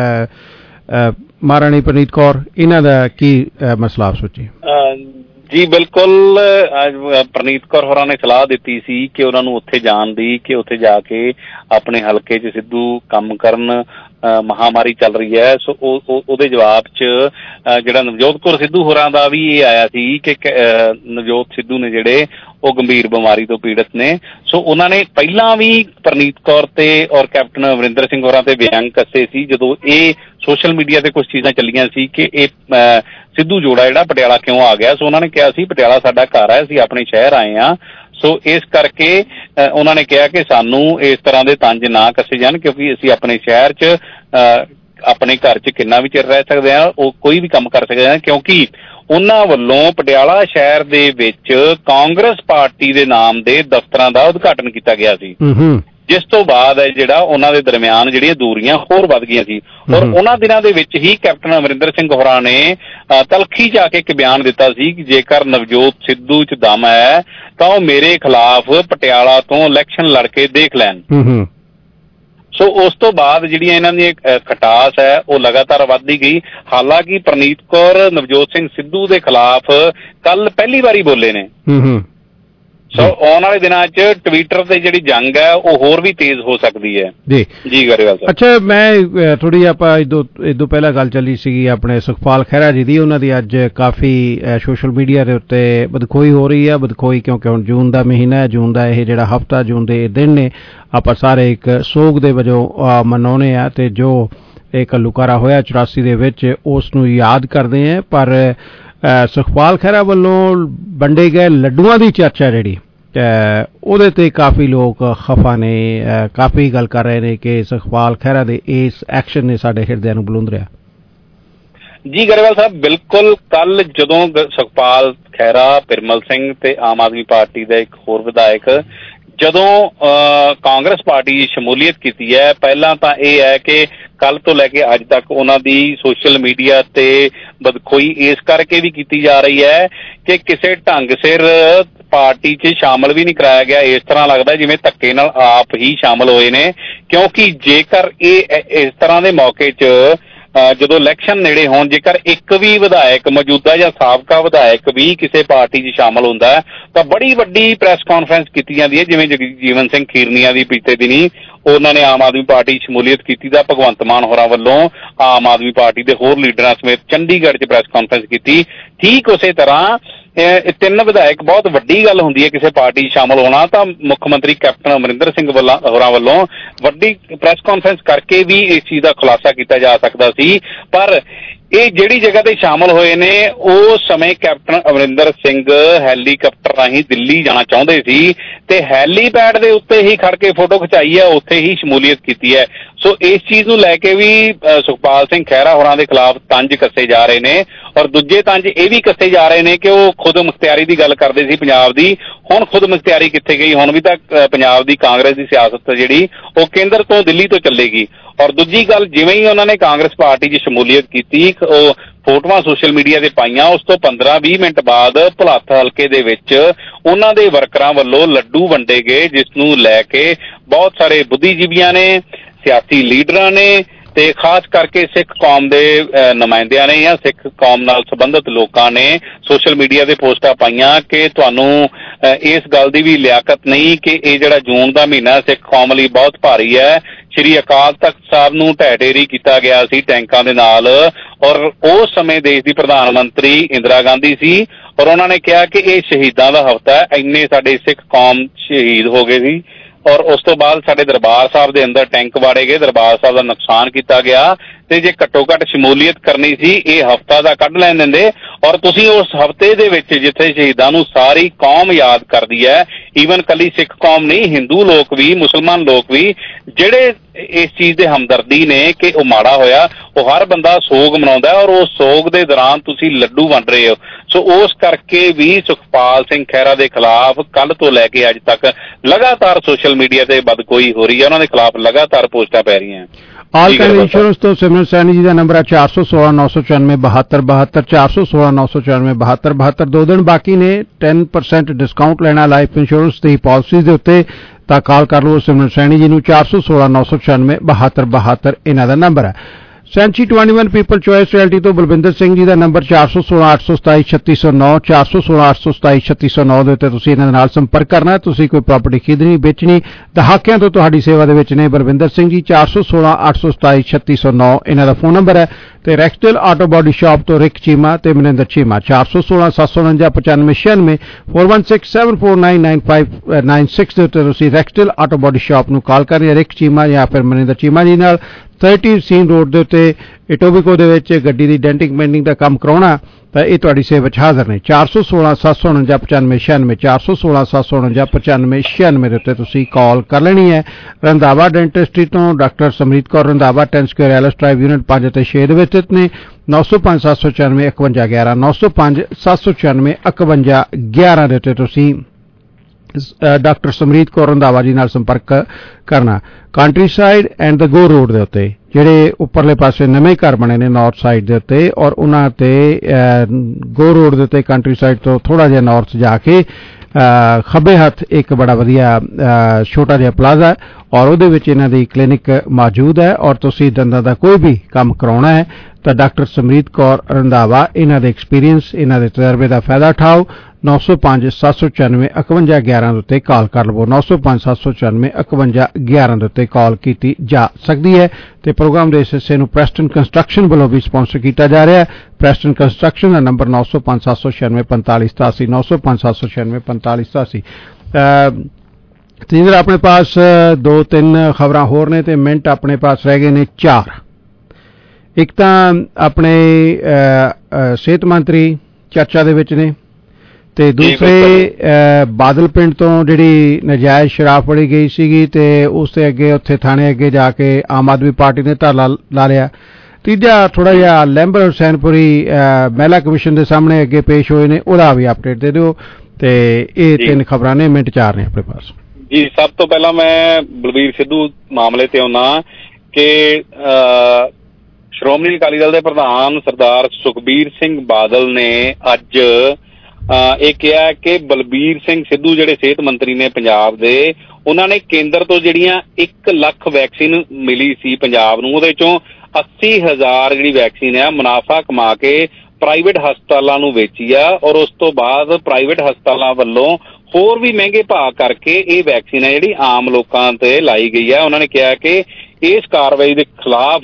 ਮਹਾਰਾਣੀ ਪ੍ਰਨੀਤ ਕੌਰ, ਇਹਨਾਂ ਦਾ ਕੀ ਮਸਲਾ ਆਪ ਸੋਚੀ? ਜੀ ਬਿਲਕੁਲ, ਪ੍ਰਨੀਤ ਕੌਰ ਹੋਰਾਂ ਨੇ ਸਲਾਹ ਦਿੱਤੀ ਸੀ ਕਿ ਉਹਨਾਂ ਨੂੰ ਉੱਥੇ ਜਾਣ ਦੀ, ਕਿ ਉੱਥੇ ਜਾ ਕੇ ਆਪਣੇ ਹਲਕੇ 'ਚ ਸਿੱਧੂ ਕੰਮ ਕਰਨ, ਮਹਾਮਾਰੀ ਚੱਲ ਰਹੀ ਹੈ। ਸੋ ਉਹਦੇ ਜਵਾਬ 'ਚ ਜਿਹੜਾ ਨਵਜੋਤ ਕੌਰ ਸਿੱਧੂ ਹੋਰਾਂ ਦਾ ਵੀ ਇਹ ਆਇਆ ਸੀ ਕਿ ਨਵਜੋਤ ਸਿੱਧੂ ਨੇ ਜਿਹੜੇ ਉਹ ਗੰਭੀਰ ਬਿਮਾਰੀ ਤੋਂ ਪੀੜਤ ਨੇ। ਸੋ ਉਹਨਾਂ ਨੇ ਪਹਿਲਾਂ ਵੀ ਪ੍ਰਨੀਤ ਕੌਰ ਤੇ ਔਰ ਕੈਪਟਨ ਅਮਰਿੰਦਰ ਸਿੰਘ ਹੋਰਾਂ ਤੇ ਵਿਅੰਗ ਕੱਸੇ ਸੀ ਜਦੋਂ ਇਹ ਸੋਸ਼ਲ ਮੀਡੀਆ ਤੇ ਕੁਝ ਚੀਜ਼ਾਂ ਚੱਲੀਆਂ ਸੀ ਕਿ ਇਹ ਸਿੱਧੂ ਜੋੜਾ ਜਿਹੜਾ ਪਟਿਆਲਾ ਕਿਉਂ ਆ ਗਿਆ। ਸੋ ਉਹਨਾਂ ਨੇ ਕਿਹਾ ਸੀ ਪਟਿਆਲਾ ਸਾਡਾ ਘਰ ਹੈ, ਅਸੀਂ ਆਪਣੇ ਸ਼ਹਿਰ ਆਏ ਹਾਂ। ਸੋ ਇਸ ਕਰਕੇ ਉਹਨਾਂ ਨੇ ਕਿਹਾ ਕਿ ਸਾਨੂੰ ਇਸ ਤਰ੍ਹਾਂ ਦੇ ਤੰਜ ਨਾ ਕੱਸੇ ਜਾਣ, ਕਿਉਂਕਿ ਅਸੀਂ ਆਪਣੇ ਸ਼ਹਿਰ 'ਚ ਆਪਣੇ ਘਰ 'ਚ ਕਿੰਨਾ ਵੀ ਚਿਰ ਰਹਿ ਸਕਦੇ ਹਾਂ, ਉਹ ਕੋਈ ਵੀ ਕੰਮ ਕਰ ਸਕਦੇ ਹਾਂ, ਕਿਉਂਕਿ ਉਹਨਾਂ ਵੱਲੋਂ ਪਟਿਆਲਾ ਸ਼ਹਿਰ ਦੇ ਵਿੱਚ ਕਾਂਗਰਸ ਪਾਰਟੀ ਦੇ ਨਾਮ ਦੇ ਦਫ਼ਤਰਾਂ ਦਾ ਉਦਘਾਟਨ ਕੀਤਾ ਗਿਆ ਸੀ, ਜਿਸ ਤੋਂ ਬਾਅਦ ਹੈ ਜਿਹੜਾ ਉਹਨਾਂ ਦੇ ਦਰਮਿਆਨ ਜਿਹੜੀਆਂ ਦੂਰੀਆਂ ਹੋਰ ਵੱਧ ਗਈਆਂ ਸੀ। ਔਰ ਉਹਨਾਂ ਦਿਨਾਂ ਦੇ ਵਿੱਚ ਹੀ ਕੈਪਟਨ ਅਮਰਿੰਦਰ ਸਿੰਘ ਹੋਰਾਂ ਨੇ ਤਲਖੀ ਜਾ ਕੇ ਇੱਕ ਬਿਆਨ ਦਿੱਤਾ ਸੀ ਕਿ ਜੇਕਰ ਨਵਜੋਤ ਸਿੱਧੂ 'ਚ ਦਮ ਹੈ ਤਾਂ ਉਹ ਮੇਰੇ ਖਿਲਾਫ ਪਟਿਆਲਾ ਤੋਂ ਇਲੈਕਸ਼ਨ ਲੜ ਕੇ ਦੇਖ ਲੈਣ। ਸੋ ਉਸ ਤੋਂ ਬਾਅਦ ਜਿਹੜੀਆਂ ਇਹਨਾਂ ਦੀ ਖਟਾਸ ਹੈ ਉਹ ਲਗਾਤਾਰ ਵੱਧਦੀ ਗਈ। ਹਾਲਾਂਕਿ ਪ੍ਰਨੀਤ ਕੌਰ ਨਵਜੋਤ ਸਿੰਘ ਸਿੱਧੂ ਦੇ ਖਿਲਾਫ ਕੱਲ ਪਹਿਲੀ ਵਾਰੀ ਬੋਲੇ ਨੇ। ਸੋ ਆਉਣ ਵਾਲੇ ਦਿਨਾਂ 'ਚ ਟਵਿੱਟਰ ਤੇ ਜਿਹੜੀ ਜੰਗ ਹੈ ਉਹ ਹੋਰ ਵੀ ਤੇਜ਼ ਹੋ ਸਕਦੀ ਹੈ। ਜੀ ਜੀ ਗਰੇਵਾਲ ਸਾਹਿਬ। ਅੱਛਾ, ਮੈਂ ਥੋੜੀ ਆਪਾਂ ਇਦੋਂ ਇਦੋਂ ਪਹਿਲਾਂ ਗੱਲ ਚੱਲੀ ਸੀਗੀ ਆਪਣੇ ਸੁਖਪਾਲ ਖਹਿਰਾ ਜੀ ਦੀ, ਉਹਨਾਂ ਦੀ ਅੱਜ ਕਾਫੀ ਸੋਸ਼ਲ ਮੀਡੀਆ ਦੇ ਉੱਤੇ ਬਦਖੋਈ ਹੋ ਰਹੀ ਹੈ। ਬਦਖੋਈ ਕਿਉਂਕਿ ਹੁਣ ਜੂਨ ਦਾ ਮਹੀਨਾ ਹੈ, ਜੂਨ ਦਾ ਇਹ ਜਿਹੜਾ ਹਫ਼ਤਾ, ਜੂਨ ਦੇ ਦਿਨ ਨੇ ਆਪਾਂ ਸਾਰੇ ਇੱਕ ਸੋਗ ਦੇ ਵਜੋਂ ਮਨਾਉਂਦੇ ਆ, ਤੇ ਜੋ ਇਹ ਘੱਲੂਘਾਰਾ ਹੋਇਆ ਚੁਰਾਸੀ ਦੇ ਵਿੱਚ ਉਸ ਨੂੰ ਯਾਦ ਕਰਦੇ ਆ। ਪਰ ਸੁਖਪਾਲ ਖਹਿਰਾ ਵੱਲੋਂ ਵੰਡੇ ਗਏ ਲੱਡੂਆਂ ਦੀ ਚਰਚਾ ਜਿਹੜੀ ਉਹਦੇ ਤੇ ਕਾਫੀ ਲੋਕ ਖਫਾ ਨੇ, ਕਾਫੀ ਗੱਲ ਕਰ ਰਹੇ ਨੇ ਕਿ ਸੁਖਪਾਲ ਖਹਿਰਾ ਦੇ ਇਸ ਐਕਸ਼ਨ ਨੇ ਸਾਡੇ ਹਿਰਦਿਆਂ ਨੂੰ ਬੁਲੰਦ ਰਿਹਾ। ਜੀ ਗਰੇਵਾਲ ਸਾਹਿਬ, ਬਿਲਕੁਲ ਕੱਲ ਜਦੋਂ ਸੁਖਪਾਲ ਖਹਿਰਾ, ਪਿਰਮਲ ਸਿੰਘ ਤੇ ਆਮ ਆਦਮੀ ਪਾਰਟੀ ਦਾ ਇੱਕ ਹੋਰ ਵਿਧਾਇਕ ਜਦੋਂ ਕਾਂਗਰਸ ਪਾਰਟੀ ਦੀ ਸ਼ਮੂਲੀਅਤ ਕੀਤੀ ਹੈ, ਪਹਿਲਾਂ ਤਾਂ ਇਹ ਹੈ ਕਿ ਕੱਲ ਤੋਂ ਲੈ ਕੇ ਅੱਜ ਤੱਕ ਉਹਨਾਂ ਦੀ ਸੋਸ਼ਲ ਮੀਡੀਆ ਤੇ ਬਦਖੋਈ ਇਸ ਕਰਕੇ ਵੀ ਕੀਤੀ ਜਾ ਰਹੀ ਹੈ ਕਿ ਕਿਸੇ ਢੰਗ ਸਿਰ ਪਾਰਟੀ 'ਚ ਸ਼ਾਮਲ ਵੀ ਨਹੀਂ ਕਰਾਇਆ ਗਿਆ। ਇਸ ਤਰ੍ਹਾਂ ਲੱਗਦਾ ਜਿਵੇਂ ਧੱਕੇ ਨਾਲ ਆਪ ਹੀ ਸ਼ਾਮਲ ਹੋਏ ਨੇ, ਕਿਉਂਕਿ ਜੇਕਰ ਇਹ ਇਸ ਤਰ੍ਹਾਂ ਦੇ ਮੌਕੇ 'ਚ ਜਦੋਂ ਇਲੈਕਸ਼ਨ ਨੇੜੇ ਹੋਣ, ਜੇਕਰ ਇੱਕ ਵੀ ਵਿਧਾਇਕ ਮੌਜੂਦਾ ਜਾਂ ਸਾਬਕਾ ਵਿਧਾਇਕ ਵੀ ਕਿਸੇ ਪਾਰਟੀ 'ਚ ਸ਼ਾਮਲ ਹੁੰਦਾ ਹੈ ਤਾਂ ਬੜੀ ਵੱਡੀ ਪ੍ਰੈਸ ਕਾਨਫਰੰਸ ਕੀਤੀ ਜਾਂਦੀ ਹੈ। ਜਿਵੇਂ ਜਗਜੀਵਨ ਸਿੰਘ ਖੀਰਨੀਆ ਦੀ ਬੀਤੇ ਦਿਨੀ ਉਹਨਾਂ ਨੇ ਆਮ ਆਦਮੀ ਪਾਰਟੀ ਸ਼ਮੂਲੀਅਤ ਕੀਤੀ ਦਾ ਭਗਵੰਤ ਮਾਨ ਹੋਰਾਂ ਵੱਲੋਂ ਆਮ ਆਦਮੀ ਪਾਰਟੀ ਦੇ ਹੋਰ ਲੀਡਰਾਂ ਸਮੇਤ ਚੰਡੀਗੜ੍ਹ 'ਚ ਪ੍ਰੈਸ ਕਾਨਫਰੰਸ ਕੀਤੀ। ਠੀਕ ਉਸੇ ਤਰ੍ਹਾਂ ਤਿੰਨ ਵਿਧਾਇਕ ਬਹੁਤ ਵੱਡੀ ਗੱਲ ਹੁੰਦੀ ਹੈ ਕਿਸੇ ਪਾਰਟੀ 'ਚ ਸ਼ਾਮਲ ਹੋਣਾ, ਤਾਂ ਮੁੱਖ ਮੰਤਰੀ ਕੈਪਟਨ ਅਮਰਿੰਦਰ ਸਿੰਘ ਵੱਲੋਂ ਹੋਰਾਂ ਵੱਲੋਂ ਵੱਡੀ ਪ੍ਰੈਸ ਕਾਨਫਰੰਸ ਕਰਕੇ ਵੀ ਇਸ ਚੀਜ਼ ਦਾ ਖੁਲਾਸਾ ਕੀਤਾ ਜਾ ਸਕਦਾ ਸੀ। ਪਰ ਇਹ ਜਿਹੜੀ ਜਗ੍ਹਾ ਤੇ ਸ਼ਾਮਲ ਹੋਏ ਨੇ ਉਸ ਸਮੇਂ ਕੈਪਟਨ ਅਮਰਿੰਦਰ ਸਿੰਘ ਹੈਲੀਕਾਪਟਰ ਰਾਹੀਂ ਦਿੱਲੀ ਜਾਣਾ ਚਾਹੁੰਦੇ ਸੀ ਤੇ ਹੈਲੀਪੈਡ ਦੇ ਉੱਤੇ ਹੀ ਖੜ ਕੇ ਫੋਟੋ ਖਿਚਾਈ ਹੈ, ਉੱਥੇ ਹੀ ਸ਼ਮੂਲੀਅਤ ਕੀਤੀ ਹੈ। ਸੋ ਇਸ ਚੀਜ਼ ਨੂੰ ਲੈ ਕੇ ਵੀ ਸੁਖਪਾਲ ਸਿੰਘ ਖਹਿਰਾ ਹੋਰਾਂ ਦੇ ਖਿਲਾਫ ਤੰਜ ਕੱਸੇ ਜਾ ਰਹੇ ਨੇ। ਔਰ ਦੂਜੇ ਤੰਜ ਇਹ ਵੀ ਕੱਸੇ ਜਾ ਰਹੇ ਨੇ ਕਿ ਉਹ ਖੁਦ ਮੁਖਤਿਆਰੀ ਦੀ ਗੱਲ ਕਰਦੇ ਸੀ ਪੰਜਾਬ ਦੀ, ਹੁਣ ਖੁਦ ਮੁਖਤਿਆਰੀ ਕਿੱਥੇ ਗਈ? ਹੁਣ ਵੀ ਤਾਂ ਪੰਜਾਬ ਦੀ ਕਾਂਗਰਸ ਦੀ ਸਿਆਸਤ ਜਿਹੜੀ ਉਹ ਕੇਂਦਰ ਤੋਂ ਦਿੱਲੀ ਤੋਂ ਚੱਲੇਗੀ। ਔਰ ਦੂਜੀ ਗੱਲ, ਜਿਵੇਂ ਹੀ ਉਹਨਾਂ ਨੇ ਕਾਂਗਰਸ ਪਾਰਟੀ 'ਚ ਸ਼ਮੂਲੀਅਤ ਕੀਤੀ, ਉਹ ਫੋਟੋਆਂ ਸੋਸ਼ਲ ਮੀਡੀਆ ਤੇ ਪਾਈਆਂ, ਉਸ ਤੋਂ ਪੰਦਰਾਂ ਵੀਹ ਮਿੰਟ ਬਾਅਦ ਭੁਲੱਥ ਹਲਕੇ ਦੇ ਵਿੱਚ ਉਹਨਾਂ ਦੇ ਵਰਕਰਾਂ ਵੱਲੋਂ ਲੱਡੂ ਵੰਡੇ ਗਏ, ਜਿਸ ਨੂੰ ਲੈ ਕੇ ਬਹੁਤ ਸਾਰੇ ਬੁੱਧੀਜੀਵੀਆਂ ਨੇ, ਸਿਆਸੀ ਲੀਡਰਾਂ ਨੇ ਤੇ ਖਾਸ ਕਰਕੇ ਸਿੱਖ ਕੌਮ ਦੇ ਨੁਮਾਇੰਦਿਆਂ ਨੇ ਜਾਂ ਸਿੱਖ ਕੌਮ ਨਾਲ ਸੰਬੰਧਿਤ ਲੋਕਾਂ ਨੇ ਸੋਸ਼ਲ ਮੀਡੀਆ ਤੇ ਪੋਸਟਾਂ ਪਾਈਆਂ ਕਿ ਤੁਹਾਨੂੰ ਇਸ ਗੱਲ ਦੀ ਵੀ ਲਿਆਕਤ ਨਹੀਂ ਕਿ ਇਹ ਜਿਹੜਾ ਜੂਨ ਦਾ ਮਹੀਨਾ ਸਿੱਖ ਕੌਮ ਲਈ ਬਹੁਤ ਭਾਰੀ ਹੈ। ਸ਼੍ਰੀ ਅਕਾਲ ਤਖਤ ਸਾਹਿਬ ਨੂੰ ਢਹਿ ਢੇਰੀ ਕੀਤਾ ਗਿਆ ਸੀ ਟੈਂਕਾਂ ਦੇ ਨਾਲ, ਔਰ ਉਸ ਸਮੇਂ ਦੇਸ਼ ਦੀ ਪ੍ਰਧਾਨ ਮੰਤਰੀ ਇੰਦਰਾ ਗਾਂਧੀ ਸੀ, ਔਰ ਉਹਨਾਂ ਨੇ ਕਿਹਾ ਕਿ ਇਹ ਸ਼ਹੀਦਾਂ ਦਾ ਹਫ਼ਤਾ ਹੈ, ਇੰਨੇ ਸਾਡੇ ਸਿੱਖ ਕੌਮ ਸ਼ਹੀਦ ਹੋ ਗਏ ਸੀ। ਔਰ ਉਸ ਤੋਂ ਬਾਅਦ ਸਾਡੇ ਦਰਬਾਰ ਸਾਹਿਬ ਦੇ ਅੰਦਰ ਟੈਂਕ ਵਾੜੇ ਗਏ, ਦਰਬਾਰ ਸਾਹਿਬ ਦਾ ਨੁਕਸਾਨ ਕੀਤਾ ਗਿਆ, ਤੇ ਜੇ ਘੱਟੋ ਘੱਟ ਸ਼ਮੂਲੀਅਤ ਕਰਨੀ ਸੀ ਇਹ ਹਫ਼ਤਾ ਦਾ ਕੱਢ ਲੈਣ ਦਿੰਦੇ। ਔਰ ਤੁਸੀਂ ਉਸ ਹਫ਼ਤੇ ਦੇ ਵਿੱਚ ਜਿੱਥੇ ਸ਼ਹੀਦਾਂ ਨੂੰ ਸਾਰੀ ਕੌਮ ਯਾਦ ਕਰਦੀ ਹੈ, ਈਵਨ ਕੱਲੀ ਸਿੱਖ ਕੌਮ ਨਹੀਂ, ਹਿੰਦੂ ਲੋਕ ਵੀ, ਮੁਸਲਮਾਨ ਲੋਕ ਵੀ, ਜਿਹੜੇ ਇਸ ਚੀਜ਼ ਦੇ ਹਮਦਰਦੀ ਨੇ ਕਿ ਉਹ ਮਾੜਾ ਹੋਇਆ, ਉਹ ਹਰ ਬੰਦਾ ਸੋਗ ਮਨਾਉਂਦਾ ਔਰ ਉਸ ਸੋਗ ਦੇ ਦੌਰਾਨ ਤੁਸੀਂ ਲੱਡੂ ਵੰਡ ਰਹੇ ਹੋ। ਸੋ ਉਸ ਕਰਕੇ ਵੀ ਸੁਖਪਾਲ ਸਿੰਘ ਖਹਿਰਾ ਦੇ ਖਿਲਾਫ ਕੱਲ ਤੋਂ ਲੈ ਕੇ ਅੱਜ ਤੱਕ ਲਗਾਤਾਰ ਸੋਸ਼ਲ ਮੀਡੀਆ ਤੇ ਬਦਕੋਈ ਹੋ ਰਹੀ ਹੈ, ਉਹਨਾਂ ਦੇ ਖਿਲਾਫ ਲਗਾਤਾਰ ਪੋਸਟਾਂ ਪੈ ਰਹੀਆਂ। ਆਲ ਕੈਨੇਡਾ ਇੰਸ਼ੋਰੈਂਸ ਤੋਂ ਸਿਮਰਨ ਸੈਣੀ ਜੀ ਦਾ ਨੰਬਰ ਹੈ ਚਾਰ ਸੌ ਸੋਲਾਂ ਨੌ ਸੌ ਚੁਰਾਨਵੇਂ ਬਹੱਤਰ ਬਹੱਤਰ ਚਾਰ ਸੌ ਸੋਲਾਂ ਨੌ ਸੌ ਚੁਰਾਨਵੇਂ ਬਹੱਤਰ ਬਹੱਤਰ। ਦੋ ਦਿਨ ਬਾਕੀ ਨੇ, ਦਸ ਪਰਸੈਂਟ ਡਿਸਕਾਊਂਟ ਲੈਣਾ ਲਾਈਫ ਇੰਸ਼ੋਰੈਂਸ ਦੀ ਪਾਲਿਸੀ ਦੇ ਉੱਤੇ, ਤਾਂ ਕਾਲ ਕਰ ਲਓ ਸਿਮਰਨ ਸੈਣੀ ਜੀ ਨੂੰ ਚਾਰ ਸੌ ਸੋਲਾਂ ਨੌ ਸੌ ਚੁਰਾਨਵੇਂ ਬਹੱਤਰ ਬਹੱਤਰ ਇਹਨਾਂ ਦਾ ਨੰਬਰ ਹੈ। ਸੈਂਚੀ ਇਕੱਤੀ ਪੀਪਲ ਚੋਇਸ ਰਿਐਲਟੀ ਤੋਂ ਬਲਵਿੰਦਰ ਸਿੰਘ ਜੀ ਦਾ ਨੰਬਰ ਚਾਰ ਸੌ ਸੋਲਾਂ ਅੱਠ ਸੌ ਸਤਾਈ ਛੱਤੀ ਸੌ ਨੌ ਚਾਰ ਸੌ ਸੋਲਾਂ ਅੱਠ ਸੌ ਸਤਾਈ ਛੱਤੀ ਸੌ ਨੌ ਦੇ ਉੱਤੇ ਤੁਸੀਂ ਇਹਨਾਂ ਦੇ ਨਾਲ ਸੰਪਰਕ ਕਰਨਾ। ਤੁਸੀਂ ਕੋਈ ਪ੍ਰਾਪਰਟੀ ਖਰੀਦਣੀ ਵੇਚਣੀ, ਦਹਾਕਿਆਂ ਤੋਂ ਤੁਹਾਡੀ ਸੇਵਾ ਦੇ ਵਿੱਚ ਨੇ ਬਲਵਿੰਦਰ ਸਿੰਘ ਜੀ। ਚਾਰ ਸੌ ਸੋਲਾਂ ਅੱਠ ਸੌ ਸਤਾਈ ਛੱਤੀ ਸੌ ਨੌ ਇਹਨਾਂ ਦਾ ਫੋਨ ਨੰਬਰ ਹੈ। ਤੇ ਰੈਕਸਟਲ ਆਟੋ ਬਾਡੀ ਸ਼ਾਪ ਤੋਂ ਰਿਕ ਚੀਮਾ ਤੇ ਮਨਿੰਦਰ ਚੀਮਾ ਚਾਰ ਸੌ ਸੋਲਾਂ ਸੱਤ ਸੌ ਉਣੰਜਾ ਪਚਾਨਵੇਂ ਛਿਆਨਵੇਂ ਚਾਰ ਇੱਕ ਛੇ ਸੱਤ ਚਾਰ ਨੌਂ ਨੌਂ ਪੰਜ ਨੌਂ ਛੇ ਦੇ ਉੱਤੇ ਤੁਸੀਂ ਰੈਕਸਟਲ ਆਟੋ ਬਾਡੀ ਸ਼ਾਪ ਨੂੰ ਕਾਲ ਕਰਨੀ ਹੈ, ਰਿਕ ਚੀਮਾ ਜਾਂ ਫਿਰ ਮਨਿੰਦਰ ਚੀਮਾ ਜੀ ਨਾਲ। ਤੀਹ ਸੀਨ ਰੋਡ ਦੇ ਉੱਤੇ ਇਟੋਬਿਕੋ ਦੇ ਵਿੱਚ ਗੱਡੀ ਦੀ ਡੈਂਟਿੰਗ ਪੈਂਟਿੰਗ ਦਾ ਕੰਮ ਕਰਾਉਣਾ ਤਾਂ ਇਹ ਤੁਹਾਡੀ ਸੇਵਾ ਵਿੱਚ ਹਾਜ਼ਰ ਨੇ। ਚਾਰ ਸੌ ਸੋਲਾਂ ਸੱਤ ਸੌ ਉਣੰਜਾ ਪਚਾਨਵੇਂ ਛਿਆਨਵੇਂ ਚਾਰ ਸੌ ਸੋਲਾਂ ਸੱਤ ਸੌ ਉਣੰਜਾ ਪਚਾਨਵੇਂ ਛਿਆਨਵੇਂ ਦੇ ਉੱਤੇ ਤੁਸੀਂ ਕਾਲ ਕਰ ਲੈਣੀ ਹੈ। ਰੰਧਾਵਾ ਡੈਂਟਿਸਟਰੀ ਤੋਂ doctor Samrit Kaur Randhawa ten square Ellis drive unit ਪੰਜ ਅਤੇ ਛੇ ਦੇ ਵਿੱਚ ਨੇ। ਨੌ ਸੌ ਪੰਜ ਸੱਤ ਸੌ ਚੁਰਾਨਵੇਂ ਇਕਵੰਜਾ ਗਿਆਰਾਂ ਨੌ ਸੌ ਪੰਜ ਸੱਤ ਸੌ ਚੁਰਾਨਵੇਂ ਇਕਵੰਜਾ ਗਿਆਰਾਂ ਦੇ ਉੱਤੇ ਤੁਸੀਂ ਡਾਕਟਰ ਸਮਰੀਤ ਕੌਰ ਰੰਧਾਵਾ ਜੀ ਨਾਲ ਸੰਪਰਕ ਕਰਨਾ। Countryside and the gore road ਦੇ ਉੱਤੇ ਜਿਹੜੇ ਉੱਪਰਲੇ ਪਾਸੇ ਨਵੇਂ ਘਰ ਬਣੇ ਨੇ ਨਾਰਥ ਸਾਈਡ ਦੇ ਉੱਤੇ, ਔਰ ਉਹਨਾਂ ਤੇ ਗੋ ਰੋਡ ਦੇ ਉੱਤੇ ਕੰਟਰੀ ਸਾਈਡ ਤੋਂ ਥੋੜਾ ਜਿਹਾ ਨਾਰਥ ਜਾ ਕੇ ਖੱਬੇ ਹੱਥ ਇੱਕ ਬੜਾ ਵਧੀਆ ਛੋਟਾ ਜਿਹਾ ਪਲਾਜ਼ਾ, ਔਰ ਉਹਦੇ ਵਿੱਚ ਇਹਨਾਂ ਦੀ ਕਲੀਨਿਕ ਮੌਜੂਦ ਹੈ। ਔਰ ਤੁਸੀਂ ਦੰਦਾਂ ਦਾ ਕੋਈ ਵੀ ਕੰਮ ਕਰਾਉਣਾ ਹੈ ਤਾਂ ਡਾਕਟਰ ਸਮਰੀਤ ਕੌਰ ਰੰਧਾਵਾ ਇਹਨਾਂ ਦੇ ਐਕਸਪੀਰੀਅੰਸ, ਇਹਨਾਂ ਦੇ ਤਜਰਬੇ ਦਾ ਫਾਇਦਾ ਉਠਾਓ। ਨੌ ਸੌ ਪੰਜ ਸੱਤ ਸੌ ਚੁਰਾਨਵੇਂ ਇਕਵੰਜਾ ਗਿਆਰਾਂ ਦੇ ਉੱਤੇ ਕਾਲ ਕਰ ਲਵੋ। ਨੌ ਸੌ ਪੰਜ ਸੱਤ ਸੌ ਚੁਰਾਨਵੇਂ ਇਕਵੰਜਾ ਗਿਆਰਾਂ ਦੇ ਉੱਤੇ ਕਾਲ ਕੀਤੀ ਜਾ ਸਕਦੀ ਹੈ। ਤੇ ਪ੍ਰੋਗਰਾਮ ਦੇ ਇਸ ਹਿੱਸੇ ਨੂੰ ਪ੍ਰੈਸਟਨ ਕੰਸਟਰਕਸ਼ਨ ਵੱਲੋਂ ਵੀ ਸਪਾਂਸਰ ਕੀਤਾ ਜਾ ਰਿਹਾ ਹੈ। ਪ੍ਰੈਸਟਨ ਕੰਸਟਰਕਸ਼ਨ ਦਾ ਨੰਬਰ ਨੌ ਸੌ ਪੰਜ ਸੱਤ ਸੌ ਛਿਆਨਵੇਂ ਪੰਤਾਲੀ ਸਤਾਸੀ ਨੌ ਸੌ ਪੰਜ ਸੱਤ ਸੌ ਛਿਆਨਵੇਂ ਪੰਤਾਲੀ ਸਤਾਸੀ। ਤੀਜਾ ਆਪਣੇ ਪਾਸ ਦੋ ਤਿੰਨ ਖਬਰਾਂ ਹੋਰ ਨੇ ਤੇ ਮਿੰਟ ਆਪਣੇ ਪਾਸ ਰਹਿ ਗਏ ਨੇ ਚਾਰ। ਇੱਕ ਤਾਂ ਆਪਣੇ ਸਿਹਤ ਮੰਤਰੀ ਚਰਚਾ ਦੇ ਵਿੱਚ ਨੇ, ਤੇ ਦੂਸਰੇ ਬਾਦਲ ਪਿੰਡ ਤੋਂ ਜਿਹੜੀ ਨਜਾਇਜ਼ ਸ਼ਰਾਬ ਫੜੀ ਗਈ ਸੀਗੀ ਤੇ ਉਸ ਦੇ ਅੱਗੇ ਉੱਥੇ ਥਾਣੇ ਅੱਗੇ ਜਾ ਕੇ ਆਮ ਆਦਮੀ ਪਾਰਟੀ ਨੇ ਧਰਨਾ ਲਾ ਲਿਆ। ਤੀਜਾ ਥੋੜਾ ਜਿਹਾ ਲੈਂਬਰ ਹੁਸੈਨਪੁਰੀ ਮਹਿਲਾ ਕਮਿਸ਼ਨ ਦੇ ਸਾਹਮਣੇ ਅੱਗੇ ਪੇਸ਼ ਹੋਏ ਨੇ, ਉਹਦਾ ਵੀ ਅਪਡੇਟ ਦੇ ਦਿਓ। ਤੇ ਇਹ ਤਿੰਨ ਖਬਰਾਂ ਨੇ, ਮਿੰਟ ਚਾਰ ਨੇ ਆਪਣੇ ਪਾਸ ਜੀ। ਸਭ ਤੋਂ ਪਹਿਲਾਂ ਮੈਂ ਬਲਬੀਰ ਸਿੱਧੂ ਮਾਮਲੇ ਤੇ ਆਉਣਾ ਕਿ ਸ਼੍ਰੋਮਣੀ ਅਕਾਲੀ ਦਲ ਦੇ ਪ੍ਰਧਾਨ ਸਰਦਾਰ ਸੁਖਬੀਰ ਸਿੰਘ ਬਾਦਲ ਨੇ ਅੱਜ ਇਹ ਕਿਹਾ ਕਿ ਬਲਬੀਰ ਸਿੰਘ ਸਿੱਧੂ ਜਿਹੜੇ ਸਿਹਤ ਮੰਤਰੀ ਨੇ ਪੰਜਾਬ ਦੇ, ਉਹਨਾਂ ਨੇ ਕੇਂਦਰ ਤੋਂ ਜਿਹੜੀਆਂ ਇੱਕ ਲੱਖ ਵੈਕਸੀਨ ਮਿਲੀ ਸੀ ਪੰਜਾਬ ਨੂੰ, ਉਹਦੇ ਚੋਂ ਅੱਸੀ ਹਜ਼ਾਰ ਜਿਹੜੀ ਵੈਕਸੀਨ ਹੈ ਮੁਨਾਫਾ ਕਮਾ ਕੇ ਪ੍ਰਾਈਵੇਟ ਹਸਪਤਾਲਾਂ ਨੂੰ ਵੇਚੀ ਆ। ਔਰ ਉਸ ਤੋਂ ਬਾਅਦ ਪ੍ਰਾਈਵੇਟ ਹਸਪਤਾਲਾਂ ਵੱਲੋਂ ਹੋਰ ਵੀ ਮਹਿੰਗੇ ਭਾਅ ਕਰਕੇ ਇਹ ਵੈਕਸੀਨ ਹੈ ਜਿਹੜੀ ਆਮ ਲੋਕਾਂ ਤੇ ਲਾਈ ਗਈ ਹੈ। ਉਹਨਾਂ ਨੇ ਕਿਹਾ ਕਿ ਇਸ ਕਾਰਵਾਈ ਦੇ ਖਿਲਾਫ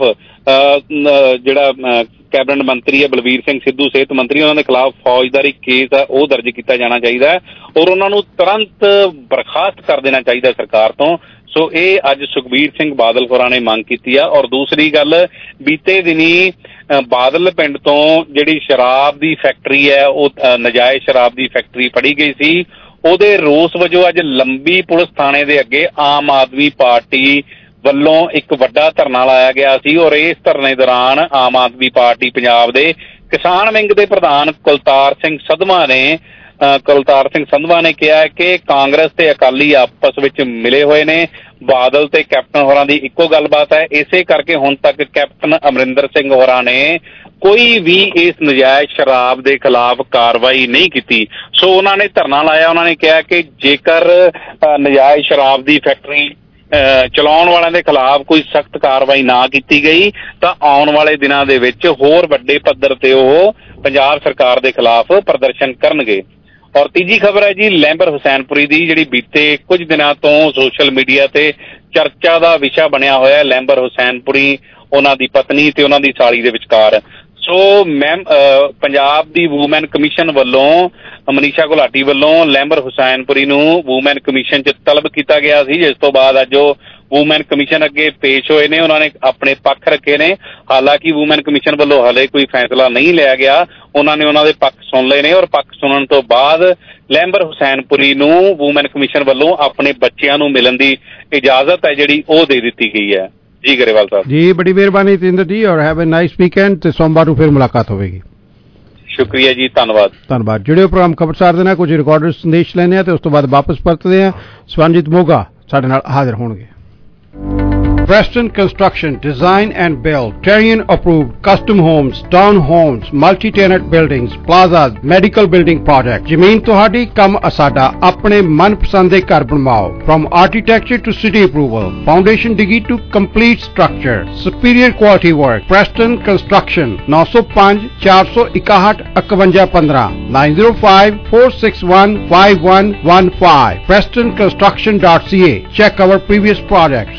ਜਿਹੜਾ ਕੈਬਨਿਟ ਮੰਤਰੀ ਹੈ ਬਲਬੀਰ ਸਿੰਘ ਸਿੱਧੂ ਸਿਹਤ ਮੰਤਰੀ, ਉਹਨਾਂ ਦੇ ਖਿਲਾਫ ਫੌਜਦਾਰੀ ਕੇਸ ਹੈ ਉਹ ਦਰਜ ਕੀਤਾ ਜਾਣਾ ਚਾਹੀਦਾ ਹੈ ਔਰ ਉਹਨਾਂ ਨੂੰ ਤੁਰੰਤ ਬਰਖਾਸਤ ਕਰ ਦੇਣਾ ਚਾਹੀਦਾ ਸਰਕਾਰ ਤੋਂ। ਸੋ ਇਹ ਅੱਜ ਸੁਖਬੀਰ ਸਿੰਘ ਬਾਦਲ ਹੋਰਾਂ ਨੇ ਮੰਗ ਕੀਤੀ ਆ। ਔਰ ਦੂਸਰੀ ਗੱਲ, ਬੀਤੇ ਦਿਨੀ ਬਾਦਲ ਪਿੰਡ ਤੋਂ ਜਿਹੜੀ ਸ਼ਰਾਬ ਦੀ ਫੈਕਟਰੀ ਹੈ, ਉਹ ਨਜਾਇਜ਼ ਸ਼ਰਾਬ ਦੀ ਫੈਕਟਰੀ ਫੜੀ ਗਈ ਸੀ, ਉਹਦੇ ਰੋਸ ਵਜੋਂ ਅੱਜ ਲੰਬੀ ਪੁਲਿਸ ਥਾਣੇ ਦੇ ਅੱਗੇ ਆਮ ਆਦਮੀ ਪਾਰਟੀ ਵੱਲੋਂ ਇੱਕ ਵੱਡਾ ਧਰਨਾ ਲਾਇਆ ਗਿਆ ਸੀ। ਔਰ ਇਸ ਧਰਨੇ ਦੌਰਾਨ ਆਮ ਆਦਮੀ ਪਾਰਟੀ ਪੰਜਾਬ ਦੇ ਕਿਸਾਨ ਵਿੰਗ ਦੇ ਪ੍ਰਧਾਨ ਕੁਲਤਾਰ ਸਿੰਘ ਸੰਧਵਾ ਨੇ ਕੁਲਤਾਰ ਸਿੰਘ ਸੰਧਵਾ ਨੇ ਕਿਹਾ ਕਿ ਕਾਂਗਰਸ ਤੇ ਅਕਾਲੀ ਆਪਸ ਵਿੱਚ ਮਿਲੇ ਹੋਏ ਨੇ, ਬਾਦਲ ਤੇ ਕੈਪਟਨ ਹੋਰਾਂ ਦੀ ਇੱਕੋ ਗੱਲਬਾਤ ਹੈ। ਇਸੇ ਕਰਕੇ ਹੁਣ ਤੱਕ ਕੈਪਟਨ ਅਮਰਿੰਦਰ ਸਿੰਘ ਹੋਰਾਂ ਨੇ ਕੋਈ ਵੀ ਇਸ ਨਜਾਇਜ਼ ਸ਼ਰਾਬ ਦੇ ਖਿਲਾਫ ਕਾਰਵਾਈ ਨਹੀਂ ਕੀਤੀ। ਸੋ ਉਹਨਾਂ ਨੇ ਧਰਨਾ ਲਾਇਆ। ਉਹਨਾਂ ਨੇ ਕਿਹਾ ਕਿ ਜੇਕਰ ਨਜਾਇਜ਼ ਸ਼ਰਾਬ ਦੀ ਫੈਕਟਰੀ ਚਲਾਉਣ ਵਾਲਿਆਂ ਦੇ ਖਿਲਾਫ ਕੋਈ ਸਖਤ ਕਾਰਵਾਈ ਨਾ ਕੀਤੀ ਗਈ ਤਾਂ ਆਉਣ ਵਾਲੇ ਦਿਨਾਂ ਦੇ ਵਿੱਚ ਹੋਰ ਵੱਡੇ ਪੱਧਰ ਤੇ ਉਹ ਪੰਜਾਬ ਸਰਕਾਰ ਦੇ ਖਿਲਾਫ ਪ੍ਰਦਰਸ਼ਨ ਕਰਨਗੇ। ਔਰ ਤੀਜੀ ਖਬਰ ਹੈ ਜੀ ਲੈਂਬਰ ਹੁਸੈਨਪੁਰੀ ਦੀ, ਜਿਹੜੀ ਬੀਤੇ ਕੁਝ ਦਿਨਾਂ ਤੋਂ ਸੋਸ਼ਲ ਮੀਡੀਆ ਤੇ ਚਰਚਾ ਦਾ ਵਿਸ਼ਾ ਬਣਿਆ ਹੋਇਆ। ਲੈਂਬਰ ਹੁਸੈਨਪੁਰੀ, ਉਹਨਾਂ ਦੀ ਪਤਨੀ ਤੇ ਉਹਨਾਂ ਦੀ ਸਾਲੀ ਦੇ ਵਿਚਕਾਰ। ਸੋ ਮੈਮ ਪੰਜਾਬ ਦੀ ਵੂਮੈਨ ਕਮਿਸ਼ਨ ਵੱਲੋਂ ਮਨੀਸ਼ਾ ਗੁਲਾਟੀ ਵੱਲੋਂ ਲੈਂਬਰ ਹੁਸੈਨਪੁਰੀ ਨੂੰ ਵੂਮੈਨ ਕਮਿਸ਼ਨ 'ਚ ਤਲਬ ਕੀਤਾ ਗਿਆ ਸੀ, ਜਿਸ ਤੋਂ ਬਾਅਦ ਅੱਜ ਉਹ ਵੂਮੈਨ ਕਮਿਸ਼ਨ ਅੱਗੇ ਪੇਸ਼ ਹੋਏ ਨੇ। ਉਹਨਾਂ ਨੇ ਆਪਣੇ ਪੱਖ ਰੱਖੇ ਨੇ। ਹਾਲਾਂਕਿ ਵੂਮੈਨ ਕਮਿਸ਼ਨ ਵੱਲੋਂ ਹਾਲੇ ਕੋਈ ਫੈਸਲਾ ਨਹੀਂ ਲਿਆ ਗਿਆ। ਉਹਨਾਂ ਨੇ ਉਹਨਾਂ ਦੇ ਪੱਖ ਸੁਣ ਲਏ ਨੇ ਔਰ ਪੱਖ ਸੁਣਨ ਤੋਂ ਬਾਅਦ ਲੈਂਬਰ ਹੁਸੈਨਪੁਰੀ ਨੂੰ ਵੂਮੈਨ ਕਮਿਸ਼ਨ ਵੱਲੋਂ ਆਪਣੇ ਬੱਚਿਆਂ ਨੂੰ ਮਿਲਣ ਦੀ ਇਜਾਜ਼ਤ ਹੈ ਜਿਹੜੀ ਉਹ ਦੇ ਦਿੱਤੀ ਗਈ ਹੈ। ਜੀ ਗਰੇਵਾਲ ਸਾਹਿਬ ਜੀ, ਬੜੀ ਮਿਹਰਬਾਨੀ ਤੇਂਦਰ ਜੀ, ਔਰ ਹੈਵ ਅ ਨਾਈਸ ਵੀਕਐਂਡ। ਤੇ ਸੋਮਵਾਰ ਨੂੰ ਫਿਰ ਮੁਲਾਕਾਤ ਹੋਵੇਗੀ। ਸ਼ੁਕਰੀਆ ਜੀ, ਧੰਨਵਾਦ ਧੰਨਵਾਦ। ਜਿਹੜੇ ਪ੍ਰੋਗਰਾਮ ਖਬਰਸਾਰ ਦੇ ਨਾਲ ਕੁਝ ਰਿਕਾਰਡਡ ਸੰਦੇਸ਼ ਲੈਣੇ ਆ ਤੇ ਉਸ ਤੋਂ ਬਾਅਦ ਵਾਪਸ ਪਰਤਦੇ ਆ। ਸਵਰਨਜੀਤ ਮੋਗਾ ਸਾਡੇ ਨਾਲ ਹਾਜ਼ਰ ਹੋਣਗੇ। Preston Construction, design and build, Terrian approved, custom homes, town homes, multi-tenant buildings, plazas, medical building project. ਜ਼ਮੀਨ ਤੁਹਾਡੀ ਕੰਮ ਅਸਾਡਾ ਆਪਣੇ ਮਨਪਸੰਦ ਦੇ ਘਰ ਬਣਵਾਓ. From architecture to city approval, foundation digi to complete structure, superior quality work. Preston Construction nine oh five four one one one one one five nine oh five four six one five one one five. preston construction dot c a. Check our previous projects.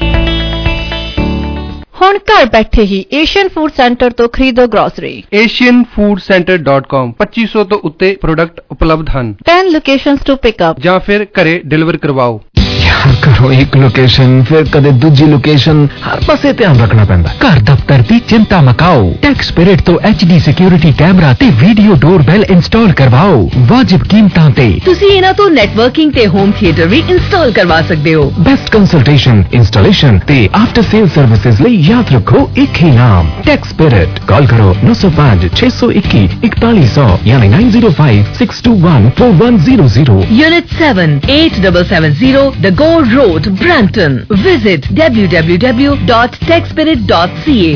ਹੁਣ ਘਰ ਬੈਠੇ ਹੀ Asian food centre ਤੋਂ ਖਰੀਦੋ grocery. Asian food centre dot com ਪੱਚੀ ਸੌ ਤੋਂ ਉੱਤੇ product ਉਪਲਬਧ ਹਨ. ten locations to pick up ਜਾਂ ਫਿਰ ਘਰੇ ਡਿਲੀਵਰ ਕਰਵਾਓ. ਯਾਰ ਕਰੋ ਇੱਕ ਲੋਕੇਸ਼ਨ ਫਿਰ ਕਦੇ ਦੂਜੀ ਲੋਕੇਸ਼ਨ, ਹਰ ਪਾਸੇ ਧਿਆਨ ਰੱਖਣਾ ਪੈਂਦਾ. ਘਰ ਦਫ਼ਤਰ ਦੀ ਚਿੰਤਾ ਮਕਾਓ. ਟੈਕਸ ਸਪਿਰਿਟ ਤੋਂ ਐਚ ਡੀ ਸਿਕਿਉਰਿਟੀ ਕੈਮਰਾ ਤੇ ਵੀਡੀਓ ਡੋਰਬੈਲ ਇੰਸਟਾਲ ਕਰਵਾਓ ਵਾਜਿਬ ਕੀਮਤਾਂ ਤੇ. ਤੁਸੀਂ ਇਹਨਾਂ ਤੋਂ ਨੈਟਵਰਕਿੰਗ ਤੇ ਹੋਮ ਥੀਏਟਰ ਵੀ ਇੰਸਟਾਲ ਕਰਵਾ ਸਕਦੇ ਹੋ. ਬੈਸਟ ਕੰਸਲਟੇਸ਼ਨ, ਇੰਸਟਾਲੇਸ਼ਨ ਤੇ ਆਫਟਰ ਸੇਲ ਸਰਵਿਸਿਜ਼ ਲਈ ਯਾਦ ਰੱਖੋ ਇੱਕ ਹੀ ਨਾਮ, ਟੈਕਸ ਸਪਿਰਿਟ. ਕਾਲ ਕਰੋ nine oh five six one one forty-one hundred ਯਾਨੀ nine oh five six two one four one zero zero. Unit seven eight seven seven zero The Gore Road, Brampton. Visit w w w dot tech spirit dot c a.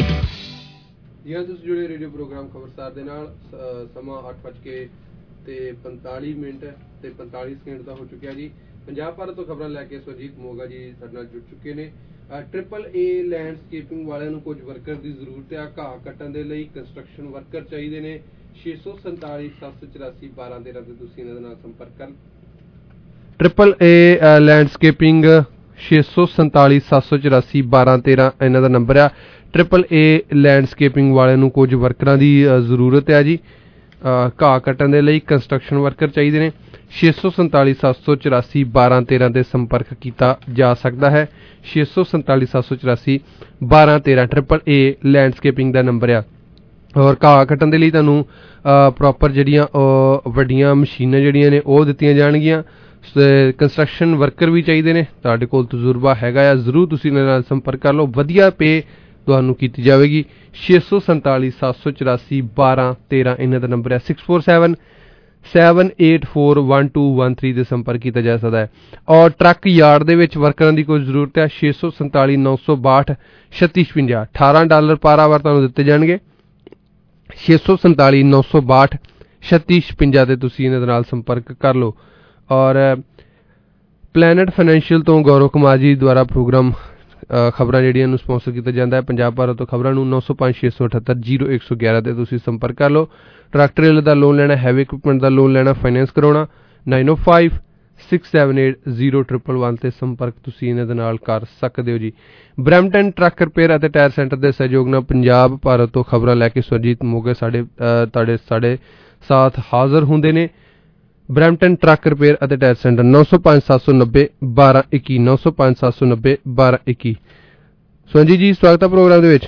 ਜੀ ਤੁਸੀਂ ਜੁੜੇ radio programme ਖਬਰਸਾਰ ਦੇ ਨਾਲ. ਸਮਾਂ ਅੱਠ ਵੱਜ ਕੇ ਤੇ ਪੰਤਾਲੀ ਮਿੰਟ ਤੇ ਪੰਤਾਲੀ ਸਕਿੰਟ ਦਾ ਹੋ ਚੁੱਕਿਆ ਜੀ. ਪੰਜਾਬ ਭਾਰਤ ਤੋਂ ਖਬਰਾਂ ਲੈ ਕੇ ਸੁਰਜੀਤ ਮੋਗਾ ਜੀ ਸਾਡੇ ਨਾਲ ਜੁੜ ਚੁੱਕੇ ਨੇ. ਟ੍ਰਿਪਲ ਏ ਲੈਂਡਸਕੇਪਿੰਗ ਵਾਲਿਆਂ ਨੂੰ ਕੁਝ ਵਰਕਰ ਦੀ ਜ਼ਰੂਰਤ ਹੈ. ਘਾਹ ਕੱਟਣ ਦੇ ਲਈ ਕੰਸਟਰਕਸ਼ਨ ਵਰਕਰ ਚਾਹੀਦੇ ਨੇ. ਛੇ ਸੌ ਸੰਤਾਲੀ ਸੱਤ ਸੌ ਚੁਰਾਸੀ ਬਾਰਾਂ ਤੇਰਾਂ ਤੇ ਤੁਸੀਂ ਇਹਨਾਂ ਦੇ ਨਾਲ ਸੰਪਰਕ ਕਰ. ਟ੍ਰਿਪਲ ਏ ਲੈਂਡਸਕੇਪਿੰਗ ਛੇ ਸੌ ਸੰਤਾਲੀ ਸੱਤ ਸੌ ਚੁਰਾਸੀ ਬਾਰਾਂ ਤੇਰਾਂ ਇਹਨਾਂ ਦਾ ਨੰਬਰ ਆ. ਟ੍ਰਿਪਲ ਏ ਲੈਂਡਸਕੇਪਿੰਗ ਵਾਲਿਆਂ ਨੂੰ ਕੁਝ ਵਰਕਰਾਂ ਦੀ ਜ਼ਰੂਰਤ ਹੈ ਜੀ. ਘਾਹ ਕੱਟਣ ਦੇ ਲਈ ਕੰਸਟਰਕਸ਼ਨ ਵਰਕਰ ਚਾਹੀਦੇ ਨੇ. ਛੇ ਸੌ ਸੰਤਾਲੀ ਸੱਤ ਸੌ ਚੁਰਾਸੀ ਬਾਰਾਂ ਤੇਰਾਂ ਤੇ ਸੰਪਰਕ ਕੀਤਾ ਜਾ ਸਕਦਾ ਹੈ. ਛੇ ਸੌ ਸੰਤਾਲੀ ਸੱਤ ਸੌ ਚੁਰਾਸੀ ਬਾਰਾਂ ਤੇਰਾਂ ਟ੍ਰਿਪਲ ਏ ਲੈਂਡਸਕੇਪਿੰਗ ਦਾ ਨੰਬਰ ਆ. ਔਰ ਘਾਹ ਕੱਟਣ ਦੇ ਲਈ ਤੁਹਾਨੂੰ ਪ੍ਰੋਪਰ ਜਿਹੜੀਆਂ ਵੱਡੀਆਂ ਮਸ਼ੀਨਾਂ ਜਿਹੜੀਆਂ ਨੇ ਉਹ ਦਿੱਤੀਆਂ ਜਾਣਗੀਆਂ. ਕੰਸਟਰਕਸ਼ਨ ਵਰਕਰ ਵੀ ਚਾਹੀਦੇ ਨੇ. ਤੁਹਾਡੇ ਕੋਲ ਤਜਰਬਾ ਹੈਗਾ ਆ, ਜ਼ਰੂਰ ਤੁਸੀਂ ਇਹਨਾਂ ਨਾਲ ਸੰਪਰਕ ਕਰ ਲਓ. ਵਧੀਆ ਪੇ ਤੁਹਾਨੂੰ ਕੀਤੀ ਜਾਵੇਗੀ. ਛੇ ਸੌ ਸੰਤਾਲੀ ਸੱਤ ਸੌ ਚੁਰਾਸੀ ਬਾਰਾਂ ਤੇਰਾਂ ਇਹਨਾਂ ਦਾ ਨੰਬਰ ਹੈ. Six four seven seven eight four one two one three ਦੇ ਸੰਪਰਕ ਕੀਤਾ ਜਾ ਸਕਦਾ ਹੈ. ਔਰ ਟਰੱਕ ਯਾਰਡ ਦੇ ਵਿੱਚ ਵਰਕਰਾਂ ਦੀ ਕੋਈ ਜ਼ਰੂਰਤ ਹੈ. ਛੇ ਸੌ ਸੰਤਾਲੀ ਨੌ ਸੌ ਬਾਹਠ ਛੱਤੀ ਛਪੰਜਾ ਅਠਾਰਾਂ ਡਾਲਰ ਪਰ ਆਵਰ ਤੁਹਾਨੂੰ ਦਿੱਤੇ ਜਾਣਗੇ. ਛੇ ਸੌ ਸੰਤਾਲੀ ਨੌ ਸੌ ਬਾਹਠ ਛੱਤੀ ਛਪੰਜਾ ਤੇ ਤੁਸੀਂ ਇਹਨਾਂ ਦੇ ਨਾਲ ਸੰਪਰਕ ਕਰ ਲਓ. ਔਰ ਪਲੈਨਟ ਫਾਈਨੈਂਸ਼ੀਅਲ ਤੋਂ ਗੌਰਵ ਕੁਮਾਰ ਜੀ ਦੁਆਰਾ ਪ੍ਰੋਗਰਾਮ ਖਬਰਾਂ ਜਿਹੜੀਆਂ ਨੂੰ ਸਪਾਂਸਰ ਕੀਤਾ ਜਾਂਦਾ ਹੈ. ਪੰਜਾਬ ਭਾਰਤ ਤੋਂ ਖਬਰਾਂ ਨੂੰ ਨੌ ਸੌ ਪੰਜ ਛੇ ਸੌ ਅਠੱਤਰ ਜੀਰੋ ਇੱਕ ਸੌ ਗਿਆਰਾਂ ਤੇ ਤੁਸੀਂ ਸੰਪਰਕ ਕਰ ਲਓ. ਟਰੈਕਟਰ ਰੇਲ ਦਾ ਲੋਨ ਲੈਣਾ, ਹੈਵੀ ਇਕਵਿਪਮੈਂਟ ਦਾ ਲੋਨ ਲੈਣਾ, ਫਾਈਨੈਂਸ ਕਰਾਉਣਾ nine O five six seven eight zero triple one ਤੇ ਸੰਪਰਕ ਤੁਸੀਂ ਇਹਨਾਂ ਦੇ ਨਾਲ ਕਰ ਸਕਦੇ ਹੋ ਜੀ. ਬਰੈਂਪਟਨ ਟਰੱਕ ਰਿਪੇਅਰ ਅਤੇ ਟਾਇਰ ਸੈਂਟਰ ਦੇ ਸਹਿਯੋਗ ਨਾਲ ਪੰਜਾਬ ਭਾਰਤ ਤੋਂ ਖਬਰਾਂ ਲੈ ਕੇ ਸੁਰਜੀਤ ਮੋਗੇ ਸਾਡੇ ਤੁਹਾਡੇ ਸਾਡੇ ਸਾਥ ਹਾਜ਼ਰ ਹੁੰਦੇ ਨੇ. ਬਰੈਂਪਟਨ ਟਰੱਕ ਰਿਪੇਅਰ ਅਤੇ ਟਾਇਰ ਸੈਂਟਰ ਨੌ ਸੌ ਪੰਜ ਸੱਤ ਸੌ ਨੱਬੇ ਬਾਰਾਂ ਇੱਕੀ ਨੌ ਸੌ ਪੰਜ ਸੱਤ ਸੌ ਨੱਬੇ ਬਾਰਾਂ ਇੱਕੀ. ਸੋਜੀ ਜੀ ਸਵਾਗਤ ਹੈ ਪ੍ਰੋਗਰਾਮ ਦੇ ਵਿੱਚ.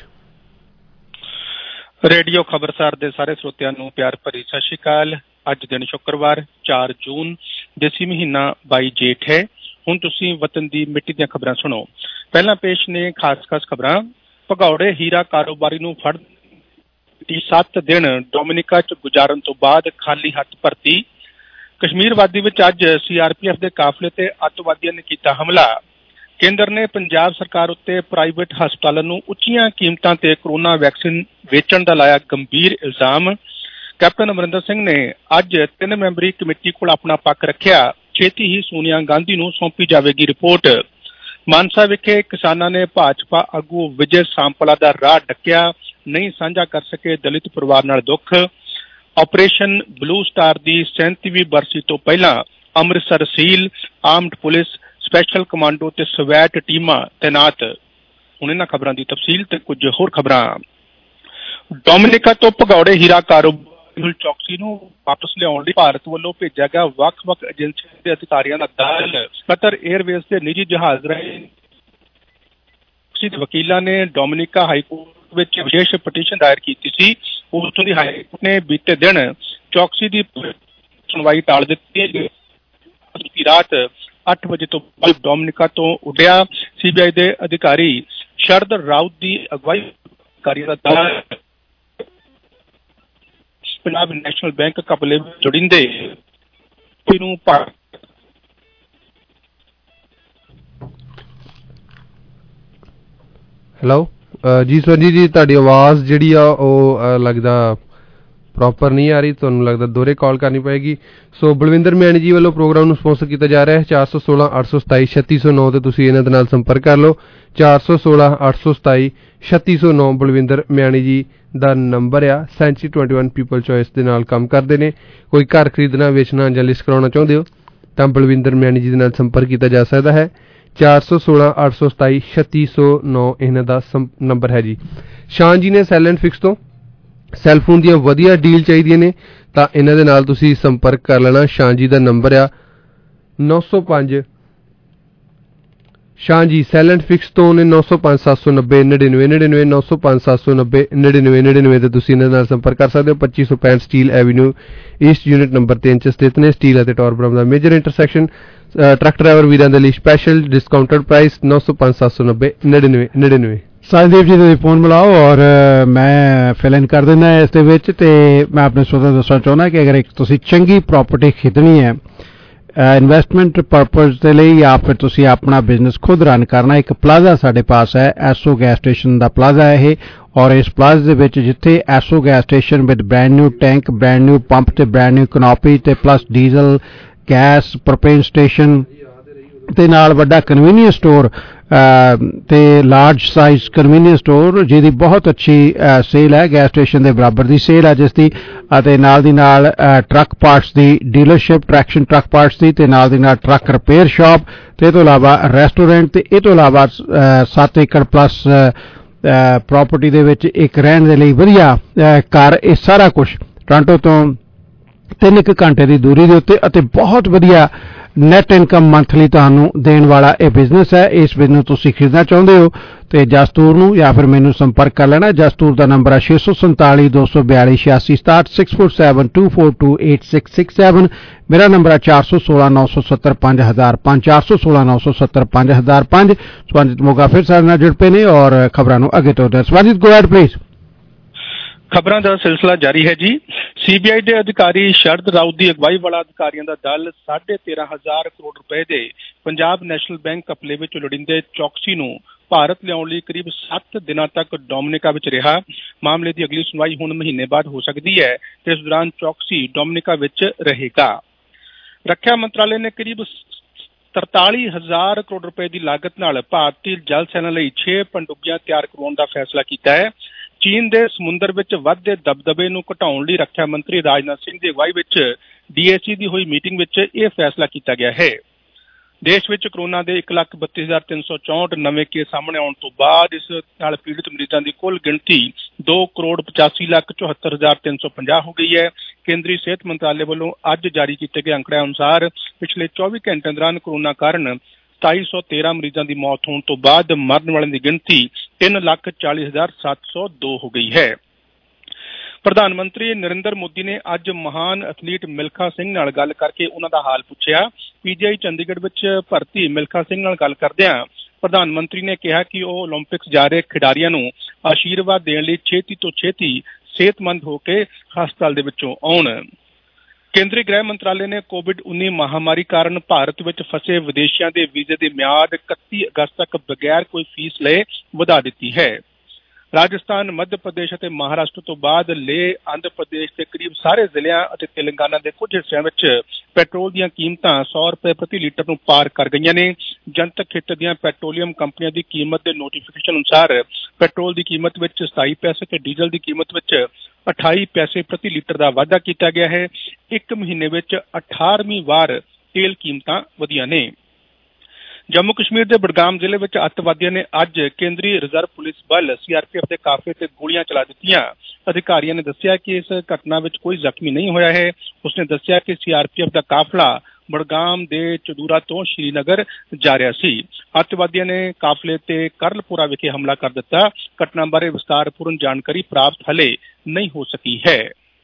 ਰੇਡੀਓ ਖਬਰਸਾਰ ਦੇ ਸਾਰੇ ਸਰੋਤਿਆਂ ਨੂੰ ਪਿਆਰ ਭਰੀ ਸਤਿ ਸ਼੍ਰੀ ਅਕਾਲ. ਅੱਜ ਦਿਨ ਸ਼ੁੱਕਰਵਾਰ ਚਾਰ ਜੂਨ ਦੇਸੀ ਮਹੀਨਾ ਬਾਈ ਜੇਠ ਹੈ. ਹੁਣ ਤੁਸੀਂ ਵਤਨ ਦੀ ਮਿੱਟੀ ਦੀਆਂ ਖਬਰਾਂ ਸੁਣੋ. ਪਹਿਲਾਂ ਪੇਸ਼ ਨੇ ਖਾਸ ਖਾਸ ਖਬਰਾਂ. ਭਗੌੜੇ ਹੀਰਾ ਕਾਰੋਬਾਰੀ ਨੂੰ ਫੜ ਸੱਤ ਦਿਨ ਡੋਮਿਨਿਕਾ ਚ ਗੁਜ਼ਾਰਨ ਤੋਂ ਬਾਅਦ ਖਾਲੀ ਹੱਥ ਭਰਤੀ. ਕਸ਼ਮੀਰ ਵਾਦੀ ਵਿੱਚ ਅੱਜ ਸੀ ਆਰ ਪੀ ਐਫ ਦੇ ਕਾਫਲੇ ਤੇ ਅੱਤਵਾਦੀਆਂ ਨੇ ਕੀਤਾ ਹਮਲਾ. ਕੇਂਦਰ ਨੇ ਪੰਜਾਬ ਸਰਕਾਰ ਉੱਤੇ ਪ੍ਰਾਈਵੇਟ ਹਸਪਤਾਲਾਂ ਨੂੰ ਉੱਚੀਆਂ ਕੀਮਤਾਂ ਤੇ ਕੋਰੋਨਾ ਵੈਕਸੀਨ ਵੇਚਣ ਦਾ ਲਾਇਆ ਗੰਭੀਰ ਇਲਜ਼ਾਮ. ਕੈਪਟਨ ਅਮਰਿੰਦਰ ਸਿੰਘ ਨੇ ਅੱਜ ਤਿੰਨ ਮੈਂਬਰੀ ਕਮੇਟੀ ਕੋਲ ਆਪਣਾ ਪੱਖ ਰੱਖਿਆ. ਛੇਤੀ ਹੀ ਸੋਨੀਆ ਗਾਂਧੀ ਨੂੰ ਸੌਂਪੀ ਜਾਵੇਗੀ ਰਿਪੋਰਟ. ਮਾਨਸਾ ਵਿਖੇ ਕਿਸਾਨਾਂ ਨੇ ਭਾਜਪਾ ਆਗੂ ਵਿਜੇ ਸਾਂਪਲਾ ਦਾ ਰਾਹ ਡੱਕਿਆ. ਨਹੀਂ ਸਾਂਝਾ ਕਰ ਸਕੇ ਦਲਿਤ ਪਰਿਵਾਰ ਨਾਲ ਦੁੱਖ. ਆਪਰੇਸ਼ਨ ਬਲੂ ਸਟਾਰ ਦੀ ਸੈਂਤੀਵੀਂ ਬਰਸੀ ਤੋਂ ਪਹਿਲਾਂ Amritsar seal, armed police, special commando ਤੇ ਸਵੈਟ ਟੀਮਾਂ ਤੈਨਾਤ. ਹੁਣ ਇਹਨਾਂ ਖਬਰਾਂ ਦੀ ਤਫਸੀਲ ਤੇ ਕੁਝ ਹੋਰ ਖਬਰਾਂ. ਡੋਮਿਨਿਕਾ ਤੋਂ ਭਗੌੜੇ ਹੀਰਾ ਕਾਰੋਬਾਰੀ ਮੇਹੁਲ ਚੌਕਸੀ ਨੂੰ ਵਾਪਸ ਲਿਆਉਣ ਲਈ ਭਾਰਤ ਵੱਲੋਂ ਭੇਜਿਆ ਗਿਆ ਵੱਖ-ਵੱਖ ਏਜੰਸੀਆਂ ਦੇ ਅਧਿਕਾਰੀਆਂ ਦਾ ਦਲ ਕਤਰ ਏਅਰਵੇਜ਼ ਦੇ ਨਿੱਜੀ ਜਹਾਜ਼ ਰਾਹੀਂ ਵਕੀਲਾਂ ਨੇ ਡੋਮਿਨਿਕਾ ਹਾਈਕੋਰਟ ਵਿੱਚ ਵਿਸ਼ੇਸ਼ ਪਟੀਸ਼ਨ ਦਾਇਰ ਕੀਤੀ ਸੀ. ਉੱਥੋਂ ਦੀ ਹਾਈਕੋਰਟ ਨੇ ਬੀਤੇ ਦਿਨ ਚੌਕਸੀ ਦੀ ਸੁਣਵਾਈ ਟਾਲ ਦਿੱਤੀ. ਰਾਤ ਅੱਠ ਵਜੇ ਤੋਂ ਬਾਅਦ ਡੋਮਿਨਿਕਾ ਤੋਂ ਉੱਡਿਆ ਸੀਬੀਆਈ ਦੇ ਅਧਿਕਾਰੀ ਸ਼ਰਦ ਰਾਉਤ ਦੀ ਅਗਵਾਈ ਅਧਿਕਾਰੀਆਂ ਦਾ ਦਲ ਪੰਜਾਬ ਨੈਸ਼ਨਲ ਬੈਂਕ ਕਪਲੇ ਜੁੜਿੰਦੇ ਨੂੰ ਹੈਲੋ ਜੀ ਸਵਰਨਜੀਤ ਜੀ, ਤੁਹਾਡੀ ਆਵਾਜ਼ ਜਿਹੜੀ ਆ ਉਹ ਲੱਗਦਾ ਪ੍ਰੋਪਰ ਨਹੀਂ ਆ ਰਹੀ, ਤੁਹਾਨੂੰ ਲੱਗਦਾ ਦੋਹਰੇ ਕਾਲ ਕਰਨੀ ਪਏਗੀ। ਸੋ ਬਲਵਿੰਦਰ ਮੈਣੀ ਜੀ ਵੱਲੋਂ ਪ੍ਰੋਗਰਾਮ ਨੂੰ ਸਪਾਂਸਰ ਕੀਤਾ ਜਾ ਰਿਹਾ ਹੈ। ਚਾਰ ਸੌ ਸੋਲਾਂ ਅੱਠ ਸੌ ਸਤਾਈ ਛੱਤੀ ਸੌ ਨੌ ਤੇ ਤੁਸੀਂ ਇਹਨਾਂ ਦੇ ਨਾਲ ਸੰਪਰਕ ਕਰ ਲਓ। ਚਾਰ ਸੌ ਸੋਲਾਂ ਅੱਠ ਸੌ ਸਤਾਈ ਛੱਤੀ ਸੌ ਨੌ ਬਲਵਿੰਦਰ ਮੈਣੀ ਜੀ ਦਾ ਨੰਬਰ ਆ। Century twenty one people choice ਦੇ ਨਾਲ ਕੰਮ ਕਰਦੇ ਨੇ। ਕੋਈ ਘਰ ਖਰੀਦਣਾ, ਵੇਚਣਾ ਜਾਂ ਲਿਸਟ ਕਰਾਉਣਾ ਚਾਹੁੰਦੇ ਹੋ ਤਾਂ ਬਲਵਿੰਦਰ ਮੈਣੀ ਜੀ ਦੇ ਨਾਲ ਸੰਪਰਕ ਕੀਤਾ ਜਾ ਸਕਦਾ ਹੈ। ਚਾਰ ਸੌ ਸੋਲਾਂ ਅੱਠ ਸੌ ਸਤਾਈ ਛੱਤੀ ਸੌ ਨੌ ਇਹਨਾਂ ਦਾ ਨੰਬਰ ਹੈ ਜੀ। ਸ਼ਾਨ ਜੀ ਨੇ ਸੈਲ ਐਂਡ ਫਿਕਸ ਤੋਂ ਸੈਲਫੋਨ ਦੀਆਂ ਵਧੀਆ ਡੀਲ ਚਾਹੀਦੀਆਂ ਨੇ ਤਾਂ ਇਹਨਾਂ ਦੇ ਨਾਲ ਤੁਸੀਂ ਸੰਪਰਕ ਕਰ ਲੈਣਾ। ਸ਼ਾਨ ਜੀ ਦਾ ਨੰਬਰ ਆ ਨੌ ਸੌ ਪੰਜ। ਸ਼ਾਨ ਜੀ ਸੈਲ ਐਂਡ ਫਿਕਸ ਤੋਂ ਨੇ ਨੌ ਸੌ ਪੰਜ ਸੱਤ ਸੌ ਨੱਬੇ ਨੜਿਨਵੇਂ ਨੜਿਨਵੇਂ ਨੌ ਸੌ ਪੰਜ ਸੱਤ ਸੌ ਨੱਬੇ ਨੜਿਨਵੇਂ ਨੜਿਨਵੇਂ ਤੇ ਤੁਸੀਂ ਇਹਨਾਂ ਨਾਲ ਸੰਪਰਕ ਕਰ ਸਕਦੇ ਹੋ। ਪੱਚੀ ਸੌ ਪੈਂਹਠ steel avenue east unit number ਤਿੰਨ ਚ ਸਥਿਤ ਨੇ। ਸਟੀਲ ਅਤੇ ਟੌਰ ਬਰਾਮ ਦਾ ਮੇਜਰ ਇੰਟਰਸੈਕਸ਼ਨ। ਟਰੱਕ ਡਰਾਈਵਰ ਵੀਰਾਂ ਦੇ ਲਈ ਸਪੈਸ਼ਲ ਡਿਸਕਾਊਂਟਡ ਪ੍ਰਾਈਸ ਨੌ ਸੌ ਪੰਜ ਸੱਤ ਸੌ ਨੱਬੇ ਨੜਿਨਵੇਂ ਨੜਿਨਵੇਂ। ਸਾਜਦੀਪ ਜੀ ਤੁਸੀਂ ਫੋਨ ਮਿਲਾਓ ਔਰ ਮੈਂ ਫਿਲ ਇਨ ਕਰ ਦਿੰਦਾ ਇਸ ਦੇ ਵਿੱਚ। ਤੇ ਮੈਂ ਆਪਣੇ ਸਰੋਤਿਆਂ ਨੂੰ ਦੱਸਣਾ ਚਾਹੁੰਦਾ ਕਿ ਅਗਰ ਇੱਕ ਤੁਸੀਂ ਚੰਗੀ ਪ੍ਰਾਪਰਟੀ ਖਰੀਦਣੀ ਹੈ ਇਨਵੈਸਟਮੈਂਟ ਪਰਪਜ਼ ਦੇ ਲਈ ਜਾਂ ਫਿਰ ਤੁਸੀਂ ਆਪਣਾ ਬਿਜ਼ਨਸ ਖੁਦ ਰਨ ਕਰਨਾ, ਇੱਕ ਪਲਾਜ਼ਾ ਸਾਡੇ ਪਾਸ ਹੈ, ਐਸਓ ਗੈਸ ਸਟੇਸ਼ਨ ਦਾ ਪਲਾਜ਼ਾ ਹੈ ਇਹ। ਔਰ ਇਸ ਪਲਾਜ਼ਾ ਦੇ ਵਿੱਚ ਜਿੱਥੇ Esso gas station with brand new tank, brand new pump ਤੇ ਬ੍ਰੈਂਡ ਨਿਊ ਕਨੋਪੀ ਤੇ plus diesel gas propane station ਤੇ ਨਾਲ ਵੱਡਾ ਕਨਵੀਨੀਅੰਸ ਸਟੋਰ ਤੇ ਲਾਰਜ ਸਾਈਜ਼ ਕਨਵੀਨੀਅੰਸ ਸਟੋਰ ਜਿਹਦੀ ਬਹੁਤ ਅੱਛੀ ਸੇਲ ਹੈ, ਗੈਸ ਸਟੇਸ਼ਨ ਦੇ ਬਰਾਬਰ ਦੀ ਸੇਲ ਹੈ ਜਿਸ ਦੀ। ਅਤੇ ਨਾਲ ਦੀ ਨਾਲ ਟਰੱਕ ਪਾਰਟਸ ਦੀ ਡੀਲਰਸ਼ਿਪ, ਟਰੈਕਸ਼ਨ ਟਰੱਕ ਪਾਰਟਸ ਦੀ, ਤੇ ਨਾਲ ਦੀ ਨਾਲ ਟਰੱਕ ਰਿਪੇਅਰ ਸ਼ਾਪ ਤੇ ਇਹ ਤੋਂ ਇਲਾਵਾ ਰੈਸਟੋਰੈਂਟ ਤੇ ਇਹ ਤੋਂ ਇਲਾਵਾ ਸੱਤ ਏਕੜ ਪਲੱਸ ਪ੍ਰਾਪਰਟੀ ਦੇ ਵਿੱਚ ਇੱਕ ਰਹਿਣ ਦੇ ਲਈ ਵਧੀਆ ਘਰ। ਇਹ ਸਾਰਾ ਕੁਝ ਟੋਰਾਂਟੋ ਤੋਂ ਤਿੰਨ ਕੁ ਘੰਟੇ ਦੀ ਦੂਰੀ ਦੇ ਉੱਤੇ ਅਤੇ ਬਹੁਤ ਵਧੀਆ ਨੈਟ ਇਨਕਮ ਮੰਥਲੀ ਤੁਹਾਨੂੰ ਦੇਣ ਵਾਲਾ ਇਹ ਬਿਜ਼ਨਸ ਹੈ। ਇਸ ਬਿਜ਼ਨਸ ਤੁਸੀਂ ਖਰੀਦਣਾ ਚਾਹੁੰਦੇ ਹੋ ਤੇ ਜਸਤੂਰ ਨੂੰ ਜਾਂ ਫਿਰ ਮੈਨੂੰ ਸੰਪਰਕ ਕਰ ਲੈਣਾ। ਜਸਤੂਰ ਦਾ ਨੰਬਰ ਹੈ ਛੇ ਸੌ ਸੰਤਾਲੀ ਦੋ ਸੌ ਬਿਆਲੀ ਛਿਆਸੀ ਸਤਾਹਠ six four seven two four two eight six six seven. ਮੇਰਾ ਨੰਬਰ ਹੈ ਚਾਰ ਸੌ ਸੋਲਾਂ ਨੌ ਸੌ ਸੱਤਰ ਪੰਜ ਹਜ਼ਾਰ ਪੰਜ ਚਾਰ ਸੌ ਸੋਲਾਂ ਨੌ ਸੌ ਸੱਤਰ ਪੰਜ ਹਜ਼ਾਰ ਪੰਜ। ਸਵਰਨਜੀਤ ਮੋਗਾ ਫਿਰ ਸਾਡੇ ਨਾਲ ਜੁੜ ਪਏ ਨੇ ਔਰ ਖਬਰਾਂ ਨੂੰ ਅੱਗੇ ਤੋਂ ਸਵਰਨਜੀਤ ਗੋ ਹੈਡ ਪਲੀਜ਼। ਖਬਰਾਂ ਦਾ ਸਿਲਸਿਲਾ ਜਾਰੀ ਹੈ ਜੀ। ਸੀਬੀਆਈ ਦੇ ਅਧਿਕਾਰੀ ਸ਼ਰਦ ਰਾਉਤ ਦੀ ਅਗਵਾਈ ਵਾਲਾ ਅਧਿਕਾਰੀਆਂ ਦਾ ਦਲ ਸਾਢੇ ਤੇਰਾਂ ਹਜ਼ਾਰ ਕਰੋੜ ਰੁਪਏ ਦੇ ਪੰਜਾਬ ਨੈਸ਼ਨਲ ਬੈਂਕ ਘਪਲੇ ਵਿੱਚ ਲੋੜੀਂਦੇ ਚੌਕਸੀ ਨੂੰ ਭਾਰਤ ਲਿਆਉਣ ਲਈ ਕਰੀਬ ਸੱਤ ਦਿਨਾਂ ਤੱਕ ਡੋਮਿਨਿਕਾ ਵਿੱਚ ਰਿਹਾ। ਮਾਮਲੇ ਦੀ ਅਗਲੀ ਸੁਣਵਾਈ ਹੁਣ ਮਹੀਨੇ ਬਾਅਦ ਹੋ ਸਕਦੀ ਹੈ ਤੇ ਇਸ ਦੌਰਾਨ ਚੌਕਸੀ ਡੋਮਿਨਿਕਾ ਵਿੱਚ ਰਹੇਗਾ। ਰੱਖਿਆ ਮੰਤਰਾਲੇ ਨੇ ਕਰੀਬ ਤਰਤਾਲੀ ਹਜ਼ਾਰ ਕਰੋੜ ਰੁਪਏ ਦੀ ਲਾਗਤ ਨਾਲ ਭਾਰਤੀ ਜਲ ਸੈਨਾ ਲਈ ਛੇ ਪਣਡੁੱਬੀਆਂ ਤਿਆਰ ਕਰਵਾਉਣ ਦਾ ਫੈਸਲਾ ਕੀਤਾ ਹੈ। ਚੀਨ ਦੇ ਸਮੁੰਦਰ ਵਿੱਚ ਵੱਧਦੇ ਦਬਦਬੇ ਨੂੰ ਘਟਾਉਣ ਲਈ ਰੱਖਿਆ ਮੰਤਰੀ ਰਾਜਨਾਥ ਸਿੰਘ ਦੀ ਅਗਵਾਈ ਵਿੱਚ ਡੀਏਸੀ ਦੀ ਹੋਈ ਮੀਟਿੰਗ ਵਿੱਚ ਇਹ ਫੈਸਲਾ ਕੀਤਾ ਗਿਆ ਹੈ। ਦੇਸ਼ ਵਿੱਚ ਕੋਰੋਨਾ ਦੇ ਇੱਕ ਲੱਖ ਬੱਤੀ ਹਜ਼ਾਰ ਤਿੰਨ ਸੌ ਚੌਂਹਠ ਨਵੇਂ ਕੇਸ ਸਾਹਮਣੇ ਆਉਣ ਤੋਂ ਬਾਅਦ ਇਸ ਨਾਲ ਪੀੜਿਤ ਮਰੀਜ਼ਾਂ ਦੀ ਕੁੱਲ ਗਿਣਤੀ ਦੋ ਕਰੋੜ ਪਚਾਸੀ ਲੱਖ ਚੌਹੱਤਰ ਹਜ਼ਾਰ ਤਿੰਨ ਸੌ ਪੰਜਾਹ ਹੋ ਗਈ ਹੈ। ਕੇਂਦਰੀ ਸਿਹਤ ਮੰਤਰਾਲੇ ਵੱਲੋਂ ਅੱਜ ਜਾਰੀ ਕੀਤੇ ਗਏ ਅੰਕੜਿਆਂ ਅਨੁਸਾਰ ਪਿਛਲੇ ਚੌਵੀ ਘੰਟਿਆਂ ਦੌਰਾਨ ਕੋਰੋਨਾ ਕਾਰਨ ਸਤਾਈ ਸੌ ਤੇਰਾਂ ਮਰੀਜ਼ਾਂ ਦੀ ਮੌਤ ਹੋਣ ਤੋਂ ਬਾਅਦ ਮਰਨ ਵਾਲਿਆਂ ਦੀ ਗਿਣਤੀ ਤਿੰਨ ਲੱਖ ਚਾਲੀ ਹਜ਼ਾਰ ਸੱਤ ਸੌ ਦੋ ਹੋ ਗਈ ਹੈ। ਪ੍ਰਧਾਨ ਮੰਤਰੀ ਨਰਿੰਦਰ ਮੋਦੀ ਨੇ ਅੱਜ ਮਹਾਨ ਐਥਲੀਟ ਮਿਲਖਾ ਸਿੰਘ ਨਾਲ ਗੱਲ ਕਰਕੇ ਉਹਨਾਂ ਦਾ ਹਾਲ ਪੁੱਛਿਆ। ਪੀਜੀਆਈ ਚੰਡੀਗੜ੍ਹ ਵਿੱਚ ਭਰਤੀ ਮਿਲਖਾ ਸਿੰਘ ਨਾਲ ਗੱਲ ਕਰਦਿਆਂ ਪ੍ਰਧਾਨ ਮੰਤਰੀ ਨੇ ਕਿਹਾ ਕਿ ਉਹ ਓਲੰਪਿਕਸ ਜਾ ਰਹੇ ਖਿਡਾਰੀਆਂ ਨੂੰ ਆਸ਼ੀਰਵਾਦ ਦੇਣ ਲਈ ਛੇਤੀ ਤੋਂ ਛੇਤੀ ਸਿਹਤਮੰਦ ਹੋ ਕੇ ਹਸਪਤਾਲ ਦੇ ਵਿੱਚੋਂ ਆਉਣ। ਕੇਂਦਰੀ ਗ੍ਰਹਿ ਮੰਤਰਾਲੇ ਨੇ ਕੋਵਿਡ ਉੱਨੀ ਮਹਾਮਾਰੀ ਕਾਰਨ ਭਾਰਤ ਵਿੱਚ ਫਸੇ ਵਿਦੇਸ਼ੀਆਂ ਦੇ ਵੀਜ਼ੇ ਦੀ ਮਿਆਦ ਇਕੱਤੀ ਅਗਸਤ ਤੱਕ ਬਗੈਰ ਕੋਈ ਫੀਸ ਲਏ ਵਧਾ ਦਿੱਤੀ ਹੈ। ਰਾਜਸਥਾਨ, ਮੱਧ ਪ੍ਰਦੇਸ਼ ਅਤੇ ਮਹਾਰਾਸ਼ਟਰ ਤੋਂ ਬਾਅਦ ਲੇਹ, ਆਂਧਰ ਪ੍ਰਦੇਸ਼ ਦੇ ਕਰੀਬ ਸਾਰੇ ਜ਼ਿਲ੍ਹਿਆਂ ਅਤੇ ਤੇਲੰਗਾਨਾ ਦੇ ਕੁਝ ਹਿੱਸਿਆਂ ਵਿੱਚ ਪੈਟਰੋਲ ਦੀਆਂ ਕੀਮਤਾਂ ਸੌ ਰੁਪਏ ਪ੍ਰਤੀ ਲੀਟਰ ਨੂੰ ਪਾਰ ਕਰ ਗਈਆਂ ਨੇ। ਜਨਤਕ ਖੇਤਰ ਦੀਆਂ ਪੈਟਰੋਲੀਅਮ ਕੰਪਨੀਆਂ ਦੀ ਕੀਮਤ ਦੇ ਨੋਟੀਫਿਕੇਸ਼ਨ ਅਨੁਸਾਰ ਪੈਟਰੋਲ ਦੀ ਕੀਮਤ ਵਿੱਚ ਸਤਾਈ ਪੈਸੇ ਤੇ ਡੀਜ਼ਲ ਦੀ ਕੀਮਤ ਵਿੱਚ ਅਠਾਈ ਪੈਸੇ ਪ੍ਰਤੀ ਲੀਟਰ ਦਾ ਵਾਧਾ ਕੀਤਾ ਗਿਆ ਹੈ। ਇੱਕ ਮਹੀਨੇ ਵਿੱਚ ਅਠਾਰਵੀਂ ਵਾਰ ਤੇਲ ਕੀਮਤਾਂ ਵਧੀਆਂ ਨੇ। ਜੰਮੂ ਕਸ਼ਮੀਰ ਦੇ ਬਡਗਾਮ ਜ਼ਿਲ੍ਹੇ ਵਿੱਚ ਅੱਤਵਾਦੀਆਂ ਨੇ ਅੱਜ ਕੇਂਦਰੀ ਰਿਜ਼ਰਵ ਪੁਲਿਸ ਬਲ ਸੀਆਰਪੀਐਫ ਦੇ ਕਾਫਲੇ ਤੇ ਗੋਲੀਆਂ ਚਲਾ ਦਿੱਤੀਆਂ। ਅਧਿਕਾਰੀਆਂ ਨੇ ਦੱਸਿਆ ਕਿ ਇਸ ਘਟਨਾ ਵਿੱਚ ਕੋਈ ਜ਼ਖਮੀ ਨਹੀਂ ਹੋਇਆ ਹੈ। ਉਸਨੇ ਦੱਸਿਆ ਕਿ ਸੀਆਰਪੀਐਫ ਦਾ ਕਾਫਲਾ ਬਡਗਾਮ ਦੇ ਚਦੂਰਾ ਤੋਂ ਸ਼੍ਰੀਨਗਰ ਜਾ ਰਿਹਾ ਸੀ। ਅੱਤਵਾਦੀਆਂ ਨੇ ਕਾਫਲੇ ਤੇ ਕਰਲਪੁਰਾ ਵਿਖੇ ਹਮਲਾ ਕਰ ਦਿੱਤਾ। ਘਟਨਾ ਬਾਰੇ ਵਿਸਤਾਰਪੂਰਨ ਜਾਣਕਾਰੀ ਪ੍ਰਾਪਤ ਹਲੇ ਨਹੀਂ ਹੋ ਸਕੀ ਹੈ।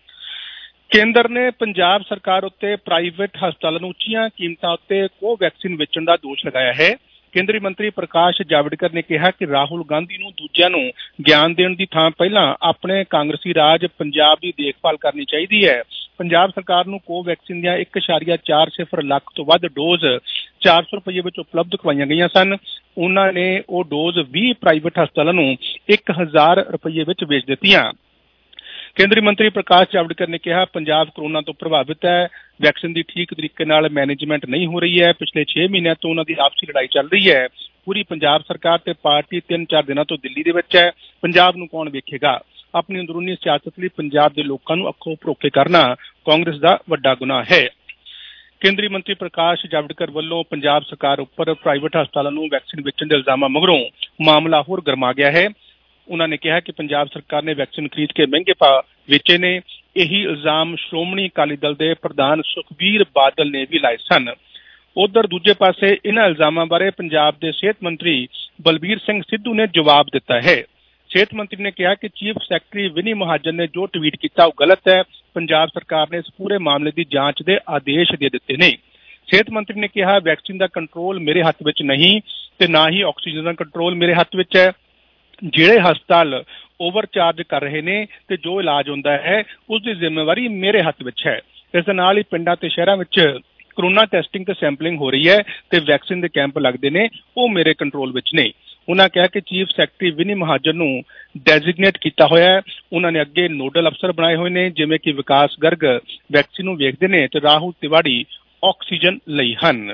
ਕੇਂਦਰ ਨੇ ਪੰਜਾਬ ਸਰਕਾਰ ਉੱਤੇ ਪ੍ਰਾਈਵੇਟ ਹਸਪਤਾਲਾਂ ਨੂੰ ਉੱਚੀਆਂ ਕੀਮਤਾਂ ਉੱਤੇ ਕੋਵੈਕਸੀਨ ਵੇਚਣ ਦਾ ਦੋਸ਼ ਲਗਾਇਆ ਹੈ। ਕੇਂਦਰੀ ਮੰਤਰੀ ਪ੍ਰਕਾਸ਼ ਜਾਵੜੇਕਰ ਨੇ ਕਿਹਾ ਕਿ ਰਾਹੁਲ ਗਾਂਧੀ ਨੂੰ ਦੂਜਿਆਂ ਨੂੰ ਗਿਆਨ ਦੇਣ ਦੀ ਥਾਂ ਪਹਿਲਾਂ ਆਪਣੇ ਕਾਂਗਰਸੀ ਰਾਜ ਪੰਜਾਬ ਦੀ ਦੇਖਭਾਲ ਕਰਨੀ ਚਾਹੀਦੀ ਹੈ। ਪੰਜਾਬ ਸਰਕਾਰ ਨੂੰ ਕੋਵੈਕਸੀਨ ਦੀਆਂ ਇੱਕ ਇਸ਼ਾਰੀਆ ਚਾਰ ਸਿਫਰ ਲੱਖ ਤੋਂ ਵੱਧ ਡੋਜ਼ ਚਾਰ ਸੌ ਰੁਪਏ ਵਿੱਚ ਉਪਲਬਧ ਕਰਵਾਈਆਂ ਗਈਆਂ ਸਨ। ਉਹਨਾਂ ਨੇ ਉਹ ਡੋਜ਼ ਵੀਹ ਪ੍ਰਾਈਵੇਟ ਹਸਪਤਾਲਾਂ ਨੂੰ ਇੱਕ ਹਜ਼ਾਰ ਰੁਪਏ ਵਿੱਚ ਵੇਚ ਦਿੱਤੀਆਂ। ਕੇਂਦਰੀ ਮੰਤਰੀ ਪ੍ਰਕਾਸ਼ ਜਾਵੜੇਕਰ ਨੇ ਕਿਹਾ, ਪੰਜਾਬ ਕੋਰੋਨਾ ਤੋਂ ਪ੍ਰਭਾਵਿਤ ਹੈ। ਵੈਕਸੀਨ ਦੀ ਠੀਕ ਤਰੀਕੇ ਨਾਲ ਮੈਨੇਜਮੈਂਟ ਨਹੀਂ ਹੋ ਰਹੀ ਹੈ। ਪਿਛਲੇ ਛੇ ਮਹੀਨਿਆਂ ਤੋਂ ਉਹਨਾਂ ਦੀ ਆਪਸੀ ਲੜਾਈ ਚੱਲ ਰਹੀ ਹੈ। ਪੂਰੀ ਪੰਜਾਬ ਸਰਕਾਰ ਤੇ ਪਾਰਟੀ ਤਿੰਨ ਚਾਰ ਦਿਨਾਂ ਤੋਂ ਦਿੱਲੀ ਦੇ ਵਿੱਚ ਹੈ। ਪੰਜਾਬ ਨੂੰ ਕੌਣ ਵੇਖੇਗਾ? ਆਪਣੀ ਅੰਦਰੂਨੀ ਸਿਆਸਤ ਲਈ ਪੰਜਾਬ ਦੇ ਲੋਕਾਂ ਨੂੰ ਅੱਖੋਂ ਭਰੋਕੇ ਕਰਨਾ ਕਾਂਗਰਸ ਦਾ ਵੱਡਾ ਗੁਨਾਹ ਹੈ। ਕੇਂਦਰੀ ਮੰਤਰੀ ਪ੍ਰਕਾਸ਼ ਜਾਵੜੇਕਰ ਵੱਲੋਂ ਪੰਜਾਬ ਸਰਕਾਰ ਉੱਪਰ ਪ੍ਰਾਈਵੇਟ ਹਸਪਤਾਲਾਂ ਨੂੰ ਵੈਕਸੀਨ ਵੇਚਣ ਦੇ ਇਲਜ਼ਾਮਾਂ ਮਗਰੋਂ ਮਾਮਲਾ ਹੋਰ ਗਰਮਾ ਗਿਆ ਹੈ। ਉਹਨਾਂ ਨੇ ਕਿਹਾ ਕਿ ਪੰਜਾਬ ਸਰਕਾਰ ਨੇ ਵੈਕਸੀਨ ਖਰੀਦ ਕੇ ਮਹਿੰਗੇ ਭਾਅ ਵੇਚੇ ਨੇ। ਇਹੀ ਇਲਜ਼ਾਮ ਸ਼੍ਰੋਮਣੀ ਅਕਾਲੀ ਦਲ ਦੇ ਪ੍ਰਧਾਨ ਸੁਖਬੀਰ ਬਾਦਲ ਨੇ ਵੀ ਲਾਏ ਸਨ। ਉਧਰ ਦੂਜੇ ਪਾਸੇ ਇਹਨਾਂ ਇਲਜ਼ਾਮਾਂ ਬਾਰੇ ਪੰਜਾਬ ਦੇ ਸਿਹਤ ਮੰਤਰੀ ਬਲਬੀਰ ਸਿੰਘ ਸਿੱਧੂ ਨੇ ਜਵਾਬ ਦਿੱਤਾ ਹੈ। ਸਿਹਤ ਮੰਤਰੀ ਨੇ ਕਿਹਾ ਕਿ ਚੀਫ ਸੈਕਟਰੀ ਵਿਨੀ ਮਹਾਜਨ ਨੇ ਜੋ ਟਵੀਟ ਕੀਤਾ ਉਹ ਗਲਤ ਹੈ। ਪੰਜਾਬ ਸਰਕਾਰ ਨੇ ਇਸ ਪੂਰੇ ਮਾਮਲੇ ਦੀ ਜਾਂਚ ਦੇ ਆਦੇਸ਼ ਦੇ ਦਿੱਤੇ ਨੇ। ਸਿਹਤ ਮੰਤਰੀ ਨੇ ਕਿਹਾ, ਵੈਕਸੀਨ ਦਾ ਕੰਟਰੋਲ ਮੇਰੇ ਹੱਥ ਵਿੱਚ ਨਹੀਂ ਤੇ ਨਾ ਹੀ ਆਕਸੀਜਨ ਦਾ ਕੰਟਰੋਲ ਮੇਰੇ ਹੱਥ ਵਿੱਚ ਹੈ। ਜਿਹੜੇ ਹਸਪਤਾਲ ਓਵਰਚਾਰਜ ਕਰ ਰਹੇ ਨੇ ਤੇ ਜੋ ਇਲਾਜ ਹੁੰਦਾ ਹੈ ਉਸ ਦੀ ਜ਼ਿੰਮੇਵਾਰੀ ਮੇਰੇ ਹੱਥ ਵਿੱਚ ਹੈ। ਇਸ ਦੇ ਨਾਲ ਹੀ ਪਿੰਡਾਂ ਤੇ ਸ਼ਹਿਰਾਂ ਵਿੱਚ ਕਰੋਨਾ ਟੈਸਟਿੰਗ ਤੇ ਸੈਂਪਲਿੰਗ ਹੋ ਰਹੀ ਹੈ ਤੇ ਵੈਕਸੀਨ ਦੇ ਕੈਂਪ ਲੱਗਦੇ ਨੇ, ਉਹ ਮੇਰੇ ਕੰਟਰੋਲ ਵਿੱਚ ਨੇ। ਉਹਨਾਂ ਕਿਹਾ ਕਿ ਚੀਫ ਸੈਕਟਰੀ ਵਿਨੀ ਮਹਾਜਨ ਨੂੰ ਡੈਜ਼ਿਗਨੇਟ ਕੀਤਾ ਹੋਇਆ ਹੈ। ਉਹਨਾਂ ਨੇ ਅੱਗੇ ਨੋਡਲ ਅਫਸਰ ਬਣਾਏ ਹੋਏ ਨੇ, ਜਿਵੇਂ ਕਿ ਵਿਕਾਸ ਗਰਗ ਵੈਕਸੀਨ ਨੂੰ ਵੇਖਦੇ ਨੇ ਤੇ ਰਾਹੁਲ ਤਿਵਾੜੀ ਆਕਸੀਜਨ ਲਈ ਹਨ।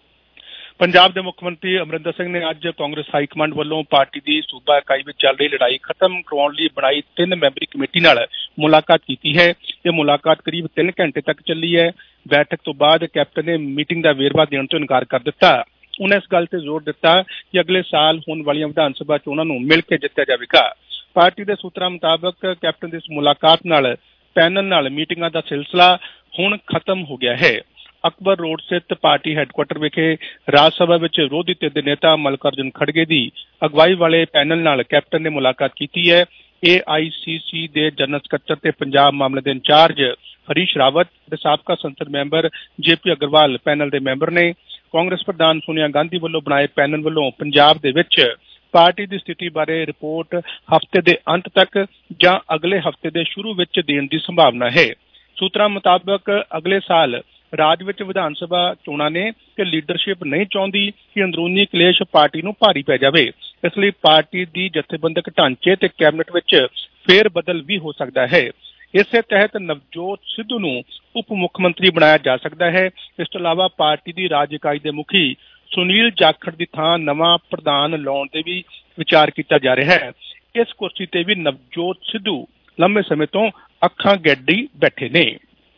ਪੰਜਾਬ ਦੇ ਮੁੱਖ ਮੰਤਰੀ ਅਮਰਿੰਦਰ ਸਿੰਘ ਨੇ ਅੱਜ ਕਾਂਗਰਸ ਹਾਈ ਕਮਾਂਡ ਵੱਲੋਂ ਪਾਰਟੀ ਦੀ ਸੂਬਾ ਇਕਾਈ ਵਿੱਚ ਚੱਲ ਰਹੀ ਲੜਾਈ ਖਤਮ ਕਰਵਾਉਣ ਲਈ ਬਣਾਈ ਤਿੰਨ ਮੈਂਬਰੀ ਕਮੇਟੀ ਨਾਲ ਮੁਲਾਕਾਤ ਕੀਤੀ ਹੈ। ਇਹ ਮੁਲਾਕਾਤ ਕਰੀਬ ਤਿੰਨ ਘੰਟੇ ਤੱਕ ਚੱਲੀ ਹੈ। ਬੈਠਕ ਤੋਂ ਬਾਅਦ ਕੈਪਟਨ ਨੇ ਮੀਟਿੰਗ ਦਾ ਵੇਰਵਾ ਦੇਣ ਤੋਂ ਇਨਕਾਰ ਕਰ ਦਿੱਤਾ। ਉਹਨਾਂ ਇਸ ਗੱਲ ਤੇ ਜ਼ੋਰ ਦਿੱਤਾ ਕਿ ਅਗਲੇ ਸਾਲ ਹੋਣ ਵਾਲੀਆਂ ਵਿਧਾਨ ਸਭਾ ਚੋਣਾਂ ਨੂੰ ਮਿਲ ਕੇ ਜਿੱਤਿਆ ਜਾਵੇਗਾ। ਪਾਰਟੀ ਦੇ ਸੂਤਰਾਂ ਮੁਤਾਬਕ ਕੈਪਟਨ ਦੀ ਇਸ ਮੁਲਾਕਾਤ ਨਾਲ ਪੈਨਲ ਨਾਲ ਮੀਟਿੰਗਾਂ ਦਾ ਸਿਲਸਿਲਾ ਹੁਣ ਖਤਮ ਹੋ ਗਿਆ ਹੈ। ਅਕਬਰ ਰੋਡ ਸਥਿਤ ਪਾਰਟੀ ਹੈੱਡਕੁਆਟਰ ਵਿਖੇ ਰਾਜ ਸਭਾ ਵਿੱਚ ਵਿਰੋਧੀ ਧਿਰ ਦੇ ਨੇਤਾ ਮਲਕਾਰਜੁਨ ਖੜਗੇ ਦੀ ਅਗਵਾਈ ਵਾਲੇ ਪੈਨਲ ਨਾਲ ਕੈਪਟਨ ਨੇ ਮੁਲਾਕਾਤ ਕੀਤੀ ਹੈ। ਏ ਆਈ ਸੀ ਸੀ ਦੇ ਜਨਰਲ ਸਕੱਤਰ ਤੇ ਪੰਜਾਬ ਮਾਮਲੇ ਦੇ ਇੰਚਾਰਜ ਹਰੀਸ਼ ਰਾਵਤ ਤੇ ਸਾਬਕਾ ਸੰਸਦ member J P Agarwal panel ਦੇ ਮੈਂਬਰ ਨੇ। ਕਾਂਗਰਸ ਪ੍ਰਧਾਨ ਸੋਨੀਆ ਗਾਂਧੀ ਵੱਲੋਂ ਬਣਾਏ ਪੈਨਲ ਵੱਲੋਂ ਪੰਜਾਬ ਦੇ ਵਿੱਚ ਪਾਰਟੀ ਦੀ ਸਥਿਤੀ ਬਾਰੇ ਰਿਪੋਰਟ ਹਫ਼ਤੇ ਦੇ ਅੰਤ ਤੱਕ ਜਾਂ ਅਗਲੇ ਹਫ਼ਤੇ ਦੇ ਸ਼ੁਰੂ ਵਿੱਚ ਦੇਣ ਦੀ ਸੰਭਾਵਨਾ ਹੈ। ਸੂਤਰਾਂ ਮੁਤਾਬਕ ਅਗਲੇ ਸਾਲ ਰਾਜ ਵਿੱਚ ਵਿਧਾਨ ਸਭਾ ਚੋਣਾਂ ਨੇ ਤੇ ਲੀਡਰਸ਼ਿਪ ਨਹੀਂ ਚਾਹੁੰਦੀ ਕਿ ਅੰਦਰੂਨੀ ਕਲੇਸ਼ ਪਾਰਟੀ ਨੂੰ ਭਾਰੀ ਪੈ ਜਾਵੇ। ਇਸ ਲਈ ਪਾਰਟੀ ਦੀ ਜਥੇਬੰਦਕ ਢਾਂਚੇ ਤੇ ਕੈਬਨਿਟ ਵਿੱਚ ਫੇਰ ਬਦਲ ਵੀ ਹੋ ਸਕਦਾ ਹੈ। ਇਸੇ ਤਹਿਤ ਨਵਜੋਤ ਸਿੱਧੂ ਨੂੰ ਉਪ ਮੁੱਖ ਮੰਤਰੀ ਬਣਾਇਆ ਜਾ ਸਕਦਾ ਹੈ। ਇਸ ਤੋਂ ਇਲਾਵਾ ਪਾਰਟੀ ਦੀ ਰਾਜ ਇਕਾਈ ਦੇ ਮੁਖੀ ਸੁਨੀਲ ਜਾਖੜ ਦੀ ਥਾਂ ਨਵਾਂ ਪ੍ਰਧਾਨ ਲਾਉਣ ਤੇ ਵੀ ਵਿਚਾਰ ਕੀਤਾ ਜਾ ਰਿਹਾ ਹੈ। ਇਸ ਕੁਰਸੀ ਤੇ ਵੀ ਨਵਜੋਤ ਸਿੱਧੂ ਲੰਬੇ ਸਮੇਂ ਤੋਂ ਅੱਖਾਂ ਗੈਡੀ ਬੈਠੇ ਨੇ।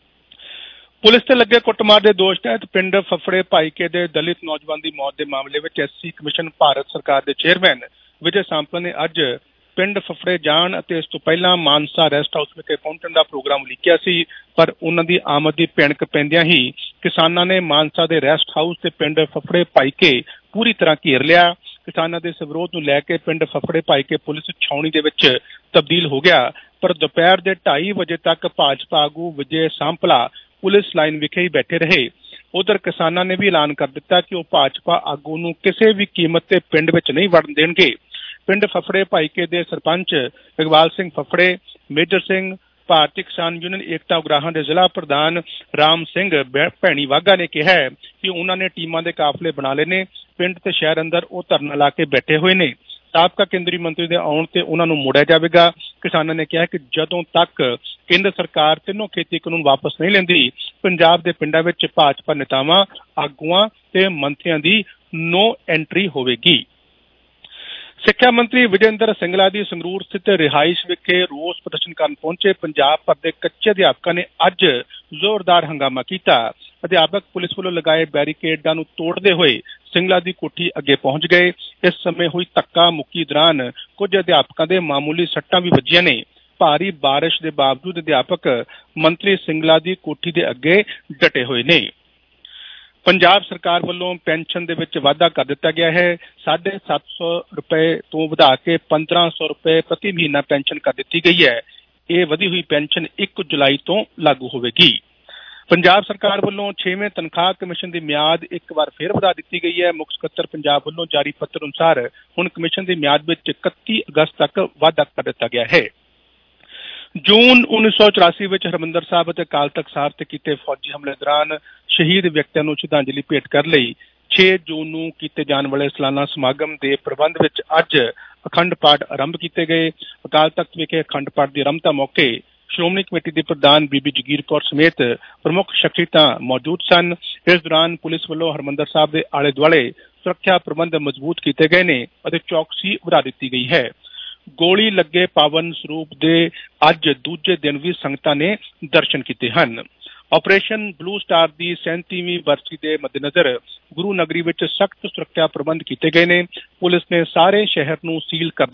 ਪੁਲਿਸ ਤੇ ਲੱਗੇ ਕੁੱਟਮਾਰ ਦੇ ਦੋਸ਼ ਤਹਿਤ ਪਿੰਡ ਫਫੜੇ ਭਾਈਕੇ ਦੇ ਦਲਿਤ ਨੌਜਵਾਨ ਦੀ ਮੌਤ ਦੇ ਮਾਮਲੇ ਵਿੱਚ ਐਸਸੀ ਕਮਿਸ਼ਨ ਭਾਰਤ ਸਰਕਾਰ ਦੇ ਚੇਅਰਮੈਨ ਵਿਜੇ ਸਾਂਪਲਾ ਨੇ ਅੱਜ ਪਿੰਡ ਫਫੜੇ ਜਾਣ ਅਤੇ ਇਸ ਤੋਂ ਪਹਿਲਾਂ ਮਾਨਸਾ ਰੈਸਟ ਹਾਊਸ ਵਿਖੇ ਪਹੁੰਚਣ ਦਾ ਪ੍ਰੋਗਰਾਮ ਲਿਖਿਆ ਸੀ, ਪਰ ਉਹਨਾਂ ਦੀ ਆਮਦ ਦੀ ਭਿਣਕ ਪੈਂਦਿਆਂ ਹੀ ਕਿਸਾਨਾਂ ਨੇ ਮਾਨਸਾ ਦੇ ਰੈਸਟ ਹਾਊਸ ਤੇ ਪਿੰਡ ਫਫੜੇ ਭਾਈਕੇ ਪੂਰੀ ਤਰ੍ਹਾਂ ਘੇਰ ਲਿਆ। ਕਿਸਾਨਾਂ ਦੇ ਇਸ ਵਿਰੋਧ ਨੂੰ ਲੈ ਕੇ ਪਿੰਡ ਫਫੜੇ ਭਾਈਕੇ ਪੁਲਿਸ ਛਾਉਣੀ ਦੇ ਵਿੱਚ ਤਬਦੀਲ ਹੋ ਗਿਆ, ਪਰ ਦੁਪਹਿਰ ਦੇ ਢਾਈ ਵਜੇ ਤੱਕ ਭਾਜਪਾ ਆਗੂ ਵਿਜੇ ਸਾਂਪਲਾ ਪੁਲਿਸ ਲਾਈਨ ਵਿਖੇ ਹੀ ਬੈਠੇ ਰਹੇ। ਉਧਰ ਕਿਸਾਨਾਂ ਨੇ ਵੀ ਐਲਾਨ ਕਰ ਦਿੱਤਾ ਕਿ ਉਹ ਭਾਜਪਾ ਆਗੂ ਨੂੰ ਕਿਸੇ ਵੀ ਕੀਮਤ ਤੇ ਪਿੰਡ ਵਿੱਚ ਨਹੀਂ ਵੜਨ ਦੇਣਗੇ। ਪਿੰਡ ਫਫੜੇ ਭਾਈਕੇ ਦੇ ਸਰਪੰਚ ਇਕਬਾਲ ਸਿੰਘ ਫਫੜੇ, ਮੇਜਰ ਸਿੰਘ, ਭਾਰਤੀ ਕਿਸਾਨ ਯੂਨੀਅਨ ਏਕਤਾ ਉਗਰਾਹਾਂ ਦੇ ਜ਼ਿਲ੍ਹਾ ਪ੍ਰਧਾਨ ਰਾਮ ਸਿੰਘ ਭੈਣੀ ਵਾਘਾ ਨੇ ਕਿਹਾ ਹੈ ਕਿ ਉਹਨਾਂ ਨੇ ਟੀਮਾਂ ਦੇ ਕਾਫਲੇ ਬਣਾ ਲਏ ਨੇ। ਪਿੰਡ ਤੇ ਸ਼ਹਿਰ ਅੰਦਰ ਉਹ ਧਰਨਾ ਲਾ ਕੇ ਬੈਠੇ ਹੋਏ ਨੇ। ਸਾਬਕਾ ਕੇਂਦਰੀ ਮੰਤਰੀ ਦੇ ਆਉਣ ਤੇ ਉਹਨਾਂ ਨੂੰ ਮੋੜਿਆ ਜਾਵੇਗਾ। ਕਿਸਾਨਾਂ ਨੇ ਕਿਹਾ ਕਿ ਜਦੋਂ ਤੱਕ ਕੇਂਦਰ ਸਰਕਾਰ ਤਿੰਨੋਂ ਖੇਤੀ ਕਾਨੂੰਨ ਵਾਪਸ ਨਹੀਂ ਲੈਂਦੀ, ਪੰਜਾਬ ਦੇ ਪਿੰਡਾਂ ਵਿੱਚ ਭਾਜਪਾ ਨੇਤਾਵਾਂ, ਆਗੂਆਂ ਤੇ ਮੰਤਰੀਆਂ ਦੀ ਨੋ ਐਂਟਰੀ ਹੋਵੇਗੀ। ਸਿੱਖਿਆ ਮੰਤਰੀ ਵਿਜੇ ਇੰਦਰ ਸਿੰਗਲਾ ਦੀ ਸੰਗਰੂਰ ਸਥਿਤ ਰਿਹਾਇਸ਼ ਵਿਖੇ ਰੋਸ ਪ੍ਰਦਰਸ਼ਨ ਕਰਨ ਪਹੁੰਚੇ ਪੰਜਾਬ ਭਰ ਦੇ ਕੱਚੇ ਅਧਿਆਪਕਾਂ ਨੇ ਅੱਜ ਜ਼ੋਰਦਾਰ ਹੰਗਾਮਾ ਕੀਤਾ। ਅਧਿਆਪਕ ਪੁਲਿਸ ਵੱਲੋਂ ਲਗਾਏ ਬੈਰੀਕੇਡਾਂ ਨੂੰ ਤੋੜਦੇ ਹੋਏ ਸਿੰਗਲਾ ਦੀ ਕੋਠੀ ਅੱਗੇ ਪਹੁੰਚ ਗਏ। ਇਸ ਸਮੇਂ ਹੋਈ ਧੱਕਾ ਮੁੱਕੀ ਦੌਰਾਨ ਕੁਝ ਅਧਿਆਪਕਾਂ ਦੇ ਮਾਮੂਲੀ ਸੱਟਾਂ ਵੀ ਵੱਜੀਆਂ ਨੇ। ਭਾਰੀ ਬਾਰਿਸ਼ ਦੇ ਬਾਵਜੂਦ ਅਧਿਆਪਕ ਮੰਤਰੀ ਸਿੰਗਲਾ ਦੀ ਕੋਠੀ ਦੇ ਅੱਗੇ ਡਟੇ ਹੋਏ ਨੇ। ਪੰਜਾਬ ਸਰਕਾਰ ਵੱਲੋਂ ਪੈਨਸ਼ਨ ਦੇ ਵਿੱਚ ਵਾਧਾ ਕਰ ਦਿੱਤਾ ਗਿਆ ਹੈ। ਸਾਢੇ ਸੱਤ ਸੌ ਰੁਪਏ ਤੋਂ ਵਧਾ ਕੇ ਪੰਦਰਾਂ ਸੌ ਰੁਪਏ ਪ੍ਰਤੀ ਮਹੀਨਾ ਪੈਨਸ਼ਨ ਕਰ ਦਿੱਤੀ ਗਈ ਹੈ। ਇਹ ਵਧੀ ਹੋਈ ਪੈਨਸ਼ਨ ਇੱਕ ਜੁਲਾਈ ਤੋਂ ਲਾਗੂ ਹੋਵੇਗੀ। ਪੰਜਾਬ ਸਰਕਾਰ ਵੱਲੋਂ ਛੇਵੇਂ ਤਨਖਾਹ ਕਮਿਸ਼ਨ ਦੀ ਮਿਆਦ ਇੱਕ ਵਾਰ ਫੇਰ ਵਧਾ ਦਿੱਤੀ ਗਈ ਹੈ। ਮੁੱਖ ਸਕੱਤਰ ਪੰਜਾਬ ਵੱਲੋਂ ਜਾਰੀ ਪੱਤਰ ਅਨੁਸਾਰ ਹੁਣ ਕਮਿਸ਼ਨ ਦੀ ਮਿਆਦ ਵਿੱਚ ਇਕੱਤੀ ਅਗਸਤ ਤੱਕ ਵਾਧਾ ਕਰ ਦਿੱਤਾ ਗਿਆ ਹੈ। ਜੂਨ ਉੱਨੀ ਸੌ ਚੁਰਾਸੀ ਵਿੱਚ ਹਰਿਮੰਦਰ ਸਾਹਿਬ ਅਤੇ ਅਕਾਲ ਤਖ਼ਤ ਸਾਹਿਬ ਤੇ ਕੀਤੇ ਫੌਜੀ ਹਮਲੇ ਦੌਰਾਨ ਸ਼ਹੀਦ ਵਿਅਕਤੀਆਂ ਨੂੰ ਸ਼ਰਧਾਂਜਲੀ ਭੇਟ ਕਰਨ ਲਈ ਛੇ ਜੂਨ ਨੂੰ ਕੀਤੇ ਜਾਣ ਵਾਲੇ ਸਾਲਾਨਾ ਸਮਾਗਮ ਦੇ ਪ੍ਰਬੰਧ ਵਿੱਚ ਅੱਜ ਅਖੰਡ ਪਾਠ ਆਰੰਭ ਕੀਤੇ ਗਏ। ਅਕਾਲ ਤਖ਼ਤ ਵਿਖੇ ਅਖੰਡ ਪਾਠ ਦੀ ਆਰੰਭਤਾ ਮੌਕੇ ਸ਼੍ਰੋਮਣੀ ਕਮੇਟੀ ਦੇ ਪ੍ਰਧਾਨ ਬੀਬੀ ਜਗੀਰ ਕੌਰ ਸਮੇਤ ਪ੍ਰਮੁੱਖ ਸ਼ਖਸੀਅਤਾਂ ਮੌਜੂਦ ਸਨ। ਇਸ ਦੌਰਾਨ ਪੁਲਿਸ ਵੱਲੋਂ ਹਰਿਮੰਦਰ ਸਾਹਿਬ ਦੇ ਆਲੇ ਦੁਆਲੇ ਸੁਰੱਖਿਆ ਪ੍ਰਬੰਧ ਮਜ਼ਬੂਤ ਕੀਤੇ ਗਏ ਨੇ ਅਤੇ ਚੌਕਸੀ ਵਧਾ ਦਿੱਤੀ ਗਈ ਹੈ। ਗੋਲੀ ਲੱਗੇ ਪਾਵਨ ਸਰੂਪ ਦੇ ਅੱਜ ਦੂਜੇ ਦਿਨ ਵੀ ਸੰਗਤਾਂ ਨੇ ਦਰਸ਼ਨ ਕੀਤੇ ਹਨ। ਆਪਰੇਸ਼ਨ ਬਲੂ ਸਟਾਰ ਦੀ ਸੈਂਤੀਵੀਂ ਬਰਸੀ ਦੇ ਮੱਦੇਨਜ਼ਰ ਗੁਰੂ ਨਗਰੀ ਵਿੱਚ ਸਖਤ ਸੁਰੱਖਿਆ ਪ੍ਰਬੰਧ ਕੀਤੇ ਗਏ ਨੇ। ਪੁਲਿਸ ਨੇ ਸਾਰੇ ਸ਼ਹਿਰ ਨੂੰ ਸੀਲ ਕਰ